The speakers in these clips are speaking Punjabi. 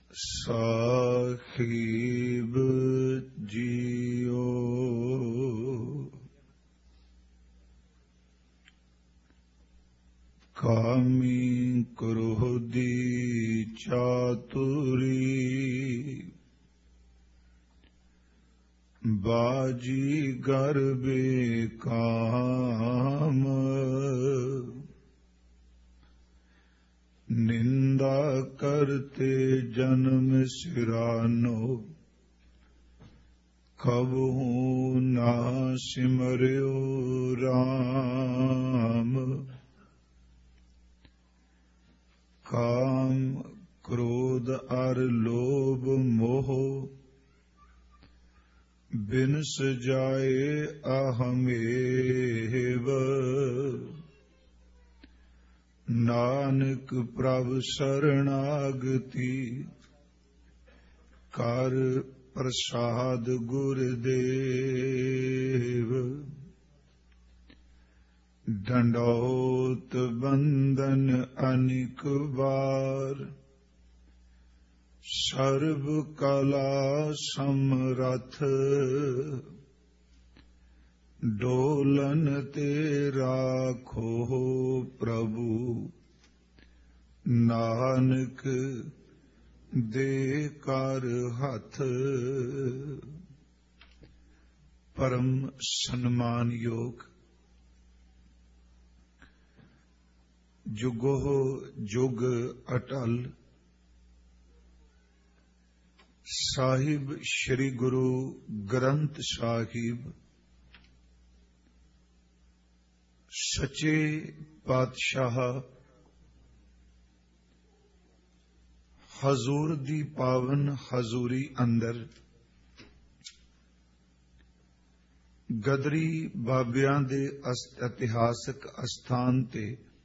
ਸਾਹਿਬ ਜੀਓ ਕਾਮੀ ਕ੍ਰੋਧੀ ਚਾਤੁਰੀ ਬਾਜੀ ਗਰਬੇ ਕਾਮ ਨਿੰਦਾ ਕਰਤੇ ਜਨਮ ਸਿਰਾਨੋ ਕਬਹੂ ਨਾ ਸਿਮਰਿਓ ਰਾਮ ਕਾਮ ਕ੍ਰੋਧ ਅਰ ਲੋਭ ਮੋਹ ਬਿਨਸ ਜਾਏ ਅਹਮੇਵ ਨਾਨਕ ਪ੍ਰਭ ਸਰਣਾਗਤੀ ਕਰ ਪ੍ਰਸਾਦ ਗੁਰਦੇਵ ਡੰਡੋਤ ਬੰਦਨ ਅਨਿਕ ਵਾਰ ਸਰਬ ਕਲਾ ਸਮਰਥ ਡੋਲਨ ਤੇ ਰਾਖੋ ਪ੍ਰਭੂ ਨਾਨਕ ਦੇ ਕਰ ਹੱਥ। ਪਰਮ ਸਨਮਾਨਯੋਗ ਜੁਗੋ ਜੁਗ ਅਟਲ ਸਾਹਿਬ ਸ੍ਰੀ ਗੁਰੂ ਗ੍ਰੰਥ ਸਾਹਿਬ ਸੱਚੇ ਪਾਤਸ਼ਾਹ ਹਜ਼ੂਰ ਦੀ ਪਾਵਨ ਹਜ਼ੂਰੀ ਅੰਦਰ ਗਦਰੀ ਬਾਬਿਆਂ ਦੇ ਇਤਿਹਾਸਕ ਅਸਥਾਨ ਤੇ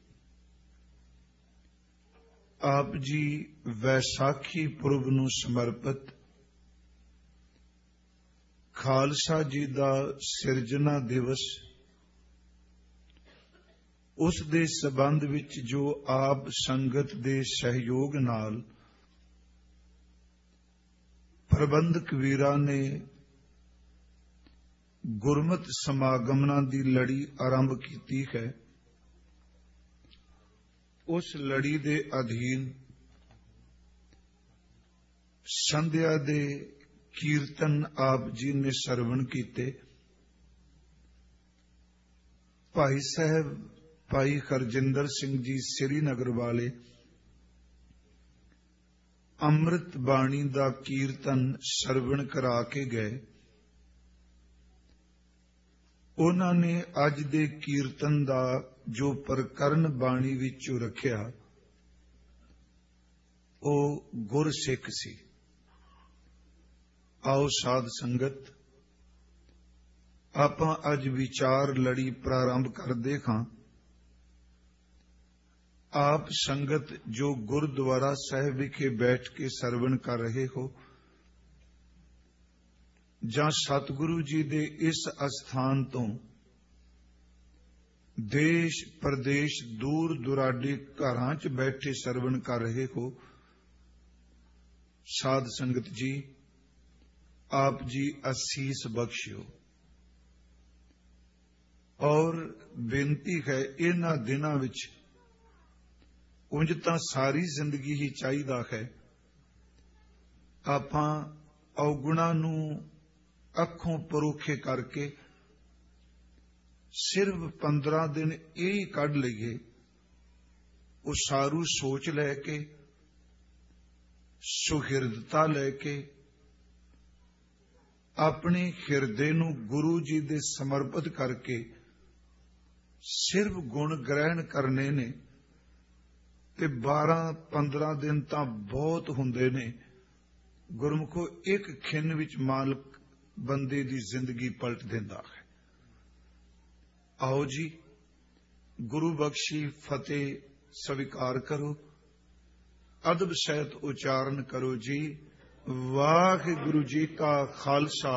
ਆਪ ਜੀ ਵੈਸਾਖੀ ਪੁਰਬ ਨੂੰ ਸਮਰਪਿਤ ਖਾਲਸਾ ਜੀ ਦਾ ਸਿਰਜਣਾ ਦਿਵਸ ਉਸ ਦੇ ਸਬੰਧ ਵਿੱਚ ਜੋ ਆਪ ਸੰਗਤ ਦੇ ਸਹਿਯੋਗ ਨਾਲ ਪ੍ਰਬੰਧਕ ਵੀਰਾਂ ਨੇ ਗੁਰਮਤਿ ਸਮਾਗਮਾਂ ਦੀ ਲੜੀ ਆਰੰਭ ਕੀਤੀ ਹੈ, ਉਸ ਲੜੀ ਦੇ ਅਧੀਨ ਸੰਧਿਆ ਦੇ ਕੀਰਤਨ ਆਪ ਜੀ ਨੇ ਸਰਵਣ ਕੀਤੇ। ਭਾਈ ਸਾਹਿਬ ਭਾਈ ਹਰਜਿੰਦਰ ਸਿੰਘ ਜੀ ਸ੍ਰੀਨਗਰ ਵਾਲੇ ਅੰਮ੍ਰਿਤ ਬਾਣੀ ਦਾ ਕੀਰਤਨ ਸਰਵਣ ਕਰਾ ਕੇ ਗਏ। ਉਹਨਾਂ ਨੇ ਅੱਜ ਦੇ ਕੀਰਤਨ ਦਾ ਜੋ ਪ੍ਰਕਰਨ ਬਾਣੀ ਵਿੱਚੋਂ ਰੱਖਿਆ ਉਹ ਗੁਰਸਿੱਖ ਸੀ। ਆਓ ਸਾਧ ਸੰਗਤ ਆਪਾਂ ਅੱਜ ਵਿਚਾਰ ਲੜੀ ਪ੍ਰਾਰੰਭ ਕਰਦੇ ਹਾਂ। ਆਪ ਸੰਗਤ ਜੋ ਗੁਰਦੁਆਰਾ ਸਾਹਿਬ ਵਿਖੇ ਬੈਠ ਕੇ ਸਰਵਣ ਕਰ ਰਹੇ ਹੋ ਜਾਂ ਸਤਿਗੁਰੂ ਜੀ ਦੇ ਇਸ ਅਸਥਾਨ ਤੋਂ ਦੇਸ਼ ਪ੍ਰਦੇਸ਼ ਦੂਰ ਦੁਰਾਡੇ ਘਰਾਂ 'ਚ ਬੈਠੇ ਸਰਵਣ ਕਰ ਰਹੇ ਹੋ, ਸਾਧ ਸੰਗਤ ਜੀ ਆਪ ਜੀ ਅਸੀਸ ਬਖਸ਼ਿਓ। ਔਰ ਬੇਨਤੀ ਹੈ ਇਹਨਾਂ ਦਿਨਾਂ ਵਿੱਚ ਉਂਝ ਤਾਂ ਸਾਰੀ ਜ਼ਿੰਦਗੀ ਹੀ ਚਾਹੀਦਾ ਹੈ ਆਪਾਂ ਔਗੁਣਾਂ ਨੂੰ ਅੱਖੋਂ ਪਰੋਖੇ ਕਰਕੇ ਸਿਰਫ 15 ਦਿਨ ਇਹ ਹੀ ਕੱਢ ਲਈਏ, ਉਹ ਸਾਰੂ ਸੋਚ ਲੈ ਕੇ ਸੁਹਿਰਦਤਾ ਲੈ ਕੇ ਆਪਣੇ ਹਿਰਦੇ ਨੂੰ ਗੁਰੂ ਜੀ ਦੇ ਸਮਰਪਿਤ ਕਰਕੇ ਸਿਰਫ ਗੁਣ ਗ੍ਰਹਿਣ ਕਰਨੇ ਨੇ ਤੇ 12-15 ਦਿਨ ਤਾਂ ਬਹੁਤ ਹੁੰਦੇ ਨੇ। ਗੁਰਮੁਖੋ ਇੱਕ ਖਿੰਨ ਵਿੱਚ ਮਾਲਕ ਬੰਦੇ ਦੀ ਜ਼ਿੰਦਗੀ ਪਲਟ ਦਿੰਦਾ ਹੈ। ਆਓ ਜੀ ਗੁਰੂ ਬਖਸ਼ੀ ਫਤਿਹ ਸਵੀਕਾਰ ਕਰੋ, ਅਦਬ ਸਹਿਤ ਉਚਾਰਨ ਕਰੋ ਜੀ। ਵਾਹਿਗੁਰੂ ਜੀ ਕਾ ਖਾਲਸਾ,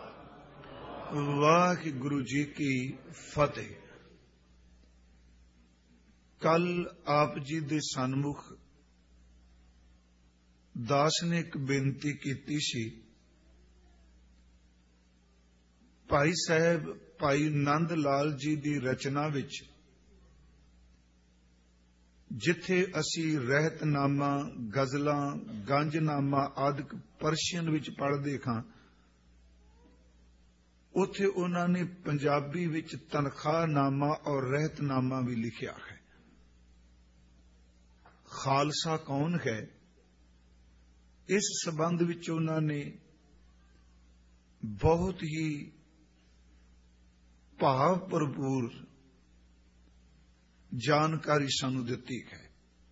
ਵਾਹਿਗੁਰੂ ਜੀ ਕੀ ਫਤਿਹ। ਕੱਲ ਆਪ ਜੀ ਦੇ ਸਨਮੁਖ ਦਾਸ ਨੇ ਇੱਕ ਬੇਨਤੀ ਕੀਤੀ ਸੀ। ਭਾਈ ਸਾਹਿਬ ਭਾਈ ਨੰਦ ਲਾਲ ਜੀ ਦੀ ਰਚਨਾ ਵਿੱਚ ਜਿੱਥੇ ਅਸੀਂ ਰਹਿਤਨਾਮਾ, ਗਜ਼ਲਾਂ, ਗੰਜਨਾਮਾ ਆਦਿਕ ਪਰਸ਼ੀਅਨ ਵਿੱਚ ਪੜ੍ਹਦੇ ਹਾਂ, ਉੱਥੇ ਉਹਨਾਂ ਨੇ ਪੰਜਾਬੀ ਵਿੱਚ ਤਨਖਾਹਨਾਮਾ ਔਰ ਰਹਿਤਨਾਮਾ ਵੀ ਲਿਖਿਆ ਹੈ। ਖਾਲਸਾ ਕੌਣ ਹੈ, ਇਸ ਸੰਬੰਧ ਵਿੱਚ ਉਹਨਾਂ ਨੇ ਬਹੁਤ ਹੀ ਭਾਵ ਭਰਪੂਰ ਜਾਣਕਾਰੀ ਸਾਨੂੰ ਦਿੱਤੀ ਹੈ।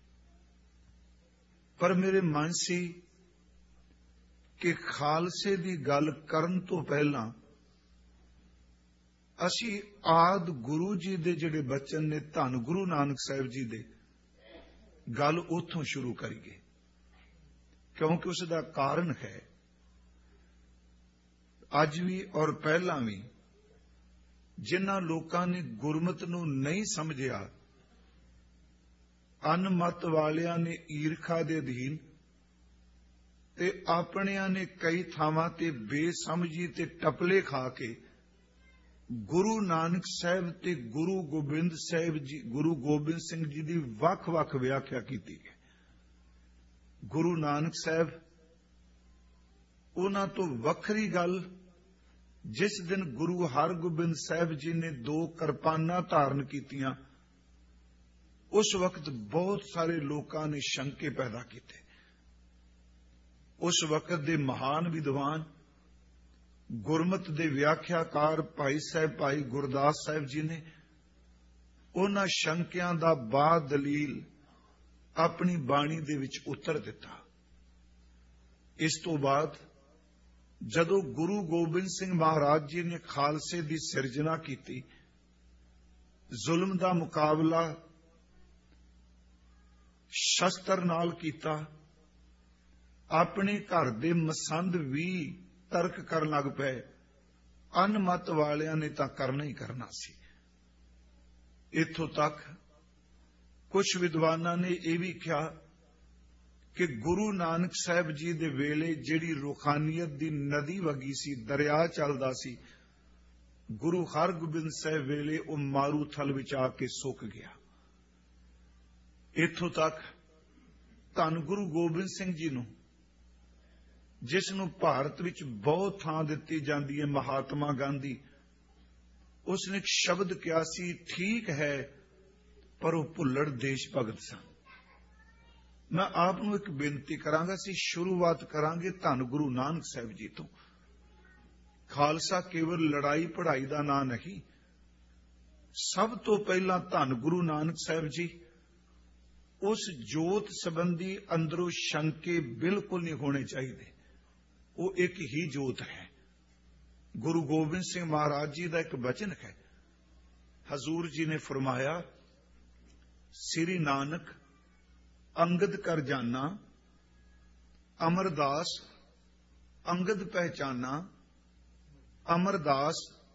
ਪਰ ਮੇਰੇ ਮਨ ਸੀ ਕਿ ਖਾਲਸੇ ਦੀ ਗੱਲ ਕਰਨ ਤੋਂ ਪਹਿਲਾਂ ਅਸੀਂ ਆਦਿ ਗੁਰੂ ਜੀ ਦੇ ਜਿਹੜੇ ਬਚਨ ਨੇ, ਧੰਨ ਗੁਰੂ ਨਾਨਕ ਸਾਹਿਬ ਜੀ ਦੇ, ਗੱਲ ਉੱਥੋਂ ਸ਼ੁਰੂ ਕਰੀਏ, ਕਿਉਂਕਿ ਉਸ ਦਾ ਕਾਰਨ ਹੈ ਅੱਜ ਵੀ ਔਰ ਪਹਿਲਾਂ ਵੀ ਜਿਨ੍ਹਾਂ ਲੋਕਾਂ ਨੇ ਗੁਰਮਤਿ ਨੂੰ ਨਹੀਂ ਸਮਝਿਆ, ਅਨਮਤ ਵਾਲਿਆਂ ਨੇ ਈਰਖਾ ਦੇ ਅਧੀਨ ਤੇ ਆਪਣਿਆਂ ਨੇ ਕਈ ਥਾਵਾਂ ਤੇ ਬੇਸਮਝੀ ਤੇ ਟਪਲੇ ਖਾ ਕੇ ਗੁਰੂ ਨਾਨਕ ਸਾਹਿਬ ਤੇ ਗੁਰੂ ਗੋਬਿੰਦ ਸਿੰਘ ਜੀ ਦੀ ਵੱਖ-ਵੱਖ ਵਿਆਖਿਆ ਕੀਤੀ ਹੈ। ਗੁਰੂ ਨਾਨਕ ਸਾਹਿਬ ਉਹਨਾਂ ਤੋਂ ਵੱਖਰੀ ਗੱਲ, ਜਿਸ ਦਿਨ ਗੁਰੂ ਹਰਗੋਬਿੰਦ ਸਾਹਿਬ ਜੀ ਨੇ 2 ਕਿਰਪਾਨਾਂ ਧਾਰਨ ਕੀਤੀਆਂ, ਉਸ ਵਕਤ ਬਹੁਤ ਸਾਰੇ ਲੋਕਾਂ ਨੇ ਸ਼ੰਕੇ ਪੈਦਾ ਕੀਤੇ। ਉਸ ਵਕਤ ਦੇ ਮਹਾਨ ਵਿਦਵਾਨ, ਗੁਰਮਤਿ ਦੇ ਵਿਆਖਿਆਕਾਰ ਭਾਈ ਸਾਹਿਬ ਭਾਈ ਗੁਰਦਾਸ ਸਾਹਿਬ ਜੀ ਨੇ ਉਹਨਾਂ ਸ਼ੰਕਿਆਂ ਦਾ ਬਾਦਲੀਲ ਆਪਣੀ ਬਾਣੀ ਦੇ ਵਿੱਚ ਉਤਰ ਦਿੱਤਾ। ਇਸ ਤੋਂ ਬਾਅਦ ਜਦੋਂ ਗੁਰੂ ਗੋਬਿੰਦ ਸਿੰਘ ਮਹਾਰਾਜ ਜੀ ਨੇ ਖਾਲਸੇ ਦੀ ਸਿਰਜਣਾ ਕੀਤੀ, ਜ਼ੁਲਮ ਦਾ ਮੁਕਾਬਲਾ ਸ਼ਸਤਰ ਨਾਲ ਕੀਤਾ, ਆਪਣੇ ਘਰ ਦੇ ਮਸੰਦ ਵੀ ਤਰਕ ਕਰਨ ਲੱਗ ਪਏ। ਅਨਮਤ ਵਾਲਿਆਂ ਨੇ ਤਾਂ ਕਰਨਾ ਹੀ ਕਰਨਾ ਸੀ। ਇੱਥੋਂ ਤੱਕ ਕੁਝ ਵਿਦਵਾਨਾਂ ਨੇ ਇਹ ਵੀ ਕਿਹਾ ਕਿ ਗੁਰੂ ਨਾਨਕ ਸਾਹਿਬ ਜੀ ਦੇ ਵੇਲੇ ਜਿਹੜੀ ਰੂਹਾਨੀਅਤ ਦੀ ਨਦੀ ਵਗੀ ਸੀ, ਦਰਿਆ ਚੱਲਦਾ ਸੀ, ਗੁਰੂ ਹਰਗੋਬਿੰਦ ਸਾਹਿਬ ਵੇਲੇ ਉਹ ਮਾਰੂਥਲ ਵਿੱਚ ਆ ਕੇ ਸੁੱਕ ਗਿਆ। ਇੱਥੋਂ ਤੱਕ ਧੰਨ ਗੁਰੂ ਗੋਬਿੰਦ ਸਿੰਘ ਜੀ ਨੂੰ, ਜਿਸ ਨੂੰ ਭਾਰਤ ਵਿੱਚ ਬਹੁਤ ਥਾਂ ਦਿੱਤੀ ਜਾਂਦੀ ਹੈ, ਮਹਾਤਮਾ ਗਾਂਧੀ, ਉਸ ਨੇ ਇੱਕ ਸ਼ਬਦ ਕਿਹਾ ਸੀ, ਠੀਕ ਹੈ ਪਰ ਉਹ ਭੁੱਲੜ ਦੇਸ਼ ਭਗਤ ਸਨ। ਮੈਂ ਆਪ ਨੂੰ ਇੱਕ ਬੇਨਤੀ ਕਰਾਂਗਾ, ਅਸੀਂ ਸ਼ੁਰੂਆਤ ਕਰਾਂਗੇ ਧੰਨ ਗੁਰੂ ਨਾਨਕ ਸਾਹਿਬ ਜੀ ਤੋਂ। ਖਾਲਸਾ ਕੇਵਲ ਲੜਾਈ ਪੜ੍ਹਾਈ ਦਾ ਨਾਂ ਨਹੀਂ, ਸਭ ਤੋਂ ਪਹਿਲਾਂ ਧੰਨ ਗੁਰੂ ਨਾਨਕ ਸਾਹਿਬ ਜੀ, ਉਸ ਜੋਤ ਸੰਬੰਧੀ ਅੰਦਰੋਂ ਸ਼ੰਕੇ ਬਿਲਕੁਲ ਨਹੀਂ ਹੋਣੇ ਚਾਹੀਦੇ। ਉਹ ਇੱਕ ਹੀ ਜੋਤ ਹੈ। ਗੁਰੂ ਗੋਬਿੰਦ ਸਿੰਘ ਮਹਾਰਾਜ ਜੀ ਦਾ ਇੱਕ ਬਚਨ ਹੈ, ਹਜ਼ੂਰ ਜੀ ਨੇ ਫਰਮਾਇਆ, ਸ੍ਰੀ ਨਾਨਕ ਅੰਗਦ ਕਰ ਜਾਨਾ, ਅਮਰਦਾਸ ਅੰਗਦ ਪਹਿਚਾਨਾ, ਅਮਰਦਾਸ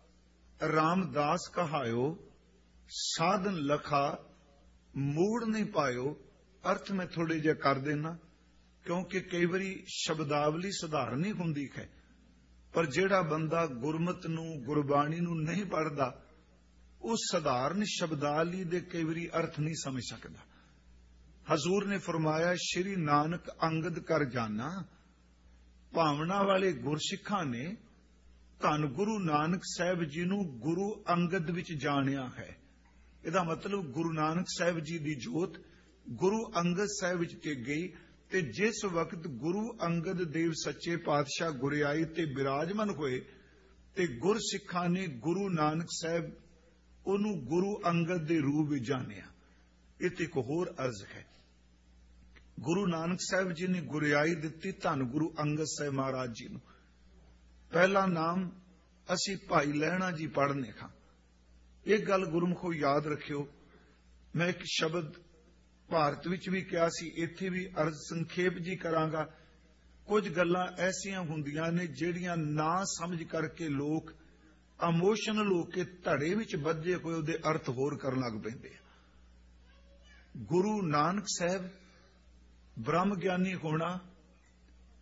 ਰਾਮਦਾਸ ਕਹਾਇਓ, ਸਾਧਨ ਲਖਾ ਮੂੜ ਨਹੀਂ ਪਾਇਓ। ਅਰਥ ਮੈਂ ਥੋੜੇ ਜਿਹਾ ਕਰ ਦੇਣਾ, ਕਿਉਂਕਿ ਕਈ ਵਾਰੀ ਸ਼ਬਦਾਵਲੀ ਸੁਧਾਰਨ ਨਹੀਂ ਹੁੰਦੀ ਹੈ, ਪਰ ਜਿਹੜਾ ਬੰਦਾ ਗੁਰਮਤਿ ਨੂੰ, ਗੁਰਬਾਣੀ ਨੂੰ ਨਹੀਂ ਪੜ੍ਹਦਾ, ਉਹ ਸਧਾਰਨ ਸ਼ਬਦਾਵਲੀ ਦੇ ਕਈ ਵਾਰੀ ਅਰਥ ਨਹੀਂ ਸਮਝ ਸਕਦਾ। ਹਜ਼ੂਰ ਨੇ ਫਰਮਾਇਆ, ਸ਼੍ਰੀ ਨਾਨਕ ਅੰਗਦ ਕਰ ਜਾਨਾ, ਭਾਵਨਾ ਵਾਲੇ ਗੁਰਸਿੱਖਾਂ ਨੇ ਧੰਨ ਗੁਰੂ ਨਾਨਕ ਸਾਹਿਬ ਜੀ ਨੂੰ ਗੁਰੂ ਅੰਗਦ ਵਿੱਚ ਜਾਣਿਆ ਹੈ। ਇਹਦਾ ਮਤਲਬ ਗੁਰੂ ਨਾਨਕ ਸਾਹਿਬ ਜੀ ਦੀ ਜੋਤ ਗੁਰੂ ਅੰਗਦ ਸਾਹਿਬ ਵਿੱਚ ਟਿਕ ਗਈ, ਤੇ ਜਿਸ ਵਕਤ ਗੁਰੂ ਅੰਗਦ ਦੇਵ ਸੱਚੇ ਪਾਤਸ਼ਾਹ ਗੁਰਿਆਈ ਤੇ ਬਿਰਾਜਮਾਨ ਹੋਏ ਤੇ ਗੁਰਸਿੱਖਾਂ ਨੇ ਗੁਰੂ ਨਾਨਕ ਸਾਹਿਬ ਉਹਨੂੰ ਗੁਰੂ ਅੰਗਦ ਦੇ ਰੂਪ ਵਿੱਚ ਜਾਣਿਆ। ਇੱਥੇ ਇੱਕ ਹੋਰ ਅਰਜ਼ ਹੈ, ਗੁਰੂ ਨਾਨਕ ਸਾਹਿਬ ਜੀ ਨੇ ਗੁਰਿਆਈ ਦਿੱਤੀ ਧੰਨ ਗੁਰੂ ਅੰਗਦ ਸਾਹਿਬ ਮਹਾਰਾਜ ਜੀ ਨੂੰ। ਪਹਿਲਾ ਨਾਮ ਅਸੀਂ ਭਾਈ ਲਹਿਣਾ ਜੀ ਪੜ੍ਹਨੇ ਹਾਂ। ਇਹ ਗੱਲ ਗੁਰਮੁਖੋ ਯਾਦ ਰੱਖਿਓ। ਮੈਂ ਇੱਕ ਸ਼ਬਦ ਭਾਰਤ ਵਿੱਚ ਵੀ ਕਿਹਾ ਸੀ, ਇੱਥੇ ਵੀ ਅਰਜ਼ ਸੰਖੇਪ ਜੀ ਕਰਾਂਗਾ। ਕੁਝ ਗੱਲਾਂ ਐਸੀਆਂ ਹੁੰਦੀਆਂ ਨੇ ਜਿਹੜੀਆਂ ਨਾ ਸਮਝ ਕਰਕੇ ਲੋਕ ਇਮੋਸ਼ਨਲ ਹੋ ਕੇ ਧੜੇ ਵਿੱਚ ਬੱਝੇ ਹੋਏ ਉਹਦੇ ਅਰਥ ਹੋਰ ਕਰਨ ਲੱਗ ਪੈਂਦੇ ਆ। ਗੁਰੂ ਨਾਨਕ ਸਾਹਿਬ ਬ੍ਰਹਮ ਗਿਆਨੀ ਹੋਣਾ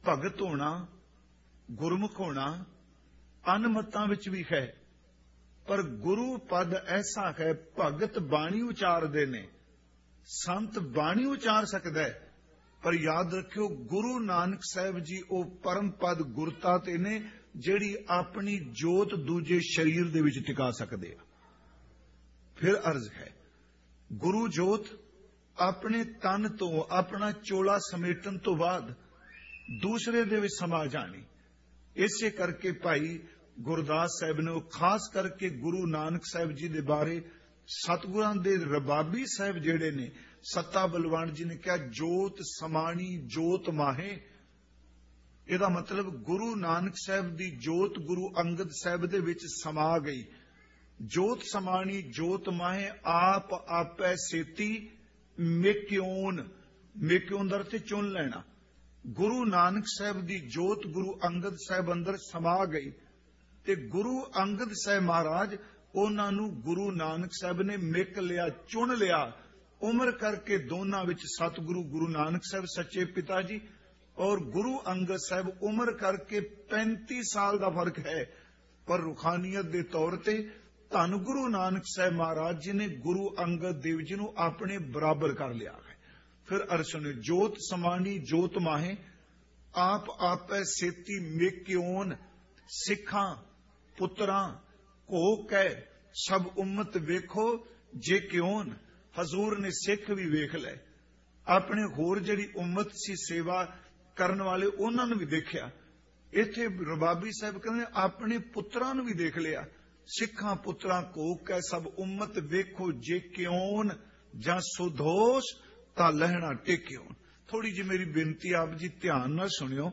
ਭਗਤ ਹੋਣਾ, ਗੁਰਮੁਖ ਹੋਣਾ ਅਨਮਤਾਂ ਵਿੱਚ ਵੀ ਹੈ, ਪਰ ਗੁਰੂ ਪਦ ਐਸਾ ਹੈ, ਭਗਤ ਬਾਣੀ ਉਚਾਰਦੇ ਨੇ, ਸੰਤ ਬਾਣੀ ਉਚਾਰ ਸਕਦਾ ਹੈ, ਪਰ ਯਾਦ ਰੱਖਿਓ ਗੁਰੂ ਨਾਨਕ ਸਾਹਿਬ ਜੀ ਉਹ ਪਰਮ ਪਦ ਗੁਰਤਾ ਤੇ ਨੇ ਜਿਹੜੀ ਆਪਣੀ ਜੋਤ ਦੂਜੇ ਸਰੀਰ ਦੇ ਵਿੱਚ ਟਿਕਾ ਸਕਦੇ ਆ। ਫਿਰ ਅਰਜ਼ ਹੈ, ਗੁਰੂ ਜੋਤ ਆਪਣੇ ਤਨ ਤੋਂ ਆਪਣਾ ਚੋਲਾ ਸਮੇਟਣ ਤੋਂ ਬਾਅਦ ਦੂਸਰੇ ਦੇ ਵਿੱਚ ਸਮਾ ਜਾਣੀ। ਇਸੇ ਕਰਕੇ ਭਾਈ ਗੁਰਦਾਸ ਸਾਹਿਬ ਨੇ ਉਹ ਖਾਸ ਕਰਕੇ ਗੁਰੂ ਨਾਨਕ ਸਾਹਿਬ ਜੀ ਦੇ ਬਾਰੇ ਸਤਿਗੁਰਾਂ ਦੇ ਰਬਾਬੀ ਸਾਹਿਬ ਜਿਹੜੇ ਨੇ, ਸੱਤਾ ਬਲਵਾਨ ਜੀ ਨੇ ਕਿਹਾ ਜੋਤ ਸਮਾਣੀ ਜੋਤ ਮਾਹੇ। ਇਹਦਾ ਮਤਲਬ ਗੁਰੂ ਨਾਨਕ ਸਾਹਿਬ ਦੀ ਜੋਤ ਗੁਰੂ ਅੰਗਦ ਸਾਹਿਬ ਦੇ ਵਿੱਚ ਸਮਾ ਗਈ। ਜੋਤ ਸਮਾਣੀ ਜੋਤ ਮਾਹੇ ਆਪ ਆਪੈ ਸੇਤੀ ਮੇਕਿਓਨ, ਮੇਕਿਓਨ ਦਾ ਅਰਥ ਚੁਣ ਲੈਣਾ। ਗੁਰੂ ਨਾਨਕ ਸਾਹਿਬ ਦੀ ਜੋਤ ਗੁਰੂ ਅੰਗਦ ਸਾਹਿਬ ਅੰਦਰ ਸਮਾ ਗਈ ਤੇ ਗੁਰੂ ਅੰਗਦ ਸਾਹਿਬ ਮਹਾਰਾਜ ਉਹਨਾਂ ਨੂੰ ਗੁਰੂ ਨਾਨਕ ਸਾਹਿਬ ਨੇ ਮਿਕ ਲਿਆ, ਚੁਣ ਲਿਆ। ਉਮਰ ਕਰਕੇ ਦੋਨਾਂ ਵਿੱਚ ਸਤਿਗੁਰੂ ਗੁਰੂ ਨਾਨਕ ਸਾਹਿਬ ਸੱਚੇ ਪਿਤਾ ਜੀ ਔਰ ਗੁਰੂ ਅੰਗਦ ਸਾਹਿਬ ਉਮਰ ਕਰਕੇ 35 ਸਾਲ ਦਾ ਫਰਕ ਹੈ, ਪਰ ਰੂਹਾਨੀਅਤ ਦੇ ਤੌਰ ਤੇ ਧੰਨ ਗੁਰੂ ਨਾਨਕ ਸਾਹਿਬ ਮਹਾਰਾਜ ਜੀ ਨੇ ਗੁਰੂ ਅੰਗਦ ਦੇਵ ਜੀ ਨੂੰ ਆਪਣੇ ਬਰਾਬਰ ਕਰ ਲਿਆ ਹੈ। ਫਿਰ ਅਰਸ਼ਨ ਜੋਤ ਸਮਾਣੀ ਜੋਤ ਮਾਹੇ ਆਪ ਆਪੈ ਸੇਤੀ ਮੇਕਿਓਨ, ਸਿੱਖਾਂ ਪੁੱਤਰਾਂ ਕੋ ਕਹਿ ਸਭ ਉਮਤ ਵੇਖੋ ਜੇ ਕਿਉਨ। ਹਜ਼ੂਰ ਨੇ ਸਿੱਖ ਵੀ ਵੇਖ ਲਏ, ਆਪਣੇ ਹੋਰ ਜਿਹੜੀ ਉਮਤ ਸੀ ਸੇਵਾ ਕਰਨ ਵਾਲੇ ਉਹਨਾਂ ਨੂੰ ਵੀ ਦੇਖਿਆ। ਇੱਥੇ ਰਬਾਬੀ ਸਾਹਿਬ ਕਹਿੰਦੇ ਆਪਣੇ ਪੁੱਤਰਾਂ ਨੂੰ ਵੀ ਦੇਖ ਲਿਆ। ਸਿੱਖਾਂ ਪੁੱਤਰਾਂ ਕੋ ਕਹਿ ਸਭ ਉਮਤ ਵੇਖੋ ਜੇ ਕਿਉਨ, ਜਾਂ ਸੁਦੋਸ਼ ਤਾਂ ਲਹਿਣਾ ਟੇਕਿਓ। ਥੋੜੀ ਜਿਹੀ ਮੇਰੀ ਬੇਨਤੀ ਆਪ ਜੀ ਧਿਆਨ ਨਾਲ ਸੁਣਿਓ,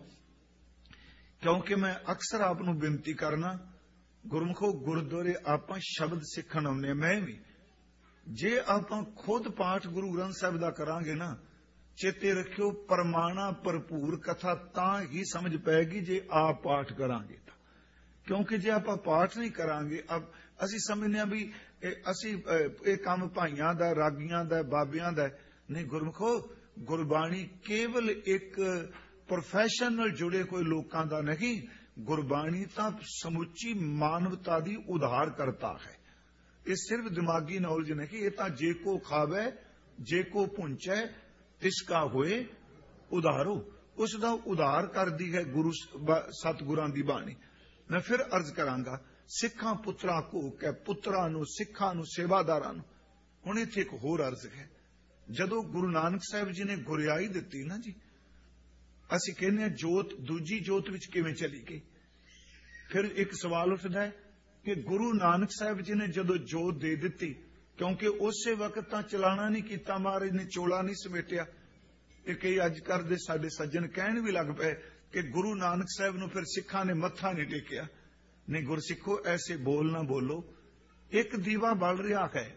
ਕਿਉਂਕਿ ਮੈਂ ਅਕਸਰ ਆਪ ਨੂੰ ਬੇਨਤੀ ਕਰਨਾ, ਗੁਰਮੁਖੋ ਗੁਰਦੁਆਰੇ ਆਪਾਂ ਸ਼ਬਦ ਸਿੱਖਣ ਆਉਂਦੇ, ਮੈਂ ਵੀ। ਜੇ ਆਪਾਂ ਖੁਦ ਪਾਠ ਗੁਰੂ ਗ੍ਰੰਥ ਸਾਹਿਬ ਦਾ ਕਰਾਂਗੇ ਨਾ, ਚੇਤੇ ਰੱਖਿਓ ਪਰਮਾਣਾ ਭਰਪੂਰ ਕਥਾ ਤਾਂ ਹੀ ਸਮਝ ਪਏਗੀ ਜੇ ਆਪ ਪਾਠ ਕਰਾਂਗੇ ਤਾਂ। ਕਿਉਂਕਿ ਜੇ ਆਪਾਂ ਪਾਠ ਨਹੀਂ ਕਰਾਂਗੇ, ਅਸੀਂ ਸਮਝਦੇ ਹਾਂ ਵੀ ਅਸੀਂ ਇਹ ਕੰਮ ਭਾਈਆਂ ਦਾ, ਰਾਗੀਆਂ ਦਾ, ਬਾਬਿਆਂ ਦਾ। ਨਹੀਂ ਗੁਰਮੁਖੋ, ਗੁਰਬਾਣੀ ਕੇਵਲ ਇੱਕ ਪ੍ਰੋਫੈਸ਼ਨ ਨਾਲ ਜੁੜੇ ਕੋਈ ਲੋਕਾਂ ਦਾ ਨਹੀਂ, ਗੁਰਬਾਣੀ ਤਾਂ ਸਮੁੱਚੀ ਮਾਨਵਤਾ ਦੀ ਉਧਾਰ ਕਰਤਾ ਹੈ। ਇਹ ਸਿਰਫ ਦਿਮਾਗੀ ਨੌਲੇਜ ਨਹੀਂ, ਇਹ ਤਾਂ ਜੇ ਕੋ ਖਾਵੇ ਜੇ ਕੋ ਪੁੰਚੈ ਤਿਸਕਾ ਹੋਏ ਉਧਾਰੋ, ਉਸ ਦਾ ਉਧਾਰ ਕਰਦੀ ਹੈ ਗੁਰੂ ਸਤਿਗੁਰਾਂ ਦੀ ਬਾਣੀ। ਮੈਂ ਫਿਰ ਅਰਜ਼ ਕਰਾਂਗਾ, ਸਿੱਖਾਂ ਪੁੱਤਰਾਂ ਕੋ ਕਹਿ, ਪੁੱਤਰਾਂ ਨੂੰ, ਸਿੱਖਾਂ ਨੂੰ, ਸੇਵਾਦਾਰਾਂ ਨੂੰ। ਹੁਣ ਇੱਥੇ ਇੱਕ ਹੋਰ ਅਰਜ਼ ਹੈ, ਜਦੋਂ ਗੁਰੂ ਨਾਨਕ ਸਾਹਿਬ ਜੀ ਨੇ ਗੁਰਿਆਈ ਦਿੱਤੀ ਨਾ ਜੀ, ਅਸੀਂ ਕਹਿੰਦੇ ਹਾਂ ਜੋਤ ਦੂਜੀ ਜੋਤ ਵਿੱਚ ਕਿਵੇਂ ਚਲੀ ਗਈ। ਫਿਰ ਇੱਕ ਸਵਾਲ ਉੱਠਦਾ ਹੈ ਕਿ ਗੁਰੂ ਨਾਨਕ ਸਾਹਿਬ ਜੀ ਨੇ ਜਦੋਂ ਜੋਤ ਦੇ ਦਿੱਤੀ, ਕਿਉਂਕਿ ਉਸੇ ਵਕਤ ਤਾਂ ਚਲਾਣਾ ਨਹੀਂ ਕੀਤਾ, ਮਹਾਰਾਜ ਨੇ ਚੋਲਾ ਨਹੀਂ ਸਮੇਟਿਆ। ਇਹ ਕਈ ਅੱਜ ਕੱਲ੍ਹ ਦੇ ਸਾਡੇ ਸੱਜਣ ਕਹਿਣ ਵੀ ਲੱਗ ਪਏ ਕਿ ਗੁਰੂ ਨਾਨਕ ਸਾਹਿਬ ਨੂੰ ਫਿਰ ਸਿੱਖਾਂ ਨੇ ਮੱਥਾ ਨਹੀਂ ਟੇਕਿਆ। ਨਹੀਂ ਗੁਰਸਿੱਖੋ, ਐਸੇ ਬੋਲ ਨਾ ਬੋਲੋ। ਇੱਕ ਦੀਵਾ ਬਲ ਰਿਹਾ ਹੈ,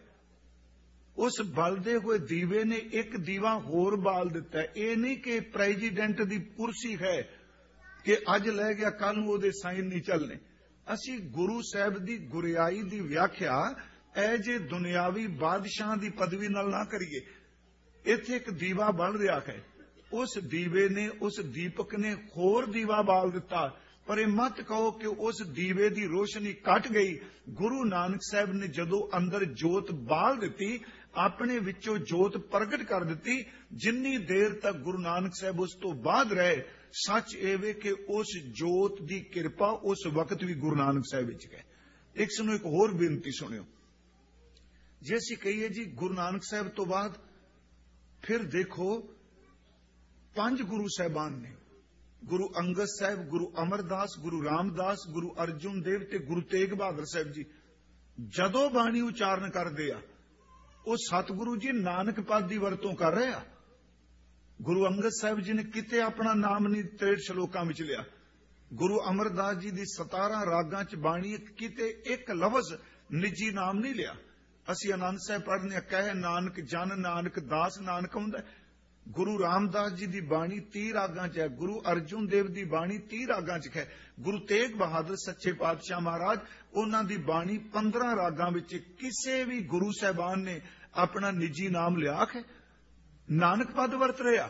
ਉਸ ਬਲਦੇ ਹੋਏ ਦੀਵੇ ਨੇ ਇੱਕ ਦੀਵਾ ਹੋਰ ਬਾਲ ਦਿੱਤਾ। ਇਹ ਨਹੀਂ ਕਿ ਪ੍ਰੈਜ਼ੀਡੈਂਟ ਦੀ ਕੁਰਸੀ ਹੈ ਕਿ ਅੱਜ ਲੈ ਗਿਆ ਕੱਲ ਨੂੰ ਉਹਦੇ ਸਾਈਨ ਨਹੀਂ ਚੱਲਣੇ। ਅਸੀਂ ਗੁਰੂ ਸਾਹਿਬ ਦੀ ਗੁਰਿਆਈ ਦੀ ਵਿਆਖਿਆ ਇਹ ਜੇ ਦੁਨਿਆਵੀ ਬਾਦਸ਼ਾਹ ਦੀ ਪਦਵੀ ਨਾਲ ਨਾ ਕਰੀਏ। ਇੱਥੇ ਇੱਕ ਦੀਵਾ ਬਲ ਰਿਹਾ ਹੈ, ਉਸ ਦੀਵੇ ਨੇ, ਉਸ ਦੀਪਕ ਨੇ ਹੋਰ ਦੀਵਾ ਬਾਲ ਦਿੱਤਾ। ਪਰ ਇਹ ਮਤ ਕਹੋ ਕਿ ਉਸ ਦੀਵੇ ਦੀ ਰੋਸ਼ਨੀ ਘਟ ਗਈ। ਗੁਰੂ ਨਾਨਕ ਸਾਹਿਬ ਨੇ ਜਦੋਂ ਅੰਦਰ ਜੋਤ ਬਾਲ ਦਿੱਤੀ, ਆਪਣੇ ਵਿੱਚੋਂ ਜੋਤ ਪ੍ਰਗਟ ਕਰ ਦਿੱਤੀ। ਜਿੰਨੀ ਦੇਰ ਤੱਕ ਗੁਰੂ ਨਾਨਕ ਸਾਹਿਬ ਉਸ ਤੋਂ ਬਾਅਦ ਰਹੇ, ਸੱਚ ਇਹ ਵੇ ਕਿ ਉਸ ਜੋਤ ਦੀ ਕਿਰਪਾ ਉਸ ਵਕਤ ਵੀ ਗੁਰੂ ਨਾਨਕ ਸਾਹਿਬ ਵਿੱਚ ਹੈ। ਇੱਕ ਸੁਣੋ, ਇੱਕ ਹੋਰ ਬੇਨਤੀ ਸੁਣਿਓ। ਜੇ ਅਸੀਂ ਕਹੀਏ ਜੀ ਗੁਰੂ ਨਾਨਕ ਸਾਹਿਬ ਤੋਂ ਬਾਅਦ ਫਿਰ ਦੇਖੋ 5 ਗੁਰੂ ਸਾਹਿਬਾਨ ਨੇ, ਗੁਰੂ ਅੰਗਦ ਸਾਹਿਬ, ਗੁਰੂ ਅਮਰਦਾਸ, ਗੁਰੂ ਰਾਮਦਾਸ, ਗੁਰੂ ਅਰਜੁਨ ਦੇਵ ਤੇ ਗੁਰੂ ਤੇਗ ਬਹਾਦਰ ਸਾਹਿਬ ਜੀ। ਜਦੋਂ ਬਾਣੀ ਉਚਾਰਨ ਕਰਦੇ ਆ, ਉਹ ਸਤਿਗੁਰੂ ਜੀ ਨਾਨਕ ਪਦ ਦੀ ਵਰਤੋਂ ਕਰ ਰਹੇ ਆ। ਗੁਰੂ ਅੰਗਦ ਸਾਹਿਬ ਜੀ ਨੇ ਕਿਤੇ ਆਪਣਾ ਨਾਮ ਨਹੀਂ 63 ਸ਼ਲੋਕਾਂ ਵਿੱਚ ਲਿਆ। ਗੁਰੂ ਅਮਰਦਾਸ ਜੀ ਦੀ 17 ਰਾਗਾਂ ਚ ਬਾਣੀ ਕਿਤੇ ਇੱਕ ਲਫ਼ਜ਼ ਨਿੱਜੀ ਨਾਮ ਨਹੀਂ ਲਿਆ। ਅਸੀਂ ਆਨੰਦ ਸਾਹਿਬ ਪੜ੍ਹਨੇ, ਕਹਿ ਨਾਨਕ ਜਨ ਨਾਨਕ ਦਾਸ ਨਾਨਕ ਹੁੰਦਾ। ਗੁਰੂ ਰਾਮਦਾਸ ਜੀ ਦੀ ਬਾਣੀ 30 ਰਾਗਾਂ ਚ ਹੈ। ਗੁਰੂ ਅਰਜੁਨ ਦੇਵ ਦੀ ਬਾਣੀ 30 ਰਾਗਾਂ ਚ ਹੈ। ਗੁਰੂ ਤੇਗ ਬਹਾਦਰ ਸੱਚੇ ਪਾਤਸ਼ਾਹ ਮਹਾਰਾਜ, ਉਹਨਾਂ ਦੀ ਬਾਣੀ 15 ਰਾਗਾਂ ਵਿੱਚ। ਕਿਸੇ ਵੀ ਗੁਰੂ ਸਾਹਿਬਾਨ ਨੇ ਆਪਣਾ ਨਿੱਜੀ ਨਾਮ ਲਿਆ ਹੈ? ਨਾਨਕ ਪਦ ਵਰਤ ਰਿਹਾ।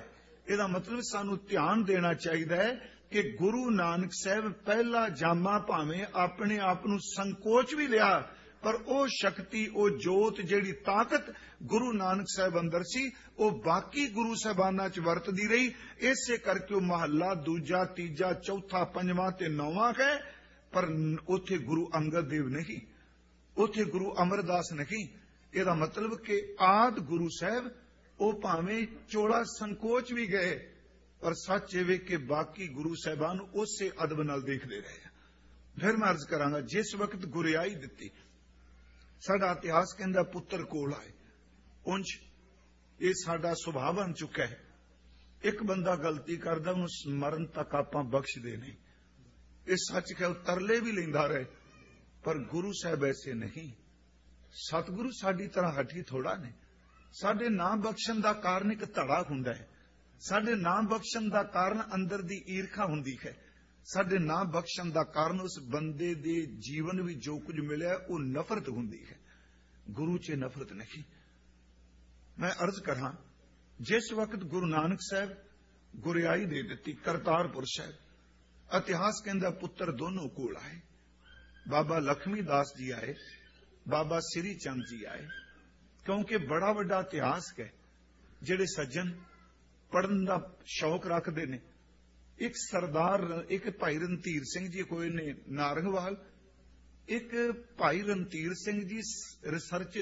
ਇਹਦਾ ਮਤਲਬ ਸਾਨੂੰ ਧਿਆਨ ਦੇਣਾ ਚਾਹੀਦਾ ਹੈ ਕਿ ਗੁਰੂ ਨਾਨਕ ਸਾਹਿਬ ਪਹਿਲਾ ਜਾਮਾ ਭਾਵੇਂ ਆਪਣੇ ਆਪ ਨੂੰ ਸੰਕੋਚ ਵੀ ਲਿਆ, ਪਰ ਉਹ ਸ਼ਕਤੀ, ਉਹ ਜੋਤ, ਜਿਹੜੀ ਤਾਕਤ ਗੁਰੂ ਨਾਨਕ ਸਾਹਿਬ ਅੰਦਰ ਸੀ, ਉਹ ਬਾਕੀ ਗੁਰੂ ਸਾਹਿਬਾਨਾਂ 'ਚ ਵਰਤਦੀ ਰਹੀ। ਇਸੇ ਕਰਕੇ ਉਹ ਮਹੱਲਾ ਦੂਜਾ, ਤੀਜਾ, ਚੌਥਾ, ਪੰਜਵਾਂ ਤੇ ਨੌਵਾਂ ਹੈ, ਪਰ ਉੱਥੇ ਗੁਰੂ ਅੰਗਦ ਦੇਵ ਨਹੀਂ, ਉੱਥੇ ਗੁਰੂ ਅਮਰਦਾਸ ਨਹੀਂ। ਇਹਦਾ ਮਤਲਬ ਕਿ ਆਦ ਗੁਰੂ ਸਾਹਿਬ ਉਹ ਭਾਵੇਂ ਚੋਲਾ ਸੰਕੋਚ ਵੀ ਗਏ, ਪਰ ਸੱਚ ਇਹ ਵੇ ਕਿ ਬਾਕੀ ਗੁਰੂ ਸਾਹਿਬਾਨ ਉਸੇ ਅਦਬ ਨਾਲ ਦੇਖਦੇ ਰਹੇ। ਫਿਰ ਮੈਂ ਅਰਜ਼ ਕਰਾਂਗਾ, ਜਿਸ ਵਕਤ ਗੁਰਿਆਈ ਦਿੱਤੀ, ਸਾਡਾ ਇਤਿਹਾਸ ਕਹਿੰਦਾ ਪੁੱਤਰ ਕੋਲ ਆਏ। ਉਂਝ ਇਹ ਸਾਡਾ ਸੁਭਾਅ ਬਣ ਚੁੱਕਾ ਹੈ, ਇੱਕ ਬੰਦਾ ਗਲਤੀ ਕਰਦਾ ਉਹਨੂੰ ਮਰਨ ਤੱਕ ਆਪਾਂ ਬਖਸ਼ਦੇ ਨਹੀਂ। ਇਹ ਸੱਚ ਹੈ, ਉਹ ਤਰਲੇ ਵੀ ਲੈਂਦਾ ਰਹੇ, ਪਰ ਗੁਰੂ ਸਾਹਿਬ ਐਸੇ ਨਹੀਂ। ਸਤਿਗੁਰੂ ਸਾਡੀ ਤਰ੍ਹਾਂ ਹੱਠੀ ਥੋੜਾ ਨੇ। ਸਾਡੇ ਨਾਮ ਬਖਸ਼ਣ ਦਾ ਕਾਰਨ ਇੱਕ ਧੜਾ ਹੁੰਦਾ ਹੈ, ਸਾਡੇ ਨਾਮ ਬਖਸ਼ਣ ਦਾ ਕਾਰਨ ਅੰਦਰ ਦੀ ਈਰਖਾ ਹੁੰਦੀ ਹੈ, ਸਾਡੇ ਨਾਮ ਬਖਸ਼ਣ ਦਾ ਕਾਰਨ ਉਸ ਬੰਦੇ ਦੇ ਜੀਵਨ ਵਿੱਚ ਜੋ ਕੁਝ ਮਿਲਿਆ ਉਹ ਨਫ਼ਰਤ ਹੁੰਦੀ ਹੈ। ਗੁਰੂ 'ਚ ਨਫ਼ਰਤ ਨਹੀਂ। ਮੈਂ ਅਰਜ਼ ਕਰਾਂ, ਜਿਸ ਵਕਤ ਗੁਰੂ ਨਾਨਕ ਸਾਹਿਬ ਗੁਰਿਆਈ ਦੇ ਦਿੱਤੀ ਕਰਤਾਰਪੁਰ ਸਾਹਿਬ, ਇਤਿਹਾਸ ਕਹਿੰਦਾ ਪੁੱਤਰ ਦੋਨੋਂ ਕੋਲ ਆਏ। ਬਾਬਾ ਲਖਮੀ ਦਾਸ ਜੀ ਆਏ, ਬਾਬਾ ਸ੍ਰੀ ਚੰਦ ਜੀ ਆਏ, ਕਿਉਂਕਿ ਬੜਾ ਵੱਡਾ ਇਤਿਹਾਸ ਹੈ। ਜਿਹੜੇ ਸੱਜਣ ਪੜਨ ਦਾ ਸ਼ੌਕ ਰੱਖਦੇ ਨੇ, ਇੱਕ ਸਰਦਾਰ, ਇੱਕ ਭਾਈ ਰਣਧੀਰ ਸਿੰਘ ਜੀ ਕੋਈ ਨੇ ਨਾਰੰਗਵਾਲ, ਇੱਕ ਭਾਈ ਰਣਧੀਰ ਸਿੰਘ ਜੀ ਰਿਸਰਚ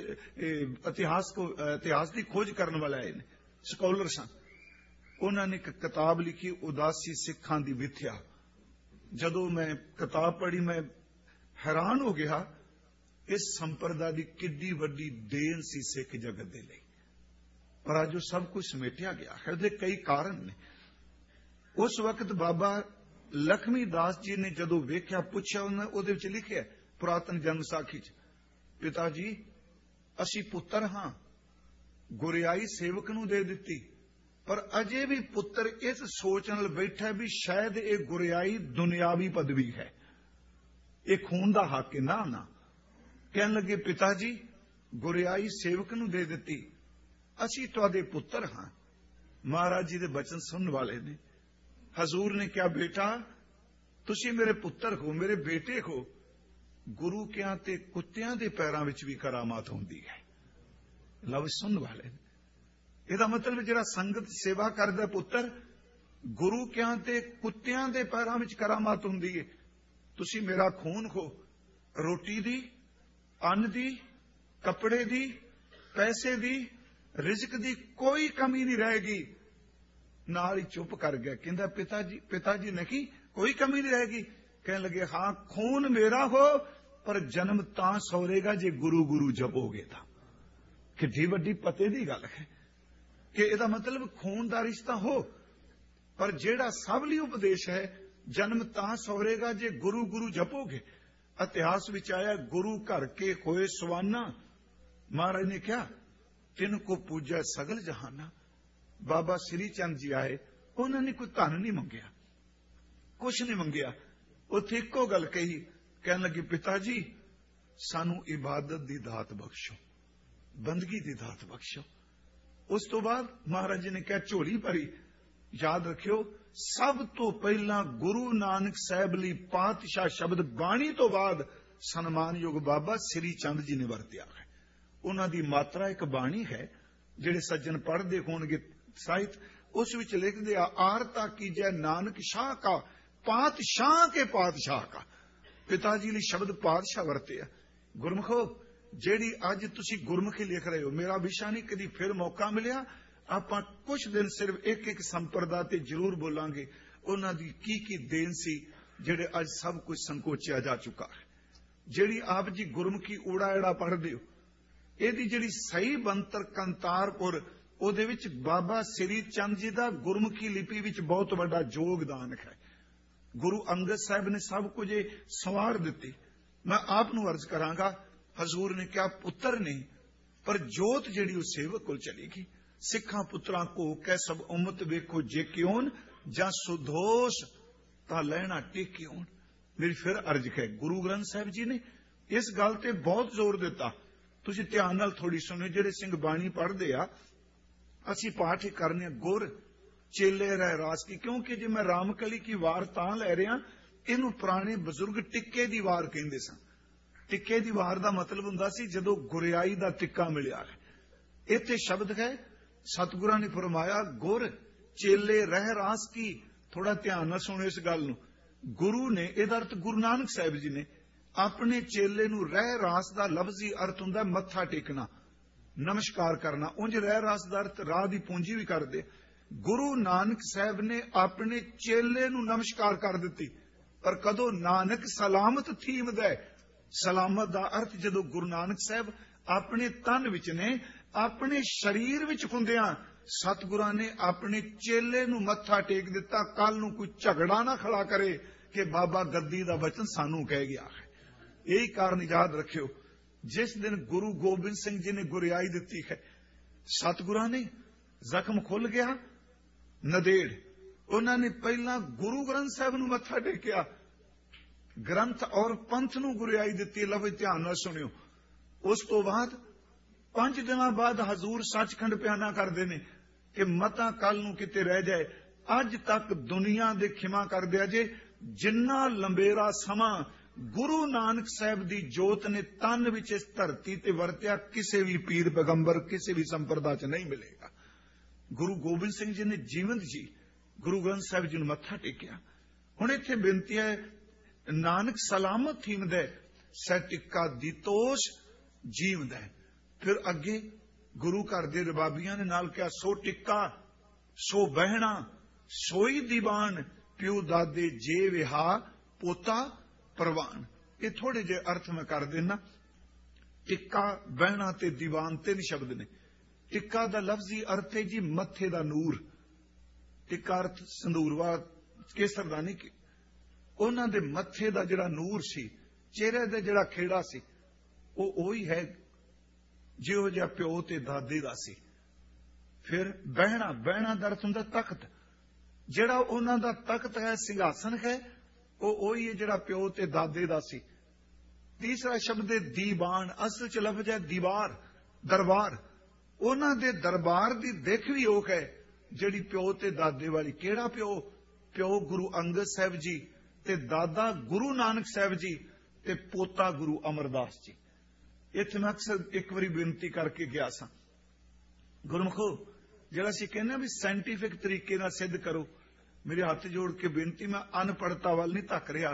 ਇਤਿਹਾਸ ਦੀ ਖੋਜ ਕਰਨ ਵਾਲੇ ਆਏ ਨੇ, ਸਕਾਲਰ ਸਨ। ਉਹਨਾਂ ਨੇ ਇੱਕ ਕਿਤਾਬ ਲਿਖੀ, ਉਦਾਸੀ ਸਿੱਖਾਂ ਦੀ ਵਿਥਿਆ। ਜਦੋਂ ਮੈਂ ਕਿਤਾਬ ਪੜ੍ਹੀ ਮੈਂ ਹੈਰਾਨ ਹੋ ਗਿਆ, ਇਸ ਸੰਪਰਦਾ ਦੀ ਕਿੱਡੀ ਵੱਡੀ ਦੇਣ ਸੀ ਸਿੱਖ ਜਗਤ ਦੇ ਲਈ, ਪਰ ਅੱਜ ਉਹ ਸਭ ਕੁਝ ਸਮੇਟਿਆ ਗਿਆ ਹੈ। ਉਹਦੇ ਕਈ ਕਾਰਨ ਨੇ। ਉਸ ਵਕਤ ਬਾਬਾ ਲਖਮੀ ਦਾਸ ਜੀ ਨੇ ਜਦੋਂ ਵੇਖਿਆ, ਪੁੱਛਿਆ, ਉਹਦੇ ਵਿੱਚ ਲਿਖਿਆ ਪੁਰਾਤਨ ਜਨਮ ਸਾਖੀ 'ਚ, ਪਿਤਾ ਜੀ ਅਸੀਂ ਪੁੱਤਰ ਹਾਂ, ਗੁਰਿਆਈ ਸੇਵਕ ਨੂੰ ਦੇ ਦਿੱਤੀ, ਪਰ ਅਜੇ ਵੀ ਪੁੱਤਰ ਇਸ ਸੋਚ ਨਾਲ ਬੈਠਾ ਵੀ ਸ਼ਾਇਦ ਇਹ ਗੁਰਿਆਈ ਦੁਨਿਆਵੀ ਪਦਵੀ ਹੈ, ਇਹ ਖੂਨ ਦਾ ਹੱਕ ਹੈ। ਨਾ ਕਹਿਣ ਲੱਗੇ, ਪਿਤਾ ਜੀ ਗੁਰਿਆਈ ਸੇਵਕ ਨੂੰ ਦੇ ਦਿੱਤੀ, ਅਸੀਂ ਤੁਹਾਡੇ ਪੁੱਤਰ ਹਾਂ। ਮਹਾਰਾਜ ਜੀ ਦੇ ਬਚਨ ਸੁਣਨ ਵਾਲੇ ਨੇ। ਹਜ਼ੂਰ ਨੇ ਕਿਹਾ, ਬੇਟਾ ਤੁਸੀਂ ਮੇਰੇ ਪੁੱਤਰ ਹੋ, ਮੇਰੇ ਬੇਟੇ ਹੋ। ਗੁਰੂ ਕਿਆਂ ਤੇ ਕੁੱਤਿਆਂ ਦੇ ਪੈਰਾਂ ਵਿੱਚ ਵੀ ਕਰਾਮਾਤ ਹੁੰਦੀ ਹੈ। ਲਫ਼ਜ਼ ਸੁਣਨ ਵਾਲੇ ਨੇ। ਇਹਦਾ ਮਤਲਬ ਜਿਹੜਾ ਸੰਗਤ ਸੇਵਾ ਕਰਦਾ ਪੁੱਤਰ, ਗੁਰੂ ਕਿਆਂ ਤੇ ਕੁੱਤਿਆਂ ਦੇ ਪੈਰਾਂ ਵਿੱਚ ਕਰਾਮਾਤ ਹੁੰਦੀ ਹੈ। ਤੁਸੀਂ ਮੇਰਾ ਖੂਨ ਹੋ, ਰੋਟੀ ਦੀ, ਅੰਨ ਦੀ, ਕੱਪੜੇ ਦੀ, ਪੈਸੇ ਦੀ, ਰਿਜ਼ਕ ਦੀ ਕੋਈ ਕਮੀ ਨਹੀਂ ਰਹੇਗੀ। ਨਾਲ ਹੀ ਚੁੱਪ ਕਰ ਗਿਆ। ਕਹਿੰਦਾ, ਪਿਤਾ ਜੀ ਨਹੀਂ, ਕੋਈ ਕਮੀ ਨਹੀਂ ਰਹੇਗੀ। ਕਹਿਣ ਲੱਗੇ, ਹਾਂ ਖੂਨ ਮੇਰਾ ਹੋ, ਪਰ ਜਨਮ ਤਾਂ ਸੌਰੇਗਾ ਜੇ ਗੁਰੂ ਜਪੋਗੇ ਤਾਂ। ਕਿੱਡੀ ਵੱਡੀ ਪਤੇ ਦੀ ਗੱਲ ਹੈ ਕਿ ਇਹਦਾ ਮਤਲਬ ਖੂਨ ਦਾ ਰਿਸ਼ਤਾ ਹੋ, ਪਰ ਜਿਹੜਾ ਸਭ ਲਈ ਉਪਦੇਸ਼ ਹੈ, ਜਨਮ ਤਾਂ ਸੌਰੇਗਾ ਜੇ ਗੁਰੂ ਜਪੋਗੇ। ਇਤਿਹਾਸ ਵਿੱਚ ਆਇਆ, ਗੁਰੂ ਘਰ ਕੇ ਹੋਏ ਸਵਾਨਾ। ਮਹਾਰਾਜ ਨੇ ਕਿਹਾ, ਤਿੰਨ ਕੋ ਪੂਜਾ ਸਗਲ ਜਹਾਨਾ। ਬਾਬਾ ਸ੍ਰੀ ਚੰਦ ਜੀ ਆਏ, ਉਹਨਾਂ ਨੇ ਕੋਈ ਧਨ ਨਹੀਂ ਮੰਗਿਆ, ਕੁਛ ਨਹੀਂ ਮੰਗਿਆ। ਉੱਥੇ ਇੱਕੋ ਗੱਲ ਕਹੀ, ਕਹਿਣ ਲੱਗੇ, ਪਿਤਾ ਜੀ ਸਾਨੂੰ ਇਬਾਦਤ ਦੀ ਦਾਤ ਬਖਸ਼ੋ, ਬੰਦਗੀ ਦੀ ਦਾਤ ਬਖਸ਼ੋ। ਉਸ ਤੋਂ ਬਾਅਦ ਮਹਾਰਾਜ ਜੀ ਨੇ ਕਿਹਾ, ਝੋਲੀ ਭਰੀ। ਯਾਦ ਰੱਖਿਓ, ਸਭ ਤੋਂ ਪਹਿਲਾਂ ਗੁਰੂ ਨਾਨਕ ਸਾਹਿਬ ਲਈ ਪਾਤਸ਼ਾਹ ਸ਼ਬਦ ਬਾਣੀ ਤੋਂ ਬਾਅਦ ਸਨਮਾਨਯੋਗ ਬਾਬਾ ਸ੍ਰੀ ਚੰਦ ਜੀ ਨੇ ਵਰਤਿਆ ਹੈ। ਉਹਨਾਂ ਦੀ ਮਾਤਰਾ ਇੱਕ ਬਾਣੀ ਹੈ, ਜਿਹੜੇ ਸੱਜਣ ਪੜ੍ਹਦੇ ਹੋਣਗੇ ਸਾਹਿਤ, ਉਸ ਵਿੱਚ ਲਿਖਦੇ ਆ, ਆਰਤਾ ਕੀਜੈ ਨਾਨਕ ਸ਼ਾਹ ਕਾ, ਪਾਤਸ਼ਾਹ ਕੇ ਪਾਤਸ਼ਾਹ ਕਾ। ਪਿਤਾ ਜੀ ਲਈ ਸ਼ਬਦ ਪਾਤਸ਼ਾਹ ਵਰਤਿਆ। ਗੁਰਮੁਖੋ, ਜਿਹੜੀ ਅੱਜ ਤੁਸੀਂ ਗੁਰਮੁਖੀ ਲਿਖ ਰਹੇ ਹੋ, ਮੇਰਾ ਵਿਸ਼ਾ ਨਹੀਂ, ਕਦੀ ਫਿਰ ਮੌਕਾ ਮਿਲਿਆ ਆਪਾਂ ਕੁਝ ਦਿਨ ਸਿਰਫ ਇੱਕ ਸੰਪਰਦਾ ਤੇ ਜ਼ਰੂਰ ਬੋਲਾਂਗੇ, ਉਹਨਾਂ ਦੀ ਕੀ ਦੇਣ ਸੀ, ਜਿਹੜੇ ਅੱਜ ਸਭ ਕੁਝ ਸੰਕੋਚਿਆ ਜਾ ਚੁੱਕਾ ਹੈ। ਜਿਹੜੀ ਆਪ ਜੀ ਗੁਰਮੁਖੀ ਊੜਾ ਐੜਾ ਪੜ੍ਹਦੇ ਹੋ, ਇਹਦੀ ਜਿਹੜੀ ਸਹੀ ਬੰਤਰ ਕਰਤਾਰਪੁਰ, ਉਹਦੇ ਵਿੱਚ ਬਾਬਾ ਸ੍ਰੀ ਚੰਦ ਜੀ ਦਾ ਗੁਰਮੁਖੀ ਲਿਪੀ ਵਿੱਚ ਬਹੁਤ ਵੱਡਾ ਯੋਗਦਾਨ ਹੈ। ਗੁਰੂ ਅੰਗਦ ਸਾਹਿਬ ਨੇ ਸਭ ਕੁਝ ਸੰਵਾਰ ਦਿੱਤੀ। ਮੈਂ ਆਪ ਨੂੰ ਅਰਜ਼ ਕਰਾਂਗਾ, ਹਜ਼ੂਰ ਨੇ ਕਿਹਾ, ਪੁੱਤਰ ਨਹੀਂ, ਪਰ ਜੋਤ ਜਿਹੜੀ ਉਹ ਸੇਵਕ ਕੋਲ ਚਲੀ ਗਈ। ਸਿੱਖਾਂ ਪੁੱਤਰਾਂ ਕੋ ਕਹਿ ਸਭ ਉਮਤ ਵੇਖੋ ਜੇ ਕਿਉਂ, ਜਾਂ ਸੁਦੋਸ਼ ਤਾਂ ਲੈਣਾ ਟੇਕਿਉਂ। ਮੇਰੀ ਫਿਰ ਅਰਜ਼ ਹੈ, ਗੁਰੂ ਗ੍ਰੰਥ ਸਾਹਿਬ ਜੀ ਨੇ ਇਸ ਗੱਲ ਤੇ ਬਹੁਤ ਜ਼ੋਰ ਦਿੱਤਾ। ਤੁਸੀਂ ਧਿਆਨ ਨਾਲ ਥੋੜੀ ਸੁਣੋ। ਜਿਹੜੇ ਸਿੰਘ ਬਾਣੀ ਪੜ੍ਹਦੇ ਆ, ਅਸੀਂ ਪਾਠ ਹੀ ਕਰਨੇ, ਗੁਰ चेले रह रास की। क्योंकि जे मैं रामकली की वार तां लै रहा, इनू पुराने बजुर्ग टिक्के दी वार कहंदे सन। टिक्के दी वार दा मतलब हुंदा सी जदों गुरियाई दा टिक्का मिलिया है। इत्थे शब्द है सतगुरां ने फरमाया गुर चेले रह रास की। थोड़ा ध्यान नाल सुणो इस गल नूं। गुरु ने इहदा अर्थ गुरु नानक साहिब जी ने अपने चेले नूं रह रास दा लफ्जी अर्थ हुंदा मत्था टेकना, नमस्कार करना। उंज रह रास दा अर्थ राह दी पूंजी भी करदे। गुरु नानक साहब ने अपने चेले नूं नमस्कार कर दित्ती। पर कदों नानक सलामत थीमद है। सलामत दा अर्थ जदों गुरु नानक साहब अपने तन विच ने, अपने शरीर विच हुंदियां सतगुरां ने अपने चेले नूं मत्था टेक दिता। कल नूं कोई झगड़ा ना खड़ा करे कि बाबा गद्दी दा वचन सानू कह गया है। यही कारण याद रखियो, जिस दिन गुरु गोबिंद सिंह जी ने गुरियाई दिती है, सतगुरां ने जख्म खुल गया नदेड़, उन्होंने पहला गुरु ग्रंथ साहब नूं मत्था टेकिया, ग्रंथ और पंथ नूं गुरियाई दिती। लफ्ज ध्यान नाल सुनियो। उस तो बाद 5 दिन बाद हजूर सचखंड बयाना करते हैं कि मता कल नूं किते रह जाए। अज तक दुनिया दे खिमा कर दिया जे जिन्ना लंबेरा समा गुरु नानक साहब दी जोत ने तन विच इस धरती ते वरत्या, किसी भी पीर पैगंबर किसी भी संप्रदा च नहीं मिलेगा। गुरु गोबिंद सिंह जी ने जीवंत जी गुरु ग्रंथ साहब जी नूं मत्था टेकिया। हुण इत्थे बेनती है, नानक सलामत थीमद है, सै टिक्का दितोष जीवद है। फिर अगे गुरु घर दे रबाबियां ने नाल कहा, सो टिक्का सो बहना सोई दीवान, प्यो दादे जे विहा पोता परवान। ये थोड़े जे अर्थ मैं कर देना। टिक्का बहना ते दीवान 3 शब्द ने। टिक्का दा लफ्जी अर्थ है जी मत्थे दा नूर। टिक्का अर्थ संदूरवा केसरदानी की। उन्हां दे मत्थे दा जिहड़ा नूर सी, चेहरे दे जिहड़ा खेड़ा सी, ओही है जिहो जिहा प्यो ते दादे दा सी। फिर बहना, बहना दा अर्थ हुंदा तख्त। जिहड़ा उन्हां दा तख्त है, सिंघासन है, ओही है जिहड़ा प्यो ते दादे दा सी। तीसरा शब्द है दीवान, असल च लफ्ज है दीवार, दरबार। उन्हां दे दरबार दी दिख भी ओह है जिहड़ी प्यो ते दादे वाली। किहड़ा प्यो? प्यो गुरु अंगद साहब जी ते दादा गुरु नानक साहब जी ते पोता गुरु अमरदास जी। इत्थे मैं अक्सर एक बारी बेनती करके गया सा, गुरमुखो जिहड़ा असीं कहने भी साइंटिफिक तरीके नाल सिद्ध करो, मेरे हाथ जोड़ के बेनती, मैं अनपढ़ता वाल नहीं तक रहा।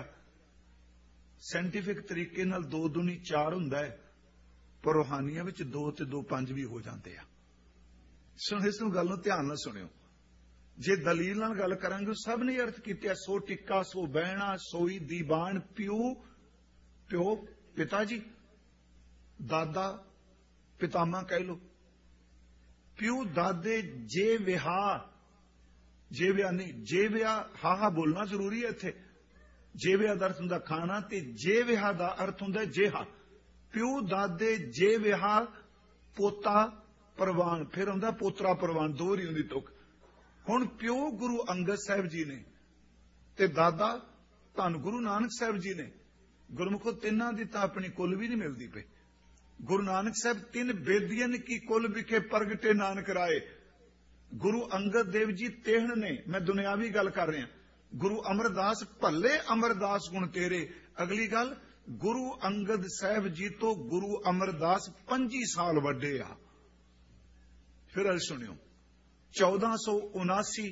साइंटिफिक तरीके नाल 2 दूनी 4 हुंदा है, पर रूहानियां विच 2 ते 2 5 भी हो जाते हैं। सुन इस गल नूं ध्यान नाल सुनियो। जे दलील नाल गल करांगे, सब ने अर्थ कीता, सो टिक्का सो बहना सोई दीवान, प्यो प्यो पिता जी, दादा पितामा कह लो, प्यो दादे जे विहा, जे विहा नहीं, जे विहा हा बोलना जरूरी है। इत्थे जे विहा दा अर्थ हुंदा खाना ते जे विहा दा अर्थ हुंदा जेहा। प्यो दादे जे विहा पोता परवान, फिर हुंदा पोतरा परवान, 2 ही हुंदी तुक। हुण प्यो गुरु अंगद साहब जी ने ते दादा धन गुरु नानक साहब जी ने। गुरमुखो तिन्हां दी तां अपनी कुल भी नहीं मिलदी पई। गुरु नानक साहब 3 बेदियन की कुल विखे प्रगटे नानक राय। गुरु अंगद देव जी 3 ने, मैं दुनियावी गल कर रहा। गुरु अमरदास भले अमरदास गुण तेरे। अगली गल, गुरु अंगद साहब जी तो गुरु अमरदास 25 साल वड्डे आ। फिर अल सुनियो, 1479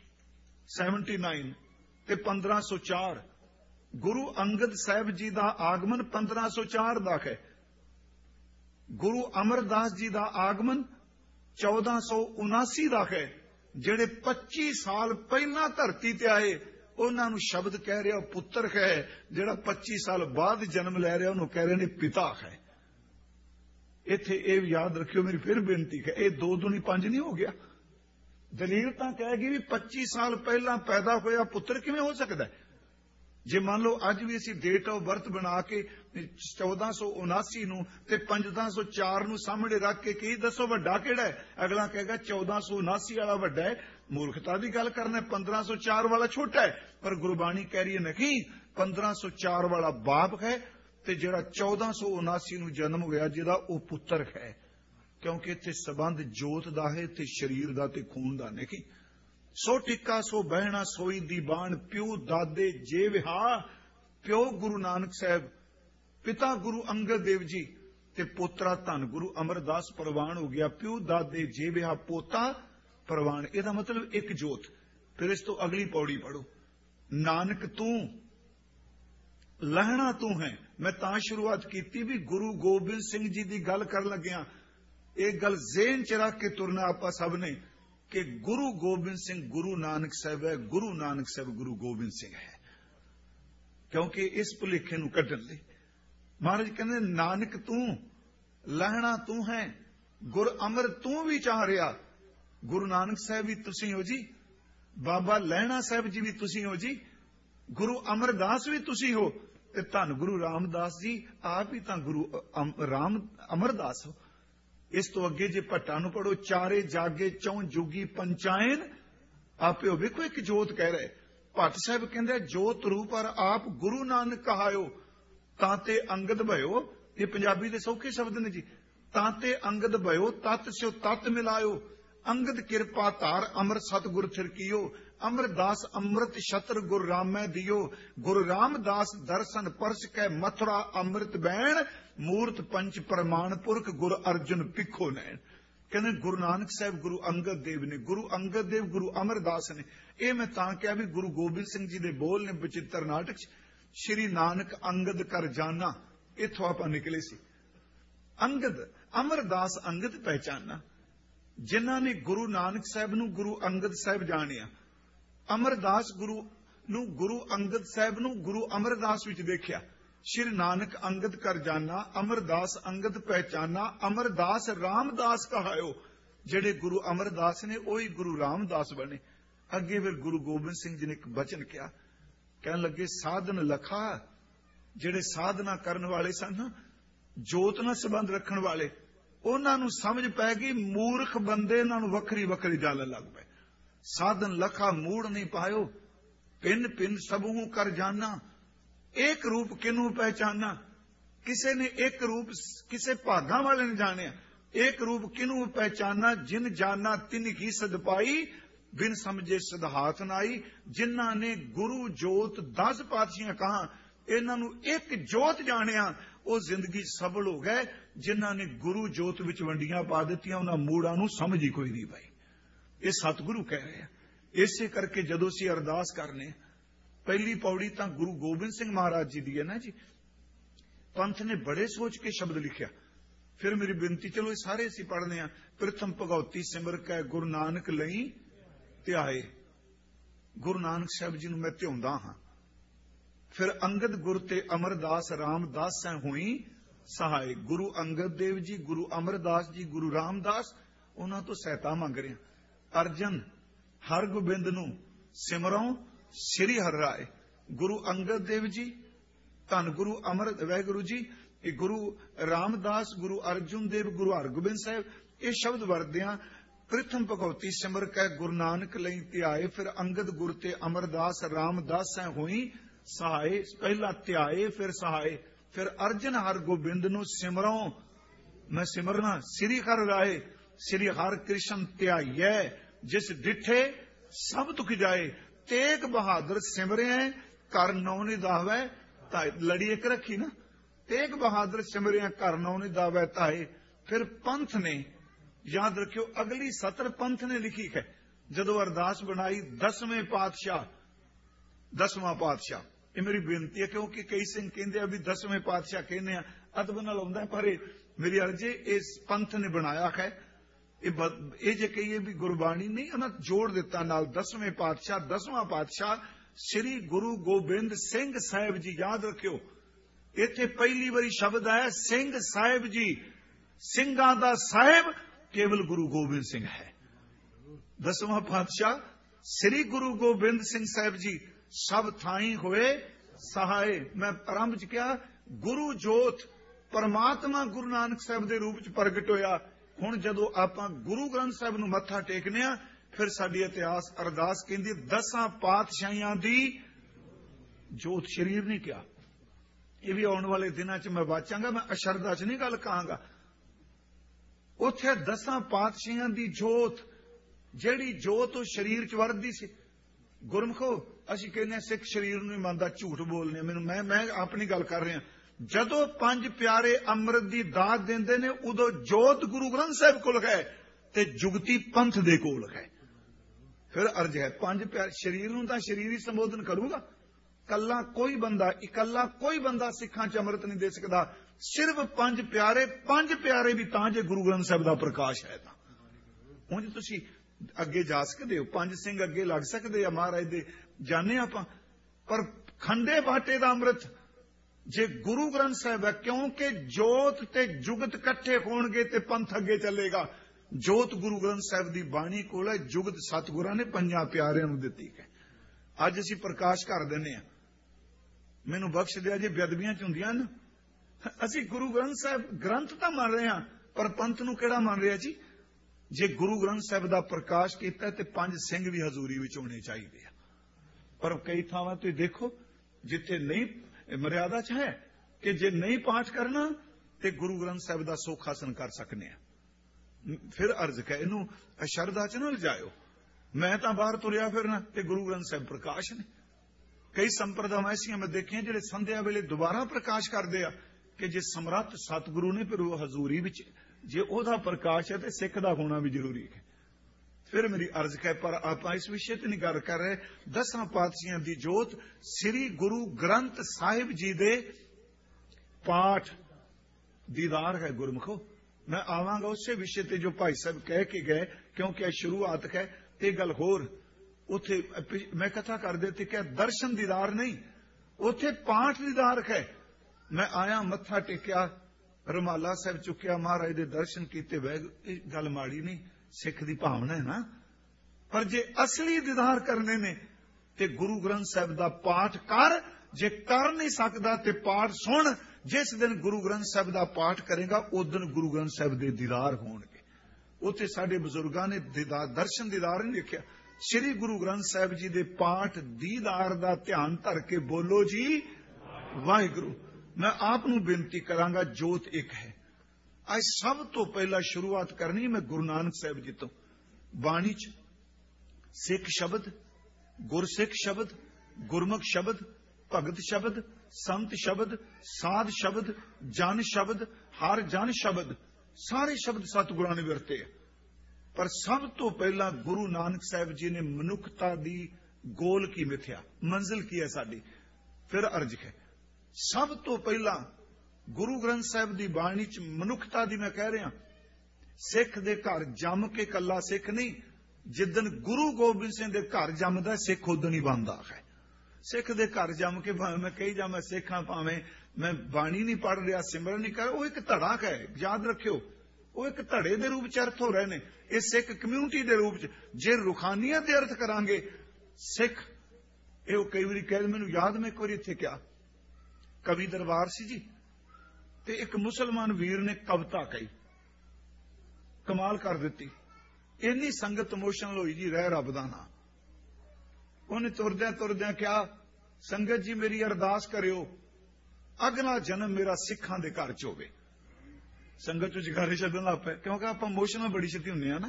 79 ते 1504 गुरु अंगद साहब जी का आगमन 1504 दा है। गुरु अमरदास जी का आगमन 1479 दा है। जेड़े 25 साल पहला धरती ते आए, उन्होंने शब्द कह रहा पुत्र है। जेड़ा 25 साल बाद जन्म लै रहा, उन्होंने कह रहे ने पिता है। इत्थे ये याद रखियो, मेरी फिर बेनती है, ये 2 दूनी 5 नहीं हो गया। दलील तां कहेगी भी 25 साल पहला पैदा होया पुत्र किवें हो सकता है। जे मान लो अज भी असीं डेट ऑफ बर्थ बना के 1479 नूं ते 1504 नूं सामने रख के की दसो वड्डा किहड़ा है, अगला कहेगा 1479 वाला वड्डा है। मूर्खता की गल करना, 1504 वाला छोटा है। पर गुरबाणी कह रही है नहीं, 1504 वाला बाप है ते जिहड़ा 1479 नूं जन्म होया जिहदा वो पुत्र है। क्योंकि इत्थे संबंध जोत दा है ते शरीर दा ते खून दा नहीं। ਸੋ ਟਿੱਕਾ ਸੋ ਬਹਿਣਾ ਸੋਈ ਦੀ ਬਾਣ, ਪਿਓ ਦਾਦੇ ਜੇ ਵਿਹਾ। ਪਿਓ ਗੁਰੂ ਨਾਨਕ ਸਾਹਿਬ, ਪਿਤਾ ਗੁਰੂ ਅੰਗਦ ਦੇਵ ਜੀ ਤੇ ਪੋਤਰਾ ਧੰਨ ਗੁਰੂ ਅਮਰਦਾਸ ਪ੍ਰਵਾਨ ਹੋ ਗਿਆ। ਪਿਓ ਦਾਦੇ ਜੇ ਵਿਹਾ, ਪੋਤਾ ਪ੍ਰਵਾਨ। ਇਹਦਾ ਮਤਲਬ ਇੱਕ ਜੋਤ। ਫਿਰ ਇਸ ਤੋਂ ਅਗਲੀ ਪੌੜੀ ਪੜੋ। ਨਾਨਕ ਤੂੰ ਲਹਿਣਾ ਤੂੰ ਹੈ। ਮੈਂ ਤਾਂ ਸ਼ੁਰੂਆਤ ਕੀਤੀ ਵੀ ਗੁਰੂ ਗੋਬਿੰਦ ਸਿੰਘ ਜੀ ਦੀ ਗੱਲ ਕਰਨ ਲੱਗਿਆ ਇਹ ਗੱਲ ਜ਼ੇਨ ਚ ਰੱਖ ਕੇ ਤੁਰਨਾ ਆਪਾਂ ਸਭ ਨੇ ਕਿ ਗੁਰੂ ਗੋਬਿੰਦ ਸਿੰਘ ਗੁਰੂ ਨਾਨਕ ਸਾਹਿਬ ਹੈ, ਗੁਰੂ ਨਾਨਕ ਸਾਹਿਬ ਗੁਰੂ ਗੋਬਿੰਦ ਸਿੰਘ ਹੈ। ਕਿਉਂਕਿ ਇਸ ਭੁਲੇਖੇ ਨੂੰ ਕੱਢਣ ਲਈ ਮਹਾਰਾਜ ਕਹਿੰਦੇ ਨਾਨਕ ਤੂੰ ਲਹਿਣਾ ਤੂੰ ਹੈ, ਗੁਰ ਅਮਰ ਤੂੰ ਵਿਚਾਰਿਆ। ਗੁਰੂ ਨਾਨਕ ਸਾਹਿਬ ਵੀ ਤੁਸੀਂ ਹੋ ਜੀ, ਬਾਬਾ ਲਹਿਣਾ ਸਾਹਿਬ ਜੀ ਵੀ ਤੁਸੀਂ ਹੋ ਜੀ, ਗੁਰੂ ਅਮਰਦਾਸ ਵੀ ਤੁਸੀਂ ਹੋ, ਤੇ ਧੰਨ ਗੁਰੂ ਰਾਮਦਾਸ ਜੀ ਆਪ ਹੀ ਤਾਂ ਗੁਰੂ ਅਮਰਦਾਸ ਹੋ। ਇਸ ਤੋਂ ਅੱਗੇ ਜੇ ਭੱਟਾਂ ਨੂੰ ਪੜੋ, ਚਾਰੇ ਜਾਗੇ ਚੌਂ ਜੁਗੀ ਪੰਚਾਇਨ ਆਪਿਓ। ਵੇਖੋ ਇੱਕ ਜੋਤ ਕਹਿ ਰਹੇ। ਭੱਟ ਸਾਹਿਬ ਕਹਿੰਦੇ ਜੋਤ ਰੂਪ ਔਰ ਆਪ ਗੁਰੂ ਨਾਨਕ ਕਹਾਇਓ, ਤਾਂ ਤੇ ਅੰਗਦ ਭਇਓ। ਇਹ ਪੰਜਾਬੀ ਦੇ ਸੌਖੇ ਸ਼ਬਦ ਨੇ ਜੀ। ਤਾਂ ਤੇ ਅੰਗਦ ਭਇਓ, ਤਤ ਸਿਓ ਤਤ ਮਿਲਾਇਓ। ਅੰਗਦ ਕਿਰਪਾ ਧਾਰ ਅਮਰ ਸਤਿਗੁਰ ਥਿਰਕੀਓ। ਅਮਰਦਾਸ ਅੰਮ੍ਰਿਤ ਛਤਰ ਗੁਰ ਰਾਮੈ ਦਿਓ। ਗੁਰੂ ਰਾਮਦਾਸ ਦਰਸ਼ਨ ਪਰਸ ਕੈ ਮਥੁਰਾ ਅੰਮ੍ਰਿਤ ਬੈਣ। ਮੂਰਤ ਪੰਚ ਪ੍ਰਮਾਣ ਪੁਰਖ ਗੁਰ ਅਰਜੁਨ ਪਿੱਖੋ ਨੈਣ। ਕਹਿੰਦੇ ਗੁਰੂ ਨਾਨਕ ਸਾਹਿਬ ਗੁਰੂ ਅੰਗਦ ਦੇਵ ਨੇ, ਗੁਰੂ ਅੰਗਦ ਦੇਵ ਗੁਰੂ ਅਮਰਦਾਸ ਨੇ। ਇਹ ਮੈਂ ਤਾਂ ਕਿਹਾ ਵੀ ਗੁਰੂ ਗੋਬਿੰਦ ਸਿੰਘ ਜੀ ਦੇ ਬੋਲ ਨੇ ਬਚਿੱਤਰ ਨਾਟਕ ਚ, ਸ਼੍ਰੀ ਨਾਨਕ ਅੰਗਦ ਕਰ ਜਾਨਾ, ਇੱਥੋਂ ਆਪਾਂ ਨਿਕਲੇ ਸੀ। ਅੰਗਦ ਅਮਰਦਾਸ ਅੰਗਦ ਪਹਿਚਾਨਾ, ਜਿਨ੍ਹਾਂ ਨੇ ਗੁਰੂ ਨਾਨਕ ਸਾਹਿਬ ਨੂੰ ਗੁਰੂ ਅੰਗਦ ਸਾਹਿਬ ਜਾਣਿਆ, ਅਮਰਦਾਸ ਗੁਰੂ ਨੂੰ ਗੁਰੂ ਅੰਗਦ ਸਾਹਿਬ ਨੂੰ ਗੁਰੂ ਅਮਰਦਾਸ ਵਿੱਚ ਦੇਖਿਆ। ਸ਼੍ਰੀ ਨਾਨਕ ਅੰਗਦ ਕਰ ਜਾਨਾ, ਅਮਰਦਾਸ ਅੰਗਦ ਪਹਿਚਾਨਾ। ਅਮਰਦਾਸ ਰਾਮਦਾਸ ਕਹਾਇਓ। ਜਿਹੜੇ ਗੁਰੂ ਅਮਰਦਾਸ ਨੇ ਉਹੀ ਗੁਰੂ ਰਾਮਦਾਸ ਬਣੇ। ਅੱਗੇ ਫਿਰ ਗੁਰੂ ਗੋਬਿੰਦ ਸਿੰਘ ਜੀ ਨੇ ਇੱਕ ਬਚਨ ਕਿਹਾ, ਕਹਿਣ ਲੱਗੇ ਸਾਧਨ ਲਖਾ, ਜਿਹੜੇ ਸਾਧਨਾ ਕਰਨ ਵਾਲੇ ਸਨ, ਜੋਤ ਨਾਲ ਸੰਬੰਧ ਰੱਖਣ ਵਾਲੇ, ਉਹਨਾਂ ਨੂੰ ਸਮਝ ਪੈ ਗਈ ਮੂਰਖ ਬੰਦੇ ਇਹਨਾਂ ਨੂੰ ਵੱਖਰੀ ਵੱਖਰੀ ਜਾਲਣ ਲੱਗ ਪਏ। ਸਾਧਨ ਲਖਾ ਮੂੜ ਨਹੀਂ ਪਾਇਓ, ਪਿੰਨ ਪਿੰਨ ਸਭੂ ਕਰ ਜਾਨਾ। ਇੱਕ ਰੂਪ ਕਿਨੂੰ ਪਹਿਚਾਨਾ। ਕਿਸੇ ਨੇ ਇੱਕ ਰੂਪ ਕਿਸੇ ਭਾਗਾਂ ਵਾਲੇ ਨੇ ਜਾਣਿਆ। ਇੱਕ ਰੂਪ ਕਿਨੂੰ ਪਹਿਚਾਨਾ, ਜਿਨ ਜਾਨਾ ਤਿਨ ਕੀ ਸਦ ਪਾਈ। ਬਿਨ ਸਮਝੇ ਸਦਹਾਤ ਨਾਈ। ਜਿਨ੍ਹਾਂ ਨੇ ਗੁਰੂ ਜੋਤ 10 ਪਾਤਸ਼ਾਹੀਆਂ ਕਹਾ, ਇਹਨਾਂ ਨੂੰ ਇੱਕ ਜੋਤ ਜਾਣਿਆ, ਉਹ ਜ਼ਿੰਦਗੀ ਸਫਲ ਹੋ ਗਏ। ਜਿਨ੍ਹਾਂ ਨੇ ਗੁਰੂ ਜੋਤ ਵਿੱਚ ਵੰਡੀਆਂ ਪਾ ਦਿੱਤੀਆਂ, ਉਹਨਾਂ ਮੂੜਾਂ ਨੂੰ ਸਮਝ ਹੀ ਕੋਈ ਨਹੀਂ ਪਾਈ। ਇਹ ਸਤਿਗੁਰੂ ਕਹਿ ਰਹੇ ਆ। ਇਸੇ ਕਰਕੇ ਜਦੋਂ ਅਸੀਂ ਅਰਦਾਸ ਕਰਨੇ, ਪਹਿਲੀ ਪੌੜੀ ਤਾਂ ਗੁਰੂ ਗੋਬਿੰਦ ਸਿੰਘ ਮਹਾਰਾਜ ਜੀ ਦੀ ਹੈ ਨਾ ਜੀ। ਪੰਥ ਨੇ ਬੜੇ ਸੋਚ ਕੇ ਸ਼ਬਦ ਲਿਖਿਆ। ਫਿਰ ਮੇਰੀ ਬੇਨਤੀ, ਚਲੋ ਇਹ ਸਾਰੇ ਅਸੀਂ ਪੜ੍ਹਨੇ ਆ। ਪ੍ਰਥਮ ਭਗਉਤੀ ਸਿਮਰ ਕੈ ਗੁਰੂ ਨਾਨਕ ਲਈ ਧਿਆਏ। ਗੁਰੂ ਨਾਨਕ ਸਾਹਿਬ ਜੀ ਨੂੰ ਮੈਂ ਧਿਆਉਂਦਾ ਹਾਂ। ਫਿਰ ਅੰਗਦ ਗੁਰ ਤੇ ਅਮਰਦਾਸ ਰਾਮਦਾਸ ਸੈ ਹੋਈ ਸਹਾਏ। ਗੁਰੂ ਅੰਗਦ ਦੇਵ ਜੀ, ਗੁਰੂ ਅਮਰਦਾਸ ਜੀ, ਗੁਰੂ ਰਾਮਦਾਸ, ਉਹਨਾਂ ਤੋਂ ਸਹਾਇਤਾ ਮੰਗ ਰਹੇ। ਅਰਜਨ ਹਰਗੋਬਿੰਦ ਨੂੰ ਸਿਮਰੋਂ ਸ੍ਰੀ ਹਰਿ ਰਾਏ। ਗੁਰੂ ਅੰਗਦ ਦੇਵ ਜੀ, ਧੰਨ ਗੁਰੂ ਅਮਰ ਵਾਹਿਗੁਰੂ ਜੀ, ਇਹ ਗੁਰੂ ਰਾਮਦਾਸ, ਗੁਰੂ ਅਰਜੁਨ ਦੇਵ, ਗੁਰੂ ਹਰਗੋਬਿੰਦ ਸਾਹਿਬ, ਇਹ ਸ਼ਬਦ ਵਰਤਦਿਆਂ ਪ੍ਰਥਮ ਭਗਉਤੀ ਸਿਮਰ ਕੈ ਗੁਰੂ ਨਾਨਕ ਲਈ ਧਿਆਏ। ਫਿਰ ਅੰਗਦ ਗੁਰ ਤੇ ਅਮਰਦਾਸ ਰਾਮਦਾਸ ਸੈ ਹੋਈ ਸਹਾਏ। ਪਹਿਲਾ ਧਿਆਏ ਫਿਰ ਸਹਾਏ। ਫਿਰ ਅਰਜਨ ਹਰਗੋਬਿੰਦ ਨੂੰ ਸਿਮਰੋਂ, ਮੈਂ ਸਿਮਰਨਾ ਸ੍ਰੀ ਹਰਿ ਰਾਏ। ਸ੍ਰੀ ਹਰਿ ਕ੍ਰਿਸ਼ਨ ਧਿਆਈਐ, ਜਿਸ ਡਿਠੇ ਸਭ ਤੁਖ ਜਾਏ। ਤੇਗ ਬਹਾਦਰ ਸਿਮਰਿਆ ਕਰ ਨੌ ਨਿਦਾਵੈ ਤਾਏ। ਲੜੀ ਇੱਕ ਰੱਖੀ ਨਾ, ਤੇਗ ਬਹਾਦਰ ਸਿਮਰਿਆ ਕਰ ਨੌ ਨਿਦਾਵੈ ਤਾਏ। ਫਿਰ ਪੰਥ ਨੇ, ਯਾਦ ਰੱਖਿਓ, ਅਗਲੀ ਸਤਰ ਪੰਥ ਨੇ ਲਿਖੀ ਹੈ। ਜਦੋਂ ਅਰਦਾਸ ਬਣਾਈ 10ਵੇਂ ਪਾਤਸ਼ਾਹ, 10ਵਾਂ ਪਾਤਸ਼ਾਹ, ਇਹ ਮੇਰੀ ਬੇਨਤੀ ਹੈ ਕਿਉਂਕਿ ਕਈ ਸਿੰਘ ਕਹਿੰਦੇ ਆ ਵੀ 10ਵੇਂ ਪਾਤਸ਼ਾਹ ਕਹਿੰਦੇ ਆ, ਅਦਬ ਨਾਲ ਆਉਂਦਾ, ਪਰ ਇਹ ਮੇਰੀ ਅਰਜ਼ੀ ਇਸ ਪੰਥ ਨੇ ਬਣਾਇਆ ਹੈ। ਇਹ ਜੇ ਕਹੀਏ ਵੀ ਗੁਰਬਾਣੀ ਨਹੀਂ, ਉਹਨਾਂ ਜੋੜ ਦਿੱਤਾ ਨਾਲ 10ਵੇਂ ਪਾਤਸ਼ਾਹ। 10ਵਾਂ ਪਾਤਸ਼ਾਹ ਸ੍ਰੀ ਗੁਰੂ ਗੋਬਿੰਦ ਸਿੰਘ ਸਾਹਿਬ ਜੀ। ਯਾਦ ਰੱਖਿਓ, ਇੱਥੇ ਪਹਿਲੀ ਵਾਰੀ ਸ਼ਬਦ ਆਇਆ ਸਿੰਘ ਸਾਹਿਬ ਜੀ। ਸਿੰਘਾਂ ਦਾ ਸਾਹਿਬ ਕੇਵਲ ਗੁਰੂ ਗੋਬਿੰਦ ਸਿੰਘ ਹੈ। 10ਵਾਂ ਪਾਤਸ਼ਾਹ ਸ੍ਰੀ ਗੁਰੂ ਗੋਬਿੰਦ ਸਿੰਘ ਸਾਹਿਬ ਜੀ ਸਭ ਥਾਈ ਹੋਏ ਸਹਾਏ। ਮੈਂ ਆਰੰਭ ਚ ਕਿਹਾ ਗੁਰੂ ਜੋਤ ਪਰਮਾਤਮਾ ਗੁਰੂ ਨਾਨਕ ਸਾਹਿਬ ਦੇ ਰੂਪ ਚ ਪ੍ਰਗਟ ਹੋਇਆ। ਹੁਣ ਜਦੋਂ ਆਪਾਂ ਗੁਰੂ ਗ੍ਰੰਥ ਸਾਹਿਬ ਨੂੰ ਮੱਥਾ ਟੇਕਨੇ ਆ, ਫਿਰ ਸਾਡੀ ਇਤਿਹਾਸ ਅਰਦਾਸ ਕਹਿੰਦੀ 10 ਪਾਤਸ਼ਾਹੀਆਂ ਦੀ ਜੋਤ। ਸ਼ਰੀਰ ਨਹੀਂ ਕਿਹਾ, ਇਹ ਵੀ ਆਉਣ ਵਾਲੇ ਦਿਨਾਂ ਚ ਮੈਂ ਵਾਚਾਂਗਾ। ਮੈਂ ਅਸ਼ਰਦਾ ਚ ਨਹੀਂ ਗੱਲ ਕਹਾਂਗਾ। ਉੱਥੇ 10 ਪਾਤਸ਼ਾਹੀਆਂ ਦੀ ਜੋਤ ਜਿਹੜੀ ਜੋਤ ਉਹ ਸਰੀਰ ਚ ਵਰਦੀ ਸੀ। ਗੁਰਮਖੋ ਅਸੀਂ ਕਹਿੰਦੇ ਸਿੱਖ ਸਰੀਰ ਨੂੰ ਹੀ ਮੰਨਦਾ, ਝੂਠ ਬੋਲਨੇ। ਮੈਂ ਆਪਣੀ ਗੱਲ ਕਰ ਰਿਹਾ। ਜਦੋਂ ਪੰਜ ਪਿਆਰੇ ਅੰਮ੍ਰਿਤ ਦੀ ਦਾਤ ਦਿੰਦੇ ਨੇ ਉਦੋਂ ਜੋਤ ਗੁਰੂ ਗ੍ਰੰਥ ਸਾਹਿਬ ਕੋਲ ਹੈ ਤੇ ਜੁਗਤੀ ਪੰਥ ਦੇ ਕੋਲ ਹੈ। ਫਿਰ ਅਰਜ਼ ਹੈ ਪੰਜ ਪਿਆਰੇ ਸਰੀਰ ਨੂੰ ਤਾਂ ਸਰੀਰ ਹੀ ਸੰਬੋਧਨ ਕਰੂਗਾ। ਇਕੱਲਾ ਕੋਈ ਬੰਦਾ ਸਿੱਖਾਂ ਚ ਅੰਮ੍ਰਿਤ ਨਹੀਂ ਦੇ ਸਕਦਾ। ਸਿਰਫ ਪੰਜ ਪਿਆਰੇ ਵੀ ਤਾਂ ਜੇ ਗੁਰੂ ਗ੍ਰੰਥ ਸਾਹਿਬ ਦਾ ਪ੍ਰਕਾਸ਼ ਹੈ ਤਾਂ ਉਂਝ ਤੁਸੀਂ ਅੱਗੇ ਜਾ ਸਕਦੇ ਹੋ। ਪੰਜ ਸਿੰਘ ਅੱਗੇ ਲੱਗ ਸਕਦੇ ਆ ਮਹਾਰਾਜ ਦੇ, ਜਾਣੇ ਆਪਾਂ। ਪਰ ਖੰਡੇ ਬਾਟੇ ਦਾ ਅੰਮ੍ਰਿਤ ਜੇ ਗੁਰੂ ਗ੍ਰੰਥ ਸਾਹਿਬ ਹੈ, ਕਿਉਂਕਿ ਜੋਤ ਤੇ ਜੁਗਤ ਇਕੱਠੇ ਹੋਣਗੇ ਤੇ ਪੰਥ ਅੱਗੇ ਚੱਲੇਗਾ। ਜੋਤ ਗੁਰੂ ਗ੍ਰੰਥ ਸਾਹਿਬ ਦੀ ਬਾਣੀ ਕੋਲ ਹੈ, ਜੁਗਤ ਸਤਿਗੁਰਾਂ ਨੇ ਪੰਜਾਂ ਪਿਆਰਿਆਂ ਨੂੰ ਦਿੱਤੀ ਹੈ। ਅੱਜ ਅਸੀਂ ਪ੍ਰਕਾਸ਼ ਕਰ ਦਿੰਦੇ ਹਾਂ। ਮੈਨੂੰ ਬਖਸ਼ ਦਿਆ ਜੇ ਬੇਅਦਬੀਆਂ ਚ ਹੁੰਦੀਆਂ ਨਾ। ਅਸੀਂ ਗੁਰੂ ਗ੍ਰੰਥ ਸਾਹਿਬ ਗ੍ਰੰਥ ਤਾਂ ਮੰਨ ਰਹੇ ਹਾਂ, ਪਰ ਪੰਥ ਨੂੰ ਕਿਹੜਾ ਮੰਨ ਰਿਹਾ ਜੀ? ਜੇ ਗੁਰੂ ਗ੍ਰੰਥ ਸਾਹਿਬ ਦਾ ਪ੍ਰਕਾਸ਼ ਕੀਤਾ ਤੇ ਪੰਜ ਸਿੰਘ ਵੀ ਹਜ਼ੂਰੀ ਵਿੱਚ ਹੋਣੇ ਚਾਹੀਦੇ ਆ। ਪਰ ਕਈ ਥਾਵਾਂ ਤੁਸੀਂ ਦੇਖੋ ਜਿੱਥੇ ਨਹੀਂ ਮਰਿਆਦਾ ਚ ਹੈ ਕਿ ਜੇ ਨਹੀਂ ਪਾਠ ਕਰਨਾ ਤੇ ਗੁਰੂ ਗ੍ਰੰਥ ਸਾਹਿਬ ਦਾ ਸੁੱਖ ਹਾਸਨ ਕਰ ਸਕਨੇ ਆ। ਫਿਰ ਅਰਜ਼ ਹੈ ਇਹਨੂੰ ਅਸ਼ਰਦਾ ਚ ਨਾ ਲਿਜਾਇਓ। ਮੈਂ ਤਾਂ ਬਾਹਰ ਤੁਰਿਆ ਫਿਰਨਾ ਤੇ ਗੁਰੂ ਗ੍ਰੰਥ ਸਾਹਿਬ ਪ੍ਰਕਾਸ਼ ਨੇ। ਕਈ ਸੰਪਰਦਾਵਾਂ ਐਸੀਆਂ ਮੈਂ ਦੇਖੀਆਂ ਜਿਹੜੇ ਸੰਧਿਆ ਵੇਲੇ ਦੁਬਾਰਾ ਪ੍ਰਕਾਸ਼ ਕਰਦੇ ਆ ਕਿ ਜੇ ਸਮਰੱਥ ਸਤਿਗੁਰੂ ਨੇ ਫਿਰ ਉਹ ਹਜ਼ੂਰੀ ਵਿੱਚ ਜੇ ਉਹਦਾ ਪ੍ਰਕਾਸ਼ ਹੈ ਤੇ ਸਿੱਖ ਦਾ ਹੋਣਾ ਵੀ ਜ਼ਰੂਰੀ ਹੈ। ਫਿਰ ਮੇਰੀ ਅਰਜ਼ ਹੈ, ਪਰ ਆਪਾਂ ਇਸ ਵਿਸ਼ੇ ਤੇ ਨਹੀਂ ਗੱਲ ਕਰ ਰਹੇ। 10 ਪਾਤਸ਼ਾਹਾਂ ਦੀ ਜੋਤ ਸ੍ਰੀ ਗੁਰੂ ਗ੍ਰੰਥ ਸਾਹਿਬ ਜੀ ਦੇ ਪਾਠ ਦੀਦਾਰ ਹੈ। ਗੁਰਮਖੋ ਮੈਂ ਆਵਾਂਗਾ ਉਸੇ ਵਿਸ਼ੇ ਤੇ ਜੋ ਭਾਈ ਸਾਹਿਬ ਕਹਿ ਕੇ ਗਏ, ਕਿਉਂਕਿ ਇਹ ਸ਼ੁਰੂਆਤ ਹੈ ਤੇ ਗੱਲ ਹੋਰ। ਉੱਥੇ ਮੈਂ ਕਥਾ ਕਰਦੇ ਤੇ ਕਿ ਦਰਸ਼ਨ ਦੀਦਾਰ ਨਹੀਂ, ਉੱਥੇ ਪਾਠ ਦੀਦਾਰ ਹੈ। ਮੈਂ ਆਇਆ, ਮੱਥਾ ਟੇਕਿਆ, ਰੁਮਾਲਾ ਸਾਹਿਬ ਚੁੱਕਿਆ, ਮਹਾਰਾਜ ਦੇ ਦਰਸ਼ਨ ਕੀਤੇ। ਇਹ ਗੱਲ ਮਾੜੀ ਨਹੀਂ, ਸਿੱਖ ਦੀ ਭਾਵਨਾ ਹੈ ਨਾ। ਪਰ ਜੇ ਅਸਲੀ ਦੀਦਾਰ ਕਰਨੇ ਨੇ ਤੇ ਗੁਰੂ ਗ੍ਰੰਥ ਸਾਹਿਬ ਦਾ ਪਾਠ ਕਰ। ਜੇ ਕਰ ਨਹੀਂ ਸਕਦਾ ਤੇ ਪਾਠ ਸੁਣ। ਜਿਸ ਦਿਨ ਗੁਰੂ ਗ੍ਰੰਥ ਸਾਹਿਬ ਦਾ ਪਾਠ ਕਰੇਗਾ ਉਸ ਦਿਨ ਗੁਰੂ ਗ੍ਰੰਥ ਸਾਹਿਬ ਦੇ ਦੀਦਾਰ ਹੋਣਗੇ। ਉੱਥੇ ਸਾਡੇ ਬਜ਼ੁਰਗਾਂ ਨੇ ਦਰਸ਼ਨ ਦੀਦਾਰ ਨਹੀਂ ਲਿਖਿਆ। ਸ੍ਰੀ ਗੁਰੂ ਗ੍ਰੰਥ ਸਾਹਿਬ ਜੀ ਦੇ ਪਾਠ ਦੀਦਾਰ ਦਾ ਧਿਆਨ ਧਰ ਕੇ ਬੋਲੋ ਜੀ ਵਾਹਿਗੁਰੂ। ਮੈਂ ਆਪ ਨੂੰ ਬੇਨਤੀ ਕਰਾਂਗਾ, ਜੋਤ ਇੱਕ ਹੈ। ਅੱਜ ਸਭ ਤੋਂ ਪਹਿਲਾਂ ਸ਼ੁਰੂਆਤ ਕਰਨੀ ਮੈਂ ਗੁਰੂ ਨਾਨਕ ਸਾਹਿਬ ਜੀ ਤੋਂ। ਬਾਣੀ ਚ ਸਿੱਖ ਸ਼ਬਦ, ਗੁਰਸਿੱਖ ਸ਼ਬਦ, ਗੁਰਮੁਖ ਸ਼ਬਦ, ਭਗਤ ਸ਼ਬਦ, ਸੰਤ ਸ਼ਬਦ, ਸਾਧ ਸ਼ਬਦ, ਜਨ ਸ਼ਬਦ, ਹਰ ਜਨ ਸ਼ਬਦ, ਸਾਰੇ ਸ਼ਬਦ ਸਤਿਗੁਰਾਂ ਨੇ ਵਰਤੇ। ਪਰ ਸਭ ਤੋਂ ਪਹਿਲਾਂ ਗੁਰੂ ਨਾਨਕ ਸਾਹਿਬ ਜੀ ਨੇ ਮਨੁੱਖਤਾ ਦੀ ਗੋਲ ਕੀ ਮਿਥਿਆ, ਮੰਜ਼ਿਲ ਕੀ ਹੈ ਸਾਡੀ। ਫਿਰ ਅਰਜ਼ ਹੈ, ਸਭ ਤੋਂ ਪਹਿਲਾਂ ਗੁਰੂ ਗ੍ਰੰਥ ਸਾਹਿਬ ਦੀ ਬਾਣੀ ਚ ਮਨੁੱਖਤਾ ਦੀ ਮੈਂ ਕਹਿ ਰਿਹਾ। ਸਿੱਖ ਦੇ ਘਰ ਜੰਮ ਕੇ ਕੱਲਾ ਸਿੱਖ ਨਹੀਂ, ਜਿੱਦਣ ਗੁਰੂ ਗੋਬਿੰਦ ਸਿੰਘ ਦੇ ਘਰ ਜੰਮਦਾ ਸਿੱਖ ਉਦਣ ਹੀ ਬਣਦਾ ਹੈ। ਸਿੱਖ ਦੇ ਘਰ ਜੰਮ ਕੇ ਭਾਵੇਂ ਮੈਂ ਕਹੀ ਜਾ ਮੈਂ ਸਿੱਖਾਂ, ਭਾਵੇਂ ਮੈਂ ਬਾਣੀ ਨਹੀਂ ਪੜ੍ਹ ਰਿਹਾ, ਸਿਮਰਨ ਨਹੀਂ ਕਰ, ਉਹ ਇੱਕ ਧੜਾ ਹੈ। ਯਾਦ ਰੱਖਿਓ, ਉਹ ਇੱਕ ਧੜੇ ਦੇ ਰੂਪ ਚ ਅਰਥ ਹੋ ਰਹੇ ਨੇ। ਇਹ ਸਿੱਖ ਕਮਿਊਨਿਟੀ ਦੇ ਰੂਪ ਚ। ਜੇ ਰੁਖਾਨੀਅਤ ਦੇ ਅਰਥ ਕਰਾਂਗੇ ਸਿੱਖ, ਇਹ ਉਹ ਕਈ ਵਾਰੀ ਕਹਿ, ਮੈਨੂੰ ਯਾਦ ਮੈਂ ਇੱਕ ਵਾਰੀ ਇੱਥੇ ਕਿਹਾ, ਕਵੀ ਦਰਬਾਰ ਸੀ ਜੀ, ਤੇ ਇੱਕ ਮੁਸਲਮਾਨ ਵੀਰ ਨੇ ਕਵਿਤਾ ਕਹੀ, ਕਮਾਲ ਕਰ ਦਿੱਤੀ। ਇੰਨੀ ਸੰਗਤ ਇਮੋਸ਼ਨਲ ਹੋਈ ਜੀ, ਰਹਿ ਰੱਬ ਦਾ ਨਾਂ। ਉਹਨੇ ਤੁਰਦਿਆਂ ਕਿਹਾ, ਸੰਗਤ ਜੀ ਮੇਰੀ ਅਰਦਾਸ ਕਰਿਓ, ਅਗਲਾ ਜਨਮ ਮੇਰਾ ਸਿੱਖਾਂ ਦੇ ਘਰ ਚ ਹੋਵੇ। ਸੰਗਤ ਚ ਜਗਾਰੇ ਛੱਡਣ ਲੱਗ ਪਏ, ਕਿਉਂਕਿ ਆਪਾਂ ਇਮੋਸ਼ਨਲ ਬੜੀ ਛੇਤੀ ਹੁੰਦੇ ਆ ਨਾ।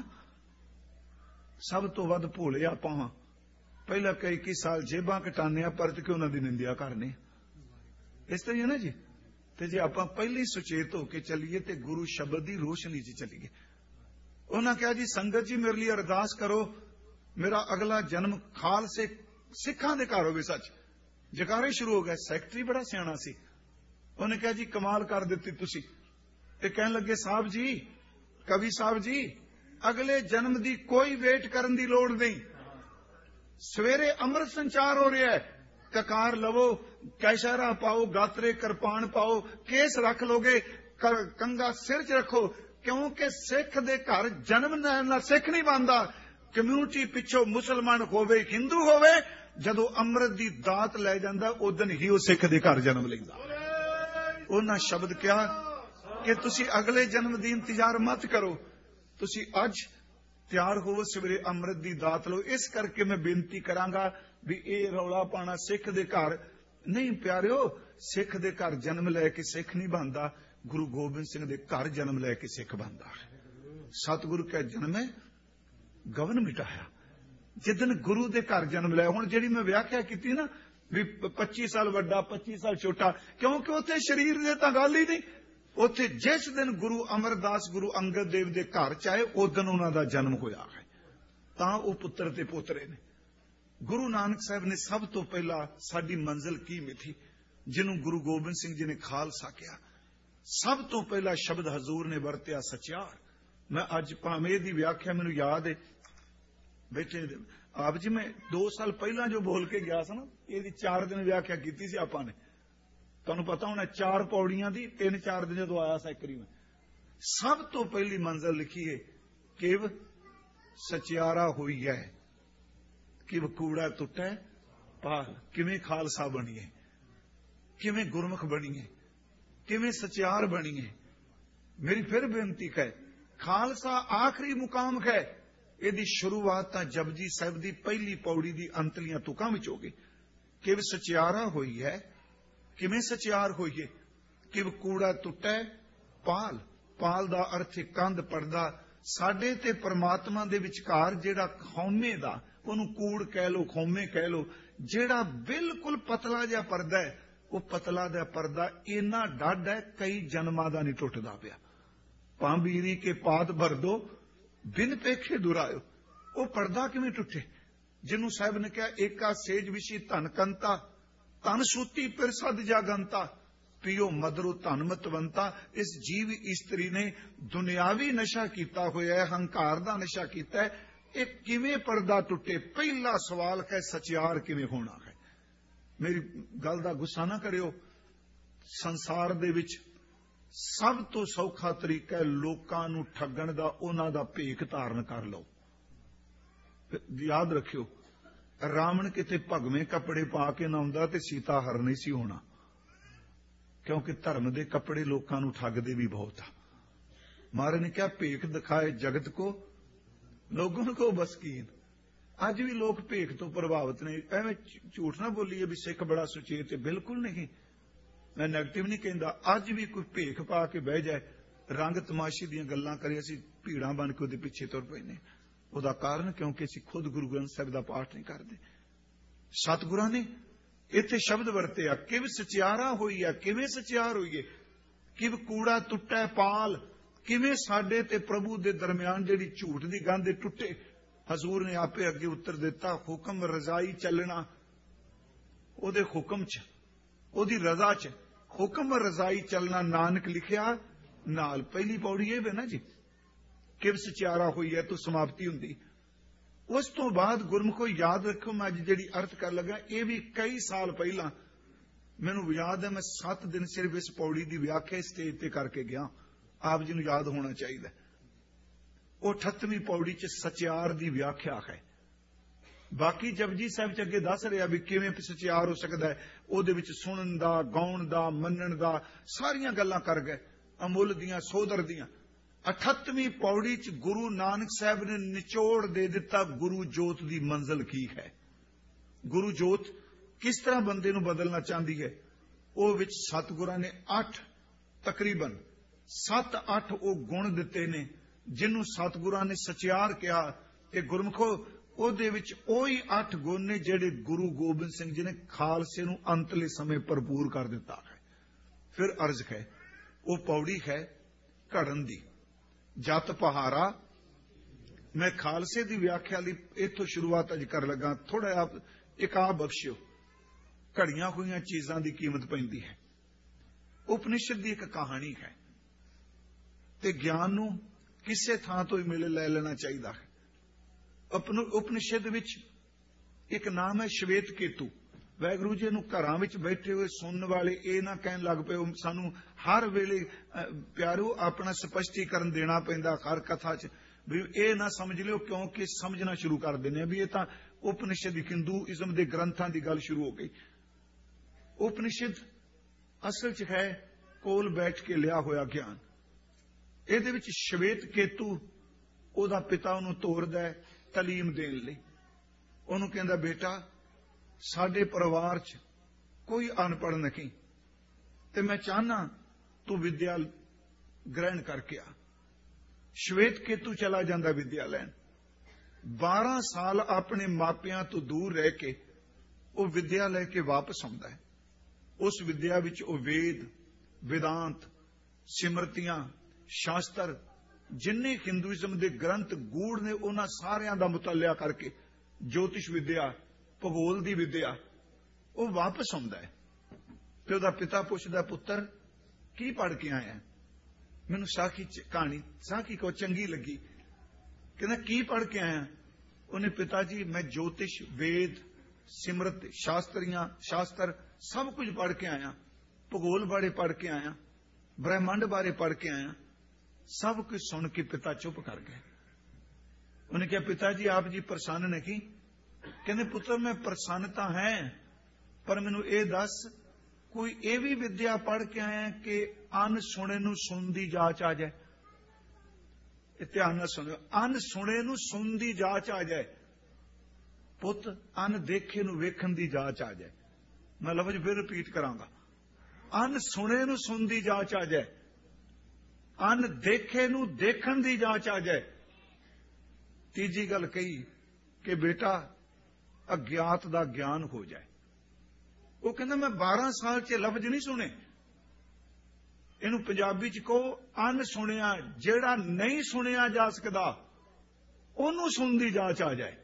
ਸਭ ਤੋਂ ਵੱਧ ਭੋਲੇ ਆਪਾਂ ਹਾਂ। ਪਹਿਲਾਂ ਕਈ 21 ਸਾਲ ਜੇਬਾਂ ਕਟਾਨੇ ਆ, ਪਰਤ ਕੇ ਉਹਨਾਂ ਦੀ ਨਿੰਦਿਆ ਕਰਨੇ। ਇਸ ਤਰ੍ਹਾਂ ਹੈ ਨਾ ਜੀ। ਤੇ ਜੇ ਆਪਾਂ ਪਹਿਲੀ ਸੁਚੇਤ ਹੋ ਕੇ ਚੱਲੀਏ ਤੇ ਗੁਰੂ ਸ਼ਬਦ ਦੀ ਰੋਸ਼ਨੀ ਚ ਚੱਲੀਏ। ਉਹਨਾਂ ਕਿਹਾ ਜੀ ਸੰਗਤ ਜੀ ਮੇਰੇ ਲਈ ਅਰਦਾਸ ਕਰੋ, ਮੇਰਾ ਅਗਲਾ ਜਨਮ ਖਾਲਸੇ ਸਿੱਖਾਂ ਦੇ ਘਰ ਹੋਵੇ। ਸੱਚ ਜਕਾਰੇ ਸ਼ੁਰੂ ਹੋ ਗਏ। ਸੈਕਟਰੀ ਬੜਾ ਸਿਆਣਾ ਸੀ, ਉਹਨੇ ਕਿਹਾ ਜੀ ਕਮਾਲ ਕਰ ਦਿੱਤੀ ਤੁਸੀਂ। ਤੇ ਕਹਿਣ ਲੱਗੇ ਸਾਹਿਬ ਜੀ, ਕਵੀ ਸਾਹਿਬ ਜੀ, ਅਗਲੇ ਜਨਮ ਦੀ ਕੋਈ ਵੇਟ ਕਰਨ ਦੀ ਲੋੜ ਨਹੀਂ। ਸਵੇਰੇ ਅੰਮ੍ਰਿਤ ਸੰਚਾਰ ਹੋ ਰਿਹਾ ਹੈ, ਕਕਾਰ ਲਵੋ, ਕੈਸ਼ਾਰਾ ਪਾਓ, ਗਾਤਰੇ ਕਿਰਪਾਨ ਪਾਓ, ਕੇਸ ਰੱਖ ਲੋਗੇ, ਕੰਗਾ ਸਿਰ 'ਚ ਰੱਖੋ, ਕਿਉਂਕਿ ਸਿੱਖ ਦੇ ਘਰ ਜਨਮ ਲੈਣ ਨਾਲ ਸਿੱਖ ਨਹੀਂ ਬਣਦਾ। ਕਮਿਊਨਿਟੀ ਪਿੱਛੋਂ ਮੁਸਲਮਾਨ ਹੋਵੇ, ਹਿੰਦੂ ਹੋਵੇ, ਜਦੋਂ ਅੰਮ੍ਰਿਤ ਦੀ ਦਾਤ ਲੈ ਜਾਂਦਾ ਉਦੋਂ ਹੀ ਉਹ ਸਿੱਖ ਦੇ ਘਰ ਜਨਮ ਲੈਂਦਾ। ਉਹਨਾਂ ਸ਼ਬਦ ਕਿਹਾ ਕਿ ਤੁਸੀਂ ਅਗਲੇ ਜਨਮ ਦੀ ਇੰਤਜ਼ਾਰ ਮਤ ਕਰੋ, ਤੁਸੀਂ ਅੱਜ ਤਿਆਰ ਹੋਵੋ, ਸਵੇਰੇ ਅੰਮ੍ਰਿਤ ਦੀ ਦਾਤ ਲਓ। ਇਸ ਕਰਕੇ ਮੈਂ ਬੇਨਤੀ ਕਰਾਂਗਾ ਵੀ ਇਹ ਰੌਲਾ ਪਾਣਾ ਸਿੱਖ ਦੇ ਘਰ ਨਹੀਂ ਪਿਆਰਿਓ। ਸਿੱਖ ਦੇ ਘਰ ਜਨਮ ਲੈ ਕੇ ਸਿੱਖ ਨਹੀਂ ਬਣਦਾ, ਗੁਰੂ ਗੋਬਿੰਦ ਸਿੰਘ ਦੇ ਘਰ ਜਨਮ ਲੈ ਕੇ ਸਿੱਖ ਬਣਦਾ ਹੈ। ਸਤਿਗੁਰੂ ਕਾ ਜਨਮ ਹੈ ਗਵਨ ਮਿਟਾਇਆ। ਜਿੱਦਨ ਗੁਰੂ ਦੇ ਘਰ ਜਨਮ ਲਿਆ। ਹੁਣ ਜਿਹੜੀ ਮੈਂ ਵਿਆਖਿਆ ਕੀਤੀ ਨਾ ਵੀ 25 ਸਾਲ ਵੱਡਾ 25 ਸਾਲ ਛੋਟਾ, ਕਿਉਂਕਿ ਉੱਥੇ ਸਰੀਰ ਦੇ ਤਾਂ ਗੱਲ ਹੀ ਨਹੀਂ। ਉੱਥੇ ਜਿਸ ਦਿਨ ਗੁਰੂ ਅਮਰਦਾਸ ਗੁਰੂ ਅੰਗਦ ਦੇਵ ਦੇ ਘਰ ਚ ਆਏ ਉਸ ਦਿਨ ਉਹਨਾਂ ਦਾ ਜਨਮ ਹੋਇਆ ਹੈ, ਤਾਂ ਉਹ ਪੁੱਤਰ ਤੇ ਪੋਤਰੇ ਨੇ। ਗੁਰੂ ਨਾਨਕ ਸਾਹਿਬ ਨੇ ਸਭ ਤੋਂ ਪਹਿਲਾਂ ਸਾਡੀ ਮੰਜ਼ਿਲ ਕੀ ਮਿਥੀ, ਜਿਹਨੂੰ ਗੁਰੂ ਗੋਬਿੰਦ ਸਿੰਘ ਜੀ ਨੇ ਖਾਲਸਾ ਕਿਹਾ। ਸਭ ਤੋਂ ਪਹਿਲਾ ਸ਼ਬਦ ਹਜ਼ੂਰ ਨੇ ਵਰਤਿਆ ਸਚਿਆਰ। ਮੈਂ ਅੱਜ ਭਾਵੇਂ ਇਹਦੀ ਵਿਆਖਿਆ ਮੈਨੂੰ ਯਾਦ ਹੈ, ਬੈਠੇ ਆਪ ਜੀ ਮੈਂ 2 ਸਾਲ ਪਹਿਲਾਂ ਜੋ ਬੋਲ ਕੇ ਗਿਆ ਸੀ ਨਾ, ਇਹਦੀ 4 ਦਿਨ ਵਿਆਖਿਆ ਕੀਤੀ ਸੀ ਆਪਾਂ ਨੇ। ਤੁਹਾਨੂੰ ਪਤਾ ਹੋਣਾ 4 ਪੌੜੀਆਂ ਦੀ 3-4 ਦਿਨ ਜਦੋਂ ਆਇਆ ਸਾਈਕਰੀ ਮੈਂ ਸਭ ਤੋਂ ਪਹਿਲੀ ਮੰਜ਼ਲ ਲਿਖੀ ਹੈ ਕਿਵ ਸਚਿਆਰਾ ਹੋਈ ਹੈ, ਕਿਵ ਕੂੜਾ ਟੁੱਟੈ ਪਾਲ। ਕਿਵੇਂ ਖਾਲਸਾ ਬਣੀਏ, ਕਿਵੇਂ ਗੁਰਮੁਖ ਬਣੀਏ, ਕਿਵੇਂ ਸਚਿਆਰ ਬਣੀਏ। ਮੇਰੀ ਫਿਰ ਬੇਨਤੀ ਹੈ, ਖਾਲਸਾ ਆਖਰੀ ਮੁਕਾਮ ਹੈ। ਇਹਦੀ ਸ਼ੁਰੂਆਤ ਤਾਂ ਜਪਜੀ ਸਾਹਿਬ ਦੀ ਪਹਿਲੀ ਪੌੜੀ ਦੀ ਅੰਤਲੀਆਂ ਤੁਕਾਂ ਵਿੱਚ ਹੋ ਗਈ। ਕਿਵ ਸਚਿਆਰਾ ਹੋਈ ਹੈ, ਕਿਵੇਂ ਸਚਿਆਰ ਹੋਈਏ। ਕਿਵ ਕੂੜਾ ਟੁੱਟੈ ਪਾਲ। ਪਾਲ ਦਾ ਅਰਥ ਕੰਧ ਪਰਦਾ। ਸਾਡੇ ਤੇ ਪਰਮਾਤਮਾ ਦੇ ਵਿਚਕਾਰ ਜਿਹੜਾ ਖੌਮੇ ਦਾ, ਉਹਨੂੰ ਕੂੜ ਕਹਿ ਲੋ ਖੌਮੇ ਕਹਿ ਲੋ, ਜਿਹੜਾ ਬਿਲਕੁਲ ਪਤਲਾ ਜਿਹਾ ਪਰਦਾ ਹੈ, ਉਹ ਪਤਲਾ ਦਾ ਪਰਦਾ ਇੰਨਾ ਡੱਢ ਹੈ ਕਈ ਜਨਮਾਂ ਦਾ ਨਹੀਂ ਟੁੱਟਦਾ ਪਿਆ। ਪਾਂਬੀਰੀ ਕੇ ਪਾਤ ਭਰ ਦੋ ਬਿਨ ਪੇਖੇ ਦੁਰਾਇਓ। ਉਹ ਪਰਦਾ ਕਿਵੇਂ ਟੁੱਟੇ, ਜਿਹਨੂੰ ਸਾਹਿਬ ਨੇ ਕਿਹਾ ਏਕਾ ਸੇਜ ਵਿਸ਼ੀ ਧਨ ਕੰਤਾ, ਧਨ ਸੂਤੀ ਫਿਰ ਸਦ ਜਾਗੰਤਾ, ਪੀਓ ਮਦਰੂ ਧਨ ਮਤਵੰਤਾ। ਇਸ ਜੀਵ ਇਸਤਰੀ ਨੇ ਦੁਨਿਆਵੀ ਨਸ਼ਾ ਕੀਤਾ ਹੋਇਆ ਹੈ, ਹੰਕਾਰ ਦਾ ਨਸ਼ਾ ਕੀਤਾ ਹੈ। ਇਹ ਕਿਵੇਂ ਪਰਦਾ ਟੁੱਟੇ? ਪਹਿਲਾ ਸਵਾਲ ਹੈ ਸਚਿਆਰ ਕਿਵੇਂ ਹੋਣਾ ਹੈ। ਮੇਰੀ ਗੱਲ ਦਾ ਗੁੱਸਾ ਨਾ ਕਰਿਓ, ਸੰਸਾਰ ਦੇ ਵਿੱਚ ਸਭ ਤੋਂ ਸੌਖਾ ਤਰੀਕਾ ਹੈ ਲੋਕਾਂ ਨੂੰ ਠੱਗਣ ਦਾ, ਉਹਨਾਂ ਦਾ ਭੇਖ ਧਾਰਨ ਕਰ ਲਓ। ਯਾਦ ਰੱਖਿਓ, ਰਾਵਣ ਕਿਤੇ ਭਗਵੇਂ ਕੱਪੜੇ ਪਾ ਕੇ ਨਾ ਆਉਂਦਾ ਤੇ ਸੀਤਾ ਹਰ ਨਹੀਂ ਸੀ ਹੋਣਾ, ਕਿਉਂਕਿ ਧਰਮ ਦੇ ਕੱਪੜੇ ਲੋਕਾਂ ਨੂੰ ਠੱਗਦੇ ਵੀ ਬਹੁਤ ਆ। ਮਹਾਰਾਜ ਨੇ ਕਿਹਾ ਭੇਖ ਦਿਖਾਏ ਜਗਤ ਕੋ ਲੋਗੋਂ ਕੋ ਬਸਕੀਨ। ਅੱਜ ਵੀ ਲੋਕ ਭੇਖ ਤੋਂ ਪ੍ਰਭਾਵਿਤ ਨੇ। ਐਵੇਂ ਝੂਠ ਨਾ ਬੋਲੀਏ ਵੀ ਸਿੱਖ ਬੜਾ ਸੁਚੇਤ ਹੈ, ਬਿਲਕੁਲ ਨਹੀਂ। ਮੈਂ ਨੈਗੇਟਿਵ ਨਹੀਂ ਕਹਿੰਦਾ। ਅੱਜ ਵੀ ਕੋਈ ਭੇਖ ਪਾ ਕੇ ਬਹਿ ਜਾਏ, ਰੰਗ ਤਮਾਸ਼ੇ ਦੀਆਂ ਗੱਲਾਂ ਕਰੇ, ਅਸੀਂ ਭੀੜਾਂ ਬਣ ਕੇ ਉਹਦੇ ਪਿੱਛੇ ਤੁਰ ਪੈਂਦੇ। ਉਹਦਾ ਕਾਰਨ ਕਿਉਂਕਿ ਅਸੀਂ ਖੁਦ ਗੁਰੂ ਗ੍ਰੰਥ ਸਾਹਿਬ ਦਾ ਪਾਠ ਨਹੀਂ ਕਰਦੇ। ਸਤਿਗੁਰਾਂ ਨੇ ਇੱਥੇ ਸ਼ਬਦ ਵਰਤਿਆ ਕਿਵ ਸਚਿਆਰਾ ਹੋਈ ਹੈ। ਕਿਵੇਂ ਸਚਿਆਰ ਹੋਈਏ? ਕਿਵ ਕੂੜਾ ਟੁੱਟੈ ਪਾਲ। ਕਿਵੇਂ ਸਾਡੇ ਤੇ ਪ੍ਰਭੂ ਦੇ ਦਰਮਿਆਨ ਜਿਹੜੀ ਝੂਠ ਦੀ ਗੰਢ ਟੁੱਟੇ। ਹਜ਼ੂਰ ਨੇ ਆਪੇ ਅੱਗੇ ਉੱਤਰ ਦਿੱਤਾ, ਹੁਕਮ ਰਜ਼ਾਈ ਚੱਲਣਾ, ਉਹਦੇ ਹੁਕਮ 'ਚ, ਉਹਦੀ ਰਜ਼ਾ 'ਚ। ਹੁਕਮ ਰਜ਼ਾਈ ਚੱਲਣਾ ਨਾਨਕ ਲਿਖਿਆ ਨਾਲ। ਪਹਿਲੀ ਪੌੜੀ ਇਹ ਵੇ ਨਾ ਜੀ, ਕਿਵ ਸਚਿਆਰਾ ਹੋਈ ਹੈ ਤੋਂ ਸਮਾਪਤੀ ਹੁੰਦੀ। ਉਸ ਤੋਂ ਬਾਅਦ ਗੁਰਮੁਖੋ ਯਾਦ ਰੱਖੋ, ਮੈਂ ਅੱਜ ਜਿਹੜੀ ਅਰਥ ਕਰ ਲੱਗਾ ਇਹ ਵੀ ਕਈ ਸਾਲ ਪਹਿਲਾਂ ਮੈਨੂੰ ਯਾਦ ਹੈ। ਮੈਂ 7 ਦਿਨ ਸਿਰਫ ਇਸ ਪੌੜੀ ਦੀ ਵਿਆਖਿਆ ਸਟੇਜ ਤੇ ਕਰਕੇ ਗਿਆ। ਆਪ ਜੀ ਨੂੰ ਯਾਦ ਹੋਣਾ ਚਾਹੀਦਾ। ਉਹ 38ਵੀਂ ਪੌੜੀ 'ਚ ਸਚਿਆਰ ਦੀ ਵਿਆਖਿਆ ਹੈ। ਬਾਕੀ ਜਪਜੀ ਸਾਹਿਬ 'ਚ ਅੱਗੇ ਦੱਸ ਰਿਹਾ ਵੀ ਕਿਵੇਂ ਸਚਿਆਰ ਹੋ ਸਕਦਾ ਹੈ। ਉਹਦੇ ਵਿੱਚ ਸੁਣਨ ਦਾ, ਗਾਉਣ ਦਾ, ਮੰਨਣ ਦਾ, ਸਾਰੀਆਂ ਗੱਲਾਂ ਕਰ ਗਏ, ਅਮੁੱਲ ਦੀਆਂ, ਸੋਦਰ ਦੀਆਂ। 38ਵੀਂ ਪੌੜੀ 'ਚ ਗੁਰੂ ਨਾਨਕ ਸਾਹਿਬ ਨੇ ਨਿਚੋੜ ਦੇ ਦਿੱਤਾ ਗੁਰੂ ਜੋਤ ਦੀ ਮੰਜ਼ਿਲ ਕੀ ਹੈ। ਗੁਰੂ ਜੋਤ ਕਿਸ ਤਰ੍ਹਾਂ ਬੰਦੇ ਨੂੰ ਬਦਲਣਾ ਚਾਹੁੰਦੀ ਹੈ। ਉਹ ਵਿੱਚ ਸਤਿਗੁਰਾਂ ਨੇ 8 ਤਕਰੀਬਨ 7-8 ਉਹ ਗੁਣ ਦਿੱਤੇ ਨੇ, ਜਿਹਨੂੰ ਸਤਿਗੁਰਾਂ ਨੇ ਸਚਿਆਰ ਕਿਹਾ। ਤੇ ਗੁਰਮੁਖੋ ਉਹਦੇ ਵਿੱਚ ਉਹੀ 8 ਗੁਣ ਨੇ ਜਿਹੜੇ ਗੁਰੂ ਗੋਬਿੰਦ ਸਿੰਘ ਜੀ ਨੇ ਖਾਲਸੇ ਨੂੰ ਅੰਤਲੇ ਸਮੇਂ ਭਰਪੂਰ ਕਰ ਦਿੱਤਾ ਹੈ। ਫਿਰ ਅਰਜ਼ ਹੈ, ਉਹ ਪੌੜੀ ਹੈ ਘੜਨ ਦੀ। ਜਤ ਪਹਾਰਾ। ਮੈਂ ਖਾਲਸੇ ਦੀ ਵਿਆਖਿਆ ਲਈ ਇੱਥੋਂ ਸ਼ੁਰੂਆਤ ਅੱਜ ਕਰ ਲੱਗਾ। ਥੋੜਾ ਆਪ ਇਕਾ ਬਖਸ਼ਿਓ। ਘੜੀਆਂ ਹੋਈਆਂ ਚੀਜ਼ਾਂ ਦੀ ਕੀਮਤ ਪੈਂਦੀ ਹੈ। ਉਪਨਿਸ਼ਦ ਦੀ ਇੱਕ ਕਹਾਣੀ ਹੈ ਤੇ ਗਿਆਨ ਨੂੰ ਕਿਸੇ ਥਾਂ ਤੋਂ ਹੀ ਮਿਲ ਲੈ ਲੈਣਾ ਚਾਹੀਦਾ ਹੈ। ਉਪਨਿਸ਼ਦ ਵਿੱਚ ਇੱਕ ਨਾਮ ਹੈ ਸ਼ਵੇਤ ਕੇਤੂ। ਵਾਹਿਗੁਰੂ ਜੀ ਨੂੰ ਘਰਾਂ ਵਿੱਚ ਬੈਠੇ ਹੋਏ ਸੁਣਨ ਵਾਲੇ ਇਹ ਨਾ ਕਹਿਣ ਲੱਗ ਪਏ ਸਾਨੂੰ ਹਰ ਵੇਲੇ ਪਿਆਰੋ ਆਪਣਾ ਸਪਸ਼ਟੀਕਰਨ ਦੇਣਾ ਪੈਂਦਾ ਹਰ ਕਥਾ 'ਚ, ਵੀ ਇਹ ਨਾ ਸਮਝ ਲਿਓ, ਕਿਉਂਕਿ ਸਮਝਣਾ ਸ਼ੁਰੂ ਕਰ ਦਿੰਦੇ ਆ ਵੀ ਇਹ ਤਾਂ ਉਪਨਿਸ਼ਦ ਹਿੰਦੂਇਜ਼ਮ ਦੇ ਗ੍ਰੰਥਾਂ ਦੀ ਗੱਲ ਸ਼ੁਰੂ ਹੋ ਗਈ। ਉਪਨਿਸ਼ਦ ਅਸਲ 'ਚ ਹੈ ਕੋਲ ਬੈਠ ਕੇ ਲਿਆ ਹੋਇਆ ਗਿਆਨ। ਇਹਦੇ ਵਿੱਚ ਸ਼ਵੇਤ ਕੇਤੂ ਉਹਦਾ ਪਿਤਾ ਉਹਨੂੰ ਤੋਰਦਾ ਤਾਲੀਮ ਦੇਣ ਲਈ। ਉਹਨੂੰ ਕਹਿੰਦਾ ਬੇਟਾ ਸਾਡੇ ਪਰਿਵਾਰ 'ਚ ਕੋਈ ਅਨਪੜ੍ਹ ਨਹੀਂ ਤੇ ਮੈਂ ਚਾਹਨਾ ਤੂੰ ਵਿਦਿਆ ਗ੍ਰਹਿਣ ਕਰਕੇ ਆ। ਸ਼ਵੇਤ ਕੇਤੂ ਚਲਾ ਜਾਂਦਾ ਵਿਦਿਆ ਲੈਣ। 12 ਸਾਲ ਆਪਣੇ ਮਾਪਿਆਂ ਤੋਂ ਦੂਰ ਰਹਿ ਕੇ ਉਹ ਵਿਦਿਆ ਲੈ ਕੇ ਵਾਪਸ ਆਉਂਦਾ ਹੈ। ਉਸ ਵਿਦਿਆ ਵਿੱਚ ਉਹ ਵੇਦ, ਵਿਦਾਂਤ, ਸਿਮਰਤੀਆਂ, ਸ਼ਾਸਤਰ, ਜਿੰਨੇ ਹਿੰਦੂਇਜ਼ਮ ਦੇ ਗ੍ਰੰਥ ਗੂੜ ਨੇ, ਉਹਨਾਂ ਸਾਰਿਆਂ ਦਾ ਮੁਤਾਲਿਆ ਕਰਕੇ, ਜੋਤਿਸ਼ ਵਿਦਿਆ, ਭੂਗੋਲ ਦੀ ਵਿਦਿਆ, ਉਹ ਵਾਪਸ ਆਉਂਦਾ ਹੈ। ਤੇ ਉਹਦਾ ਪਿਤਾ ਪੁੱਛਦਾ, ਪੁੱਤਰ ਕੀ ਪੜ੍ਹ ਕੇ ਆਇਆ? ਮੈਨੂੰ ਸਾਖੀ ਕਹਾਣੀ ਸਾਖੀ ਕੋ ਚੰਗੀ ਲੱਗੀ। ਕਹਿੰਦਾ ਕੀ ਪੜ੍ਹ ਕੇ ਆਇਆ? ਉਹਨੇ, ਪਿਤਾ ਜੀ ਮੈਂ ਜੋਤਿਸ਼, ਵੇਦ, ਸਿਮਰਤ, ਸ਼ਾਸਤਰ ਸਭ ਕੁਝ ਪੜ੍ਹ ਕੇ ਆਇਆ, ਭੂਗੋਲ ਬਾਰੇ ਪੜ੍ਹ ਕੇ ਆਇਆ, ਬ੍ਰਹਿਮੰਡ ਬਾਰੇ ਪੜ੍ਹ ਕੇ ਆਇਆ। ਸਭ ਕੁਝ ਸੁਣ ਕੇ ਪਿਤਾ ਚੁੱਪ ਕਰ ਗਏ। ਉਹਨੇ ਕਿਹਾ, ਪਿਤਾ ਜੀ ਆਪ ਜੀ ਪ੍ਰਸੰਨ ਨੇ ਕੀ? ਕਹਿੰਦੇ, ਪੁੱਤਰ ਮੈਂ ਪ੍ਰਸੰਨ ਤਾਂ ਹੈ, ਪਰ ਮੈਨੂੰ ਇਹ ਦੱਸ, ਕੋਈ ਇਹ ਵੀ ਵਿਦਿਆ ਪੜ੍ਹ ਕੇ ਆਇਆ ਕਿ ਅਨ ਸੁਣੇ ਨੂੰ ਸੁਣ ਦੀ ਜਾਚ ਆ ਜਾਏ? ਇਹ ਧਿਆਨ ਨਾਲ ਸੁਣਿਓ, ਅਨ ਸੁਣੇ ਨੂੰ ਸੁਣ ਦੀ ਜਾਚ ਆ ਜਾਏ। ਪੁੱਤ, ਅਨ ਦੇਖੇ ਨੂੰ ਵੇਖਣ ਦੀ ਜਾਚ ਆ ਜਾਏ। ਮੈਂ ਲਫ਼ਜ਼ ਫਿਰ ਰਿਪੀਟ ਕਰਾਂਗਾ, ਅਨ ਸੁਣੇ ਨੂੰ ਸੁਣ ਦੀ ਜਾਚ ਆ ਜਾਏ, ਅਨ ਦੇਖੇ ਨੂੰ ਦੇਖਣ ਦੀ ਜਾਚ ਆ ਜਾਏ। ਤੀਜੀ ਗੱਲ ਕਹੀ ਕਿ ਬੇਟਾ ਅਗਿਆਤ ਦਾ ਗਿਆਨ ਹੋ ਜਾਏ। ਉਹ ਕਹਿੰਦਾ ਮੈਂ 12 ਸਾਲ 'ਚ ਲਫ਼ਜ਼ ਨਹੀਂ ਸੁਣੇ। ਇਹਨੂੰ ਪੰਜਾਬੀ 'ਚ ਕਹੋ, ਅਨ ਸੁਣਿਆ, ਜਿਹੜਾ ਨਹੀਂ ਸੁਣਿਆ ਜਾ ਸਕਦਾ ਉਹਨੂੰ ਸੁਣਨ ਦੀ ਜਾਚ ਆ ਜਾਏ।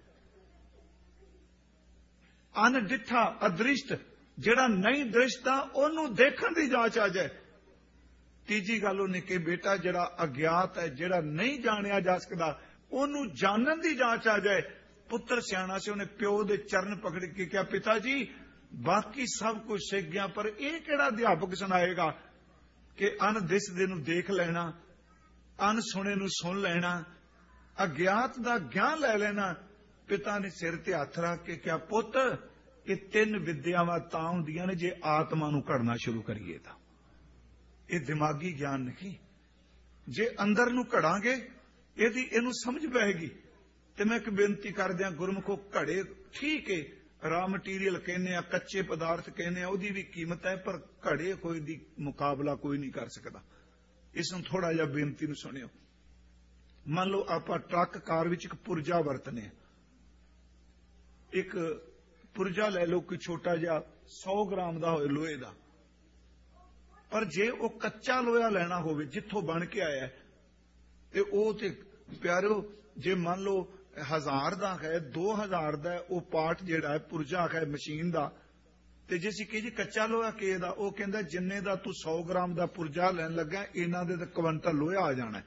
ਅਨ ਡਿੱਠਾ, ਅਦ੍ਰਿਸ਼ਟ, ਜਿਹੜਾ ਨਹੀਂ ਦ੍ਰਿਸ਼ਟਾ ਉਹਨੂੰ ਦੇਖਣ ਦੀ ਜਾਚ ਆ ਜਾਏ। ਤੀਜੀ ਗੱਲ ਉਹਨੇ ਕਿ ਬੇਟਾ ਜਿਹੜਾ ਅਗਿਆਤ ਹੈ, ਜਿਹੜਾ ਨਹੀਂ ਜਾਣਿਆ ਜਾ ਸਕਦਾ, ਉਹਨੂੰ ਜਾਣਨ ਦੀ ਜਾਚ ਆ ਜਾਏ। ਪੁੱਤਰ ਸਿਆਣਾ ਸੀ, ਉਹਨੇ ਪਿਓ ਦੇ ਚਰਨ ਪਕੜ ਕੇ ਕਿਹਾ, ਪਿਤਾ ਜੀ ਬਾਕੀ ਸਭ ਕੁਝ ਸਿੱਖ ਗਿਆ, ਪਰ ਇਹ ਕਿਹੜਾ ਅਧਿਆਪਕ ਸੁਣਾਏਗਾ ਕਿ ਅਨ ਦਿਸਦੇ ਨੂੰ ਦੇਖ ਲੈਣਾ, ਅਨ ਸੁਣੇ ਨੂੰ ਸੁਣ ਲੈਣਾ, ਅਗਿਆਤ ਦਾ ਗਿਆਨ ਲੈ ਲੈਣਾ। ਪਿਤਾ ਨੇ ਸਿਰ ਤੇ ਹੱਥ ਰੱਖ ਕੇ ਕਿਹਾ, ਪੁੱਤ ਇਹ 3 ਵਿਦਿਆਵਾਂ ਤਾਂ ਹੁੰਦੀਆਂ ਨੇ ਜੇ ਆਤਮਾ ਨੂੰ ਘੜਨਾ ਸ਼ੁਰੂ ਕਰੀਏ ਤਾਂ। ਇਹ ਦਿਮਾਗੀ ਗਿਆਨ ਨਹੀਂ। ਜੇ ਅੰਦਰ ਨੂੰ ਘੜਾਂਗੇ ਇਹਨੂੰ ਸਮਝ ਪਏਗੀ। ਤੇ ਮੈਂ ਇੱਕ ਬੇਨਤੀ ਕਰਦਿਆਂ, ਗੁਰਮੁਖੋ ਘੜੇ ਠੀਕ ਹੈ, ਰਾ ਮਟੀਰੀਅਲ ਕਹਿੰਦੇ ਆ, ਕੱਚੇ ਪਦਾਰਥ ਕਹਿੰਦੇ ਆ, ਉਹਦੀ ਵੀ ਕੀਮਤ ਹੈ, ਪਰ ਘੜੇ ਕੋਈ ਦੀ ਮੁਕਾਬਲਾ ਕੋਈ ਨਹੀਂ ਕਰ ਸਕਦਾ। ਇਸ ਨੂੰ ਥੋੜਾ ਜਿਹਾ ਬੇਨਤੀ ਨੂੰ ਸੁਣਿਓ। ਮੰਨ ਲਓ ਆਪਾਂ ਟਰੱਕ ਕਾਰ ਵਿੱਚ ਇੱਕ ਪੁਰਜਾ ਵਰਤਨੇ ਆ। ਇੱਕ ਪੁਰਜਾ ਲੈ ਲਓ, ਕੋਈ ਛੋਟਾ ਜਿਹਾ 100 ਗ੍ਰਾਮ ਦਾ ਹੋਵੇ ਲੋਹੇ ਦਾ, ਪਰ ਜੇ ਉਹ ਕੱਚਾ ਲੋਹਾ ਲੈਣਾ ਹੋਵੇ ਜਿੱਥੋਂ ਬਣ ਕੇ ਆਇਆ ਤੇ ਉਹ ਤੇ ਪਿਆਰਿਓ, ਜੇ ਮੰਨ ਲਓ 1000 ਦਾ ਹੈ, 2000 ਦਾ ਉਹ ਪਾਰਟ ਜਿਹੜਾ ਹੈ ਪੁਰਜਾ ਹੈ ਮਸ਼ੀਨ ਦਾ, ਤੇ ਜੇ ਅਸੀਂ ਕਹੀਏ ਕੱਚਾ ਲੋਹਾ ਕਿਹ ਦਾ, ਉਹ ਕਹਿੰਦਾ ਜਿੰਨੇ ਦਾ ਤੂੰ 100 ਗ੍ਰਾਮ ਦਾ ਪੁਰਜਾ ਲੈਣ ਲੱਗਾ, ਇਹਨਾਂ ਦੇ ਤਾਂ ਕੁਇੰਟਲ ਲੋਹਾ ਆ ਜਾਣਾ।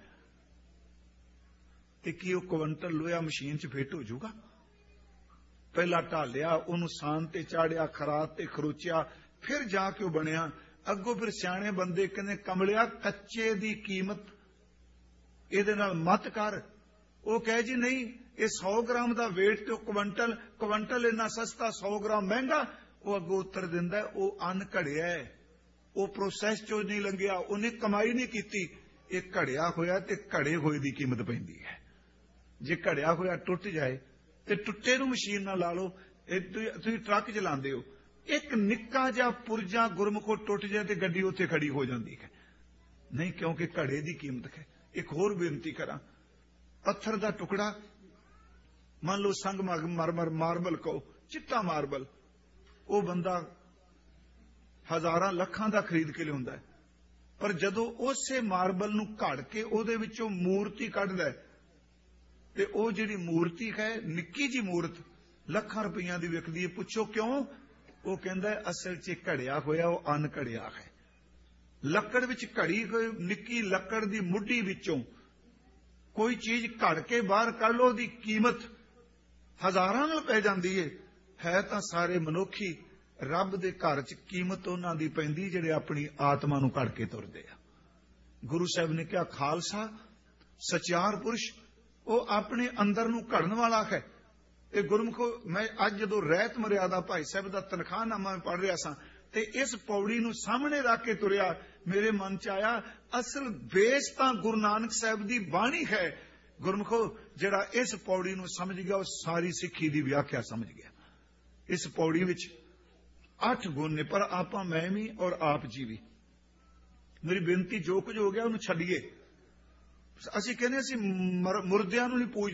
ਤੇ ਕੀ ਉਹ ਕੁਇੰਟਲ ਲੋਹਾ ਮਸ਼ੀਨ 'ਚ ਫਿੱਟ ਹੋ ਜਾਊਗਾ? ਪਹਿਲਾਂ ਢਾਲਿਆ, ਉਹਨੂੰ ਸਾਨ ਤੇ ਚਾੜਿਆ, ਖਰਾਤ ਤੇ ਖਰੋਚਿਆ, ਫਿਰ ਜਾ ਕੇ ਉਹ ਬਣਿਆ। ਅੱਗੋਂ ਫਿਰ ਸਿਆਣੇ ਬੰਦੇ ਕਹਿੰਦੇ, ਕਮਲਿਆ ਕੱਚੇ ਦੀ ਕੀਮਤ ਇਹਦੇ ਨਾਲ ਮਤ ਕਰ। ਉਹ ਕਹੇ ਜੀ ਨਹੀਂ, ਇਹ 100 ਗ੍ਰਾਮ ਦਾ ਵੇਟ ਤੇ ਉਹ ਕੁਇੰਟਲ ਇੰਨਾ ਸਸਤਾ, 100 ਗ੍ਰਾਮ ਮਹਿੰਗਾ। ਉਹ ਅੱਗੋਂ ਉੱਤਰ ਦਿੰਦਾ, ਉਹ ਅਨ ਘੜਿਆ ਹੈ, ਉਹ ਪ੍ਰੋਸੈਸ ਚੋਂ ਨਹੀਂ ਲੰਘਿਆ, ਉਹਨੇ ਕਮਾਈ ਨਹੀਂ ਕੀਤੀ। ਇਹ ਘੜਿਆ ਹੋਇਆ ਤੇ ਘੜੇ ਹੋਏ ਦੀ ਕੀਮਤ ਪੈਂਦੀ ਹੈ। ਜੇ ਘੜਿਆ ਹੋਇਆ ਟੁੱਟ ਜਾਏ ਤੇ ਟੁੱਟੇ ਨੂੰ ਮਸ਼ੀਨ ਨਾਲ ਲਾ ਲਓ। ਤੁਸੀਂ ਟਰੱਕ ਚਲਾਉਂਦੇ ਹੋ, ਇੱਕ ਨਿੱਕਾ ਜਿਹਾ ਪੁਰਜਾ ਗੁਰਮੁਖੋਂ ਟੁੱਟ ਜਾਏ ਤੇ ਗੱਡੀ ਉੱਥੇ ਖੜੀ ਹੋ ਜਾਂਦੀ ਹੈ। ਨਹੀਂ, ਕਿਉਂਕਿ ਘੜੇ ਦੀ ਕੀਮਤ ਹੈ। ਇੱਕ ਹੋਰ ਬੇਨਤੀ ਕਰਾਂ, ਪੱਥਰ ਦਾ ਟੁਕੜਾ, ਮੰਨ ਲਓ ਸੰਗਮਰਮਰ ਮਾਰਬਲ ਕਹੋ, ਚਿੱਟਾ ਮਾਰਬਲ, ਉਹ ਬੰਦਾ ਹਜ਼ਾਰਾਂ ਲੱਖਾਂ ਦਾ ਖਰੀਦ ਕੇ ਲਿਆਉਂਦਾ, ਪਰ ਜਦੋਂ ਉਸੇ ਮਾਰਬਲ ਨੂੰ ਘੜ ਕੇ ਉਹਦੇ ਵਿੱਚੋਂ ਮੂਰਤੀ ਕੱਢਦਾ ਤੇ ਉਹ ਜਿਹੜੀ ਮੂਰਤੀ ਹੈ, ਨਿੱਕੀ ਜੀ ਮੂਰਤ, ਲੱਖਾਂ ਰੁਪਈਆਂ ਦੀ ਵਿਕਦੀ ਹੈ। ਪੁੱਛੋ ਕਿਉਂ? ਉਹ ਕਹਿੰਦਾ ਅਸਲ 'ਚ ਘੜਿਆ ਹੋਇਆ ਉਹ ਅਨ ਘੜਿਆ ਹੈ। ਲੱਕੜ ਵਿੱਚ ਘੜੀ ਹੋਈ ਨਿੱਕੀ ਲੱਕੜ ਦੀ ਮੁੱਢੀ ਵਿੱਚੋਂ ਕੋਈ ਚੀਜ਼ ਘੜ ਕੇ ਬਾਹਰ ਕੱਢ ਲਓ, ਉਹਦੀ ਕੀਮਤ ਹਜ਼ਾਰਾਂ ਨਾਲ ਪੈ ਜਾਂਦੀ ਹੈ ਤਾਂ ਸਾਰੇ ਮਨੁੱਖੀ। ਰੱਬ ਦੇ ਘਰ 'ਚ ਕੀਮਤ ਉਹਨਾਂ ਦੀ ਪੈਂਦੀ ਜਿਹੜੇ ਆਪਣੀ ਆਤਮਾ ਨੂੰ ਘੜ ਕੇ ਤੁਰਦੇ ਆ। ਗੁਰੂ ਸਾਹਿਬ ਨੇ ਕਿਹਾ, ਖਾਲਸਾ ਸਚਿਆਰ ਪੁਰਸ਼ ਉਹ ਆਪਣੇ ਅੰਦਰ ਨੂੰ ਘੜਨ ਵਾਲਾ ਹੈ। ਤੇ ਗੁਰਮੁਖੋ, ਮੈਂ ਅੱਜ ਜਦੋਂ ਰਹਿਤ ਮਰਿਆਦਾ ਭਾਈ ਸਾਹਿਬ ਦਾ ਤਨਖਾਹਨਾਮਾ ਮੈਂ ਪੜ੍ਹ ਰਿਹਾ ਸਾਂ ਤੇ ਇਸ ਪੌੜੀ ਨੂੰ ਸਾਹਮਣੇ ਰੱਖ ਕੇ ਤੁਰਿਆ, ਮੇਰੇ ਮਨ 'ਚ ਆਇਆ ਅਸਲ ਬੇਸ ਤਾਂ ਗੁਰੂ ਨਾਨਕ ਸਾਹਿਬ ਦੀ ਬਾਣੀ ਹੈ। ਗੁਰਮੁਖੋ, ਜਿਹੜਾ ਇਸ ਪੌੜੀ ਨੂੰ ਸਮਝ ਗਿਆ ਉਹ ਸਾਰੀ ਸਿੱਖੀ ਦੀ ਵਿਆਖਿਆ ਸਮਝ ਗਿਆ। ਇਸ ਪੌੜੀ ਵਿੱਚ 8 ਗੁਣ ਨੇ, ਪਰ ਆਪਾਂ ਮੈਂ ਵੀ ਔਰ ਆਪ ਜੀ ਵੀ। ਮੇਰੀ ਬੇਨਤੀ, ਜੋ ਕੁਝ ਹੋ ਗਿਆ ਉਹਨੂੰ ਛੱਡੀਏ। ਅਸੀਂ ਕਹਿੰਦੇ ਅਸੀਂ ਮੁਰਦਿਆਂ ਨੂੰ ਨਹੀਂ ਪੂਜਦੇ,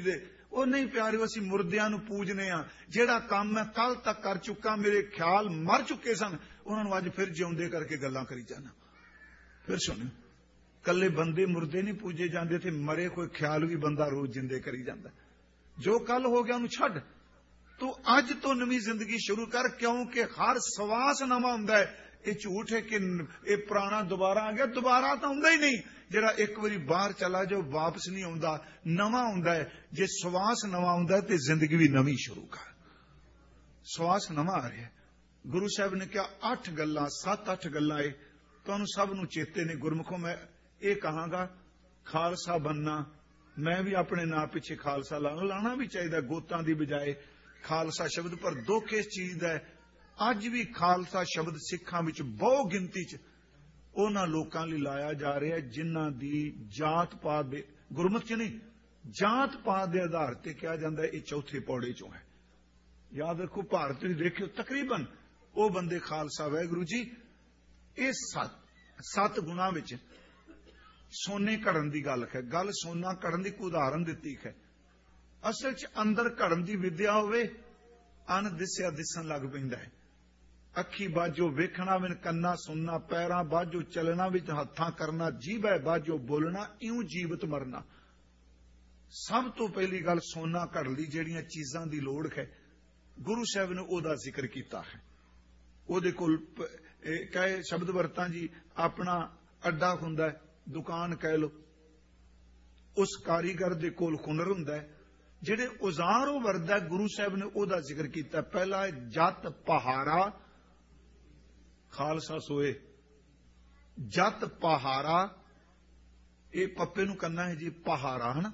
ਉਹ ਨਹੀਂ ਪਿਆਰਿਓ, ਅਸੀਂ ਮੁਰਦਿਆਂ ਨੂੰ ਪੂਜਨੇ ਆ। ਜਿਹੜਾ ਕੰਮ ਮੈਂ ਕੱਲ ਤੱਕ ਕਰ ਚੁੱਕਾ, ਮੇਰੇ ਖਿਆਲ ਮਰ ਚੁੱਕੇ ਸਨ, ਉਹਨਾਂ ਨੂੰ ਅੱਜ ਫਿਰ ਜਿਉਂਦੇ ਕਰਕੇ ਗੱਲਾਂ ਕਰੀ ਜਾਣਾ। ਫਿਰ ਸੁਣਿਓ, ਕੱਲੇ ਬੰਦੇ ਮੁਰਦੇ ਨਹੀਂ ਪੂਜੇ ਜਾਂਦੇ, ਤੇ ਮਰੇ ਕੋਈ ਖਿਆਲ ਵੀ ਬੰਦਾ ਰੋਜ਼ ਜਿੰਦੇ ਕਰੀ ਜਾਂਦਾ। ਜੋ ਕੱਲ ਹੋ ਗਿਆ ਉਹਨੂੰ ਛੱਡ, ਤੂੰ ਅੱਜ ਤੋਂ ਨਵੀਂ ਜ਼ਿੰਦਗੀ ਸ਼ੁਰੂ ਕਰ, ਕਿਉਂਕਿ ਹਰ ਸਵਾਸ ਨਵਾਂ ਹੁੰਦਾ ਹੈ। ਇਹ ਝੂਠ ਹੈ ਕਿ ਇਹ ਪੁਰਾਣਾ ਦੁਬਾਰਾ ਆ ਗਿਆ, ਦੁਬਾਰਾ ਤਾਂ ਹੁੰਦਾ ਹੀ ਨਹੀਂ। ਜਿਹੜਾ ਇੱਕ ਵਾਰੀ ਬਾਹਰ ਚਲਾ ਜਾਓ ਵਾਪਸ ਨਹੀਂ ਆਉਂਦਾ, ਨਵਾਂ ਹੁੰਦਾ ਹੈ। ਜੇ ਸਵਾਸ ਨਵਾਂ ਹੁੰਦਾ ਤੇ ਜ਼ਿੰਦਗੀ ਵੀ ਨਵੀਂ ਸ਼ੁਰੂ ਕਰ। ਸਵਾਸ ਨਵਾਂ ਆ ਰਿਹਾ। ਗੁਰੂ ਸਾਹਿਬ ਨੇ ਕਿਹਾ 8 ਗੱਲਾਂ, 7-8 ਗੱਲਾਂ ਇਹ ਤੁਹਾਨੂੰ ਸਭ ਨੂੰ ਚੇਤੇ ਨੇ। ਗੁਰਮੁਖੋਂ ਮੈਂ ਇਹ ਕਹਾਂਗਾ, ਖਾਲਸਾ ਬੰਨਾ, ਮੈਂ ਵੀ ਆਪਣੇ ਨਾਂ ਪਿੱਛੇ ਖਾਲਸਾ ਲਾਣਾ ਵੀ ਚਾਹੀਦਾ ਗੋਤਾਂ ਦੀ ਬਜਾਏ ਖਾਲਸਾ ਸ਼ਬਦ। ਪਰ ਦੁੱਖ ਇਸ ਚੀਜ਼ ਦਾ ਹੈ, ਅੱਜ ਵੀ ਖਾਲਸਾ ਸ਼ਬਦ ਸਿੱਖਾਂ ਵਿੱਚ ਬਹੁ ਗਿਣਤੀ 'ਚ ਉਹਨਾਂ ਲੋਕਾਂ ਲਈ ਲਾਇਆ ਜਾ ਰਿਹਾ ਜਿਨ੍ਹਾਂ ਦੀ ਜਾਤ ਪਾਤ ਦੇ, ਗੁਰਮਤਿ 'ਚ ਨਹੀਂ, ਜਾਤ ਪਾਤ ਦੇ ਆਧਾਰ ਤੇ ਕਿਹਾ ਜਾਂਦਾ ਇਹ ਚੌਥੇ ਪੌੜੇ 'ਚੋਂ ਹੈ। ਯਾਦ ਰੱਖੋ, ਭਾਰਤ ਵਿੱਚ ਦੇਖਿਓ ਤਕਰੀਬਨ ਉਹ ਬੰਦੇ ਖਾਲਸਾ। ਵਾਹਿਗੁਰੂ ਜੀ, ਇਹ 7 ਗੁਣਾਂ ਵਿੱਚ ਸੋਨੇ ਘੜਨ ਦੀ ਗੱਲ ਹੈ। ਗੱਲ ਸੋਨਾ ਘੜਨ ਦੀ ਕੋਈ ਉਦਾਹਰਨ ਦਿੱਤੀ ਹੈ। ਅਸਲ 'ਚ ਅੰਦਰ ਘੜਨ ਦੀ ਵਿਦਿਆ ਹੋਵੇ, ਅਨ ਦਿਸਿਆ ਦਿਸਣ ਲੱਗ ਪੈਂਦਾ ਹੈ। ਅੱਖੀ ਬਾਝੋ ਵੇਖਣਾ ਬਿਨ ਕੰਨਾ ਸੁਣਨਾ, ਪੈਰਾਂ ਬਾਝੋ ਚੱਲਣਾ ਵਿੱਚ ਹੱਥਾਂ ਕਰਨਾ, ਜੀਭੈ ਬਾਝੋ ਬੋਲਣਾ, ਇਉਂ ਜੀਵਤ ਮਰਨਾ। ਸਭ ਤੋਂ ਪਹਿਲੀ ਗੱਲ ਸੋਨਾ ਘੜਨ ਲਈ ਜਿਹੜੀਆਂ ਚੀਜ਼ਾਂ ਦੀ ਲੋੜ ਹੈ, ਗੁਰੂ ਸਾਹਿਬ ਨੇ ਉਹਦਾ ਜ਼ਿਕਰ ਕੀਤਾ ਹੈ। ਉਹਦੇ ਕੋਲ ਕਹੇ ਸ਼ਬਦ ਵਰਤਾਂ ਜੀ, ਆਪਣਾ ਅੱਡਾ ਹੁੰਦਾ, ਦੁਕਾਨ ਕਹਿ ਲੋ, ਉਸ ਕਾਰੀਗਰ ਦੇ ਕੋਲ ਹੁਨਰ ਹੁੰਦਾ ਹੈ। ਜਿਹੜੇ ਔਜ਼ਾਰ ਉਹ ਵਰਤਦਾ, ਗੁਰੂ ਸਾਹਿਬ ਨੇ ਉਹਦਾ ਜ਼ਿਕਰ ਕੀਤਾ। ਪਹਿਲਾ ਹੈ ਜਤ ਪਹਾਰਾ, ਖਾਲਸਾ ਸੋਏ। ਜਤ ਪਹਾਰਾ, ਇਹ ਪੱਪੇ ਨੂੰ ਕਰਨਾ ਹੈ ਜੀ ਪਹਾਰਾ, ਹੈ ਨਾ।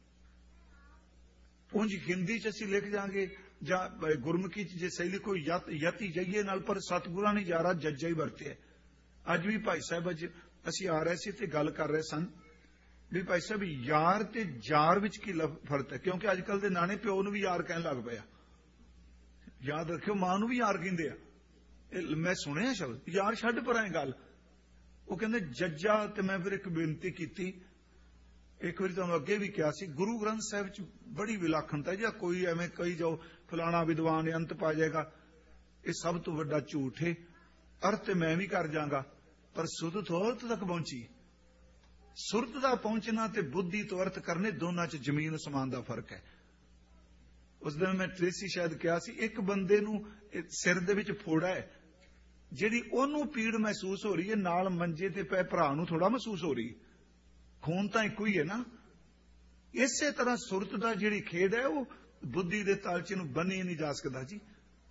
ਉਂਝ ਹਿੰਦੀ 'ਚ ਅਸੀਂ ਲਿਖ ਜਾਾਂਗੇ ਜਾਂ ਗੁਰਮੁਖੀ 'ਚ ਜੇ ਸਹੀ ਕੋਈ ਯਤੀ ਜਈਏ ਨਾਲ, ਪਰ ਸਤਿਗੁਰਾਂ ਨੇ ਯਾਰਾ ਜੱਜਾ ਹੀ ਵਰਤਿਆ। ਅੱਜ ਵੀ ਭਾਈ ਸਾਹਿਬ, ਅੱਜ ਅਸੀਂ ਆ ਰਹੇ ਸੀ ਤੇ ਗੱਲ ਕਰ ਰਹੇ ਸਨ ਵੀ ਭਾਈ ਸਾਹਿਬ ਯਾਰ ਤੇ ਜਾਰ ਵਿੱਚ ਕੀ ਫਰਕ ਹੈ, ਕਿਉਂਕਿ ਅੱਜ ਕੱਲ ਦੇ ਨਾਨੇ ਪਿਓ ਨੂੰ ਵੀ ਯਾਰ ਕਹਿਣ ਲੱਗ ਪਿਆ। ਯਾਦ ਰੱਖਿਓ, ਮਾਂ ਨੂੰ ਵੀ ਯਾਰ ਕਹਿੰਦੇ ਆ। ਮੈਂ ਸੁਣਿਆ ਸ਼ਬਦ ਯਾਰ, ਛੱਡ ਪਰਾਂ ਗੱਲ। ਉਹ ਕਹਿੰਦੇ ਜੱਜਾ। ਤੇ ਮੈਂ ਫਿਰ ਇੱਕ ਬੇਨਤੀ ਕੀਤੀ, ਇੱਕ ਵਾਰੀ ਤੁਹਾਨੂੰ ਅੱਗੇ ਵੀ ਕਿਹਾ ਸੀ, ਗੁਰੂ ਗ੍ਰੰਥ ਸਾਹਿਬ 'ਚ ਬੜੀ ਵਿਲੱਖਣਤਾ। ਜਾਂ ਕੋਈ ਐਵੇਂ ਕਹੀ ਜਾਓ ਫਲਾਣਾ ਵਿਦਵਾਨ ਅੰਤ ਪਾ ਜਾਏਗਾ, ਇਹ ਸਭ ਤੋਂ ਵੱਡਾ ਝੂਠ ਹੈ। ਅਰਥ ਮੈਂ ਵੀ ਕਰ ਜਾਗਾ, ਪਰ ਸੁਰਤ ਤੋਂ ਅਰਥ ਤੱਕ ਪਹੁੰਚੀ। ਸੁਰਤ ਦਾ ਪਹੁੰਚਣਾ ਤੇ ਬੁੱਧੀ ਤੋਂ ਅਰਥ ਕਰਨੇ, ਦੋਨਾਂ 'ਚ ਜ਼ਮੀਨ ਅਸਮਾਨ ਦਾ ਫਰਕ ਹੈ। ਉਸ ਦਿਨ ਮੈਂ ਟ੍ਰੇਸੀ ਸ਼ਾਇਦ ਕਿਹਾ ਸੀ, ਇੱਕ ਬੰਦੇ ਨੂੰ ਸਿਰ ਦੇ ਵਿੱਚ ਫੋੜਾ ਹੈ, ਜਿਹੜੀ ਉਹਨੂੰ ਪੀੜ ਮਹਿਸੂਸ ਹੋ ਰਹੀ ਹੈ, ਨਾਲ ਮੰਜੇ ਤੇ ਪਏ ਭਰਾ ਨੂੰ ਥੋੜਾ ਮਹਿਸੂਸ ਹੋ ਰਹੀ। ਖੂਨ ਤਾਂ ਇੱਕੋ ਹੀ ਹੈ ਨਾ। ਇਸੇ ਤਰ੍ਹਾਂ ਸੁਰਤ ਦਾ ਜਿਹੜੀ ਖੇਡ ਹੈ, ਉਹ ਬੁੱਧੀ ਦੇ ਤਾਲਚੇ ਨੂੰ ਬੰਨ੍ਹੀ ਨਹੀਂ ਜਾ ਸਕਦਾ ਜੀ।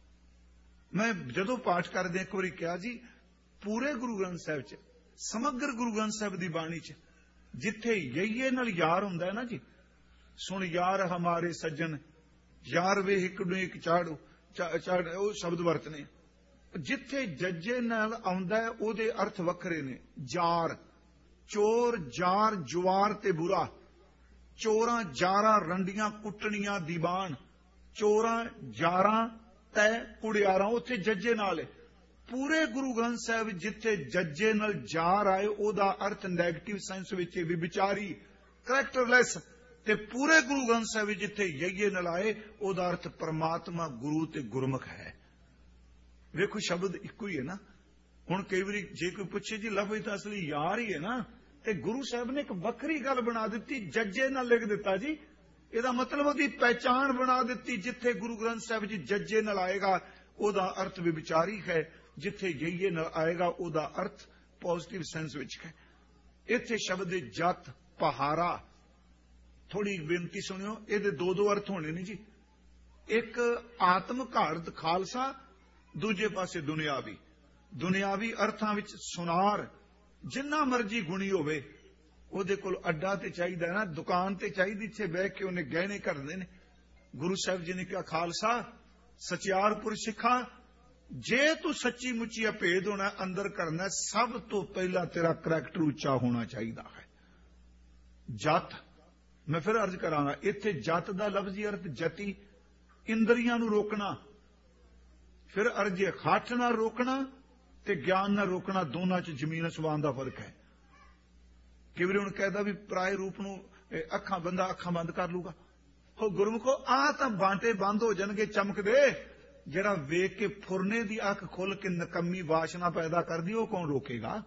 ਮੈਂ ਜਦੋਂ ਪਾਠ ਕਰਦੇ ਇੱਕ ਵਾਰੀ ਕਿਹਾ ਜੀ, ਪੂਰੇ ਗੁਰੂ ਗ੍ਰੰਥ ਸਾਹਿਬ 'ਚ, ਸਮਗਰ ਗੁਰੂ ਗ੍ਰੰਥ ਸਾਹਿਬ ਦੀ ਬਾਣੀ 'ਚ, ਜਿੱਥੇ ਯਈਏ ਨਾਲ ਯਾਰ ਹੁੰਦਾ ਹੈ ਨਾ ਜੀ, ਸੁਣ ਯਾਰ ਹਮਾਰੇ ਸੱਜਣ, ਯਾਰ ਵੇ ਇੱਕ ਨੂੰ ਇੱਕ ਚਾੜੋ, ਉਹ ਸ਼ਬਦ ਵਰਤਨੇ। ਜਿੱਥੇ ਜੱਜੇ ਨਾਲ ਆਉਂਦਾ ਉਹਦੇ ਅਰਥ ਵੱਖਰੇ ਨੇ। ਜਾਰ, ਚੋਰ, ਜਾਰ, ਜੁਆਰ ਤੇ ਬੁਰਾ। ਚੋਰਾਂ ਜਾਰਾਂ ਰੰਡੀਆਂ ਕੁੱਟਣੀਆਂ ਦੀਵਾਨ, ਚੋਰਾਂ ਜਾਰਾਂ ਤੈ ਕੁੜਿਆਰਾਂ, ਉੱਥੇ ਜੱਜੇ ਨਾਲ ਹੈ। ਪੂਰੇ ਗੁਰੂ ਗ੍ਰੰਥ ਸਾਹਿਬ ਜਿੱਥੇ ਜੱਜੇ ਨਾਲ ਜਾਰ ਆਏ, ਉਹਦਾ ਅਰਥ ਨੈਗੇਟਿਵ ਸੈਂਸ ਵਿੱਚ ਹੈ, ਵਿਚਾਰੀ, ਕਰੈਕਟਰਲੈਸ। ਤੇ ਪੂਰੇ ਗੁਰੂ ਗ੍ਰੰਥ ਸਾਹਿਬ ਜਿੱਥੇ ਯਈਏ ਨਾਲ ਆਏ, ਉਹਦਾ ਅਰਥ ਪਰਮਾਤਮਾ, ਗੁਰੂ ਤੇ ਗੁਰਮੁਖ ਹੈ। ਵੇਖੋ ਸ਼ਬਦ ਇੱਕੋ ਹੀ ਹੈ ਨਾ। ਹੁਣ ਕਈ ਵਾਰੀ ਜੇ ਕੋਈ ਪੁੱਛੇ ਜੀ ਲਫ਼ਜ਼ ਤਾਂ ਅਸਲੀ ਯਾਰ ਹੀ ਹੈ ਨਾ, ਤੇ ਗੁਰੂ ਸਾਹਿਬ ਨੇ ਇੱਕ ਵੱਖਰੀ ਗੱਲ ਬਣਾ ਦਿੱਤੀ, ਜੱਜੇ ਨਾਲ ਲਿਖ ਦਿੱਤਾ ਜੀ। ਇਹਦਾ ਮਤਲਬ ਉਹਦੀ ਪਹਿਚਾਣ ਬਣਾ ਦਿੱਤੀ। ਜਿੱਥੇ ਗੁਰੂ ਗ੍ਰੰਥ ਸਾਹਿਬ ਜੀ ਜੱਜੇ ਨਾਲ ਆਏਗਾ, ਉਹਦਾ ਅਰਥ ਵਿਚਾਰੀ ਹੈ। ਜਿੱਥੇ ਯਈਏ ਨਾਲ ਆਏਗਾ, ਉਹਦਾ ਅਰਥ ਪੋਜ਼ਿਟਿਵ ਸੈਂਸ ਵਿੱਚ ਹੈ। ਇੱਥੇ ਸ਼ਬਦ ਜਤ ਪਹਾਰਾ, ਥੋੜੀ ਬੇਨਤੀ ਸੁਣਿਓ, ਇਹਦੇ ਦੋ ਅਰਥ ਹੋਣੇ ਨੇ ਜੀ। ਇੱਕ ਆਤਮ ਘਾੜਤ ਖਾਲਸਾ, ਦੂਜੇ ਪਾਸੇ ਦੁਨਿਆਵੀ। ਦੁਨਿਆਵੀ ਅਰਥਾਂ ਵਿੱਚ ਸੁਨਾਰ, ਜਿੰਨਾ ਮਰਜੀ ਗੁਣੀ ਹੋਵੇ, ਉਹਦੇ ਕੋਲ ਅੱਡਾ ਤੇ ਚਾਹੀਦਾ ਨਾ, ਦੁਕਾਨ ਤੇ ਚਾਹੀਦੀ, ਇੱਥੇ ਬਹਿ ਕੇ ਉਹਨੇ ਗਹਿਣੇ ਘੜਨੇ ਨੇ। ਗੁਰੂ ਸਾਹਿਬ ਜੀ ਨੇ ਕਿਹਾ, ਖਾਲਸਾ ਸਚਿਆਰਪੁਰ ਸਿੱਖਾ, ਜੇ ਤੂੰ ਸੱਚੀ ਮੁੱਚੀ ਅਭੇਦ ਹੋਣਾ, ਅੰਦਰ ਕਰਨਾ, ਸਭ ਤੋਂ ਪਹਿਲਾਂ ਤੇਰਾ ਕਰੈਕਟਰ ਉੱਚਾ ਹੋਣਾ ਚਾਹੀਦਾ ਹੈ। ਜਤ, ਮੈਂ ਫਿਰ ਅਰਜ਼ ਕਰਾਂਗਾ, ਇੱਥੇ ਜਤ ਦਾ ਲਫ਼ਜ਼ੀ ਅਰਥ ਜਤੀ, ਇੰਦਰੀਆਂ ਨੂੰ ਰੋਕਣਾ। ਫਿਰ ਅਰਜ਼ੇ ਹੱਠ ਨਾਲ ਰੋਕਣਾ ਤੇ ਗਿਆਨ ਨਾਲ ਰੋਕਣਾ, ਦੋਨਾਂ 'ਚ ਜ਼ਮੀਨ ਅਸਮਾਨ ਦਾ ਫਰਕ ਹੈ। ਕਈ ਵਾਰੀ ਹੁਣ ਕਹਿੰਦਾ ਵੀ ਪਰਾਏ ਰੂਪ ਨੂੰ ਬੰਦਾ ਅੱਖਾਂ ਬੰਦ ਕਰ ਲੂਗਾ, ਉਹ ਗੁਰਮੁਖੋ ਆਹ ਤਾਂ ਬਾਂਟੇ ਬੰਦ ਹੋ ਜਾਣਗੇ ਚਮਕਦੇ, ਜਿਹੜਾ ਵੇਖ ਕੇ ਫੁਰਨੇ ਦੀ ਅੱਖ ਖੁੱਲ ਕੇ ਨਕੰਮੀ ਵਾਸ਼ਨਾ ਪੈਦਾ ਕਰਦੀ, ਉਹ ਕੌਣ ਰੋਕੇਗਾ?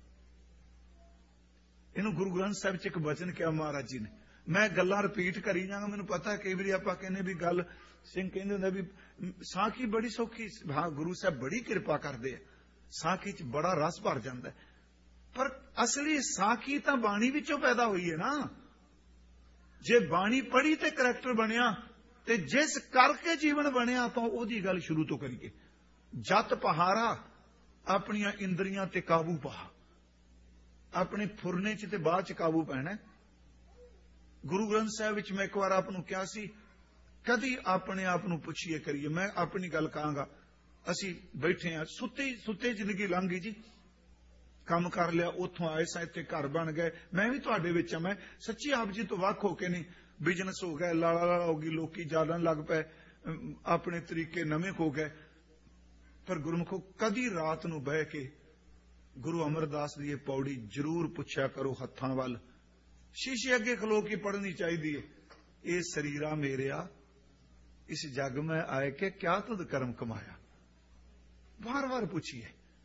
ਇਹਨੂੰ ਗੁਰੂ ਗ੍ਰੰਥ ਸਾਹਿਬ ਚ ਇੱਕ ਬਚਨ ਕਿਹਾ ਮਹਾਰਾਜ ਜੀ ਨੇ, ਮੈਂ ਗੱਲਾਂ ਰਿਪੀਟ ਕਰੀ ਜਾਵਾਂਗਾ, ਮੈਨੂੰ ਪਤਾ ਕਈ ਵਾਰੀ ਆਪਾਂ ਕਹਿੰਦੇ ਵੀ ਗੱਲ ਸਿੰਘ ਕਹਿੰਦੇ ਹੁੰਦੇ ਵੀ ਸਾਖੀ ਬੜੀ ਸੌਖੀ, ਹਾਂ ਗੁਰੂ ਸਾਹਿਬ ਬੜੀ ਕਿਰਪਾ ਕਰਦੇ ਆ, ਸਾਖੀ ਚ ਬੜਾ ਰਸ ਭਰ ਜਾਂਦਾ, ਪਰ ਅਸਲੀ ਸਾਖੀ ਤਾਂ ਬਾਣੀ ਵਿੱਚੋਂ ਪੈਦਾ ਹੋਈ ਹੈ ਨਾ। ਜੇ ਬਾਣੀ ਪੜ੍ਹੀ ਤੇ ਕਰੈਕਟਰ ਬਣਿਆ, ਤੇ ਜਿਸ ਕਰਕੇ ਜੀਵਨ ਬਣਿਆ ਆਪਾਂ ਉਹਦੀ ਗੱਲ ਸ਼ੁਰੂ ਤੋਂ ਕਰੀਏ। ਜਤ ਪਹਾਰਾ ਆਪਣੀਆਂ ਇੰਦਰੀਆਂ ਤੇ ਕਾਬੂ ਪਾ, ਆਪਣੇ ਫੁਰਨੇ ਚ ਤੇ ਬਾਅਦ ਚ ਕਾਬੂ ਪੈਣਾ। ਗੁਰੂ ਗ੍ਰੰਥ ਸਾਹਿਬ ਵਿੱਚ ਮੈਂ ਇੱਕ ਵਾਰ ਆਪ ਨੂੰ ਕਿਹਾ ਸੀ, ਕਦੀ ਆਪਣੇ ਆਪ ਨੂੰ ਪੁੱਛੀਏ ਕਰੀਏ। ਮੈਂ ਆਪਣੀ ਗੱਲ ਕਹਾਂਗਾ, ਅਸੀਂ ਬੈਠੇ ਆ, ਸੁੱਤੇ ਜ਼ਿੰਦਗੀ ਲੰਘ ਗਈ ਜੀ, ਕੰਮ ਕਰ ਲਿਆ, ਉੱਥੋਂ ਆਏ ਸਾਂ, ਇੱਥੇ ਘਰ ਬਣ ਗਏ, ਮੈਂ ਵੀ ਤੁਹਾਡੇ ਵਿੱਚ ਆ, ਮੈਂ ਸੱਚੀ ਆਪ ਜੀ ਤੋਂ ਵੱਖ ਹੋ ਕੇ ਨਹੀਂ, ਬਿਜ਼ਨਸ ਹੋ ਗਿਆ, ਲਾਲਾ ਹੋ ਗਈ, ਲੋਕੀ ਜਾਲਣ ਲੱਗ ਪਏ, ਆਪਣੇ ਤਰੀਕੇ ਨਵੇਂ ਹੋ ਗਏ। ਪਰ ਗੁਰਮੁਖੋ ਕਦੀ ਰਾਤ ਨੂੰ ਬਹਿ ਕੇ ਗੁਰੂ ਅਮਰਦਾਸ ਦੀ ਇਹ ਪੌੜੀ ਜ਼ਰੂਰ ਪੁੱਛਿਆ ਕਰੋ ਹੱਥਾਂ ਵੱਲ, ਸ਼ੀਸ਼ੇ ਅੱਗੇ ਖਲੋ ਕੇ ਪੜ੍ਹਨੀ ਚਾਹੀਦੀ ਹੈ। ਇਹ ਸਰੀਰਾ ਮੇਰਿਆ ਇਸ ਜਗ ਮੈਂ ਆਏ ਕੇ ਕਿਆ ਤੁਧ ਕਰਮ ਕਮਾਇਆ, ਵਾਰ ਵਾਰ ਪੁੱਛੀਏ,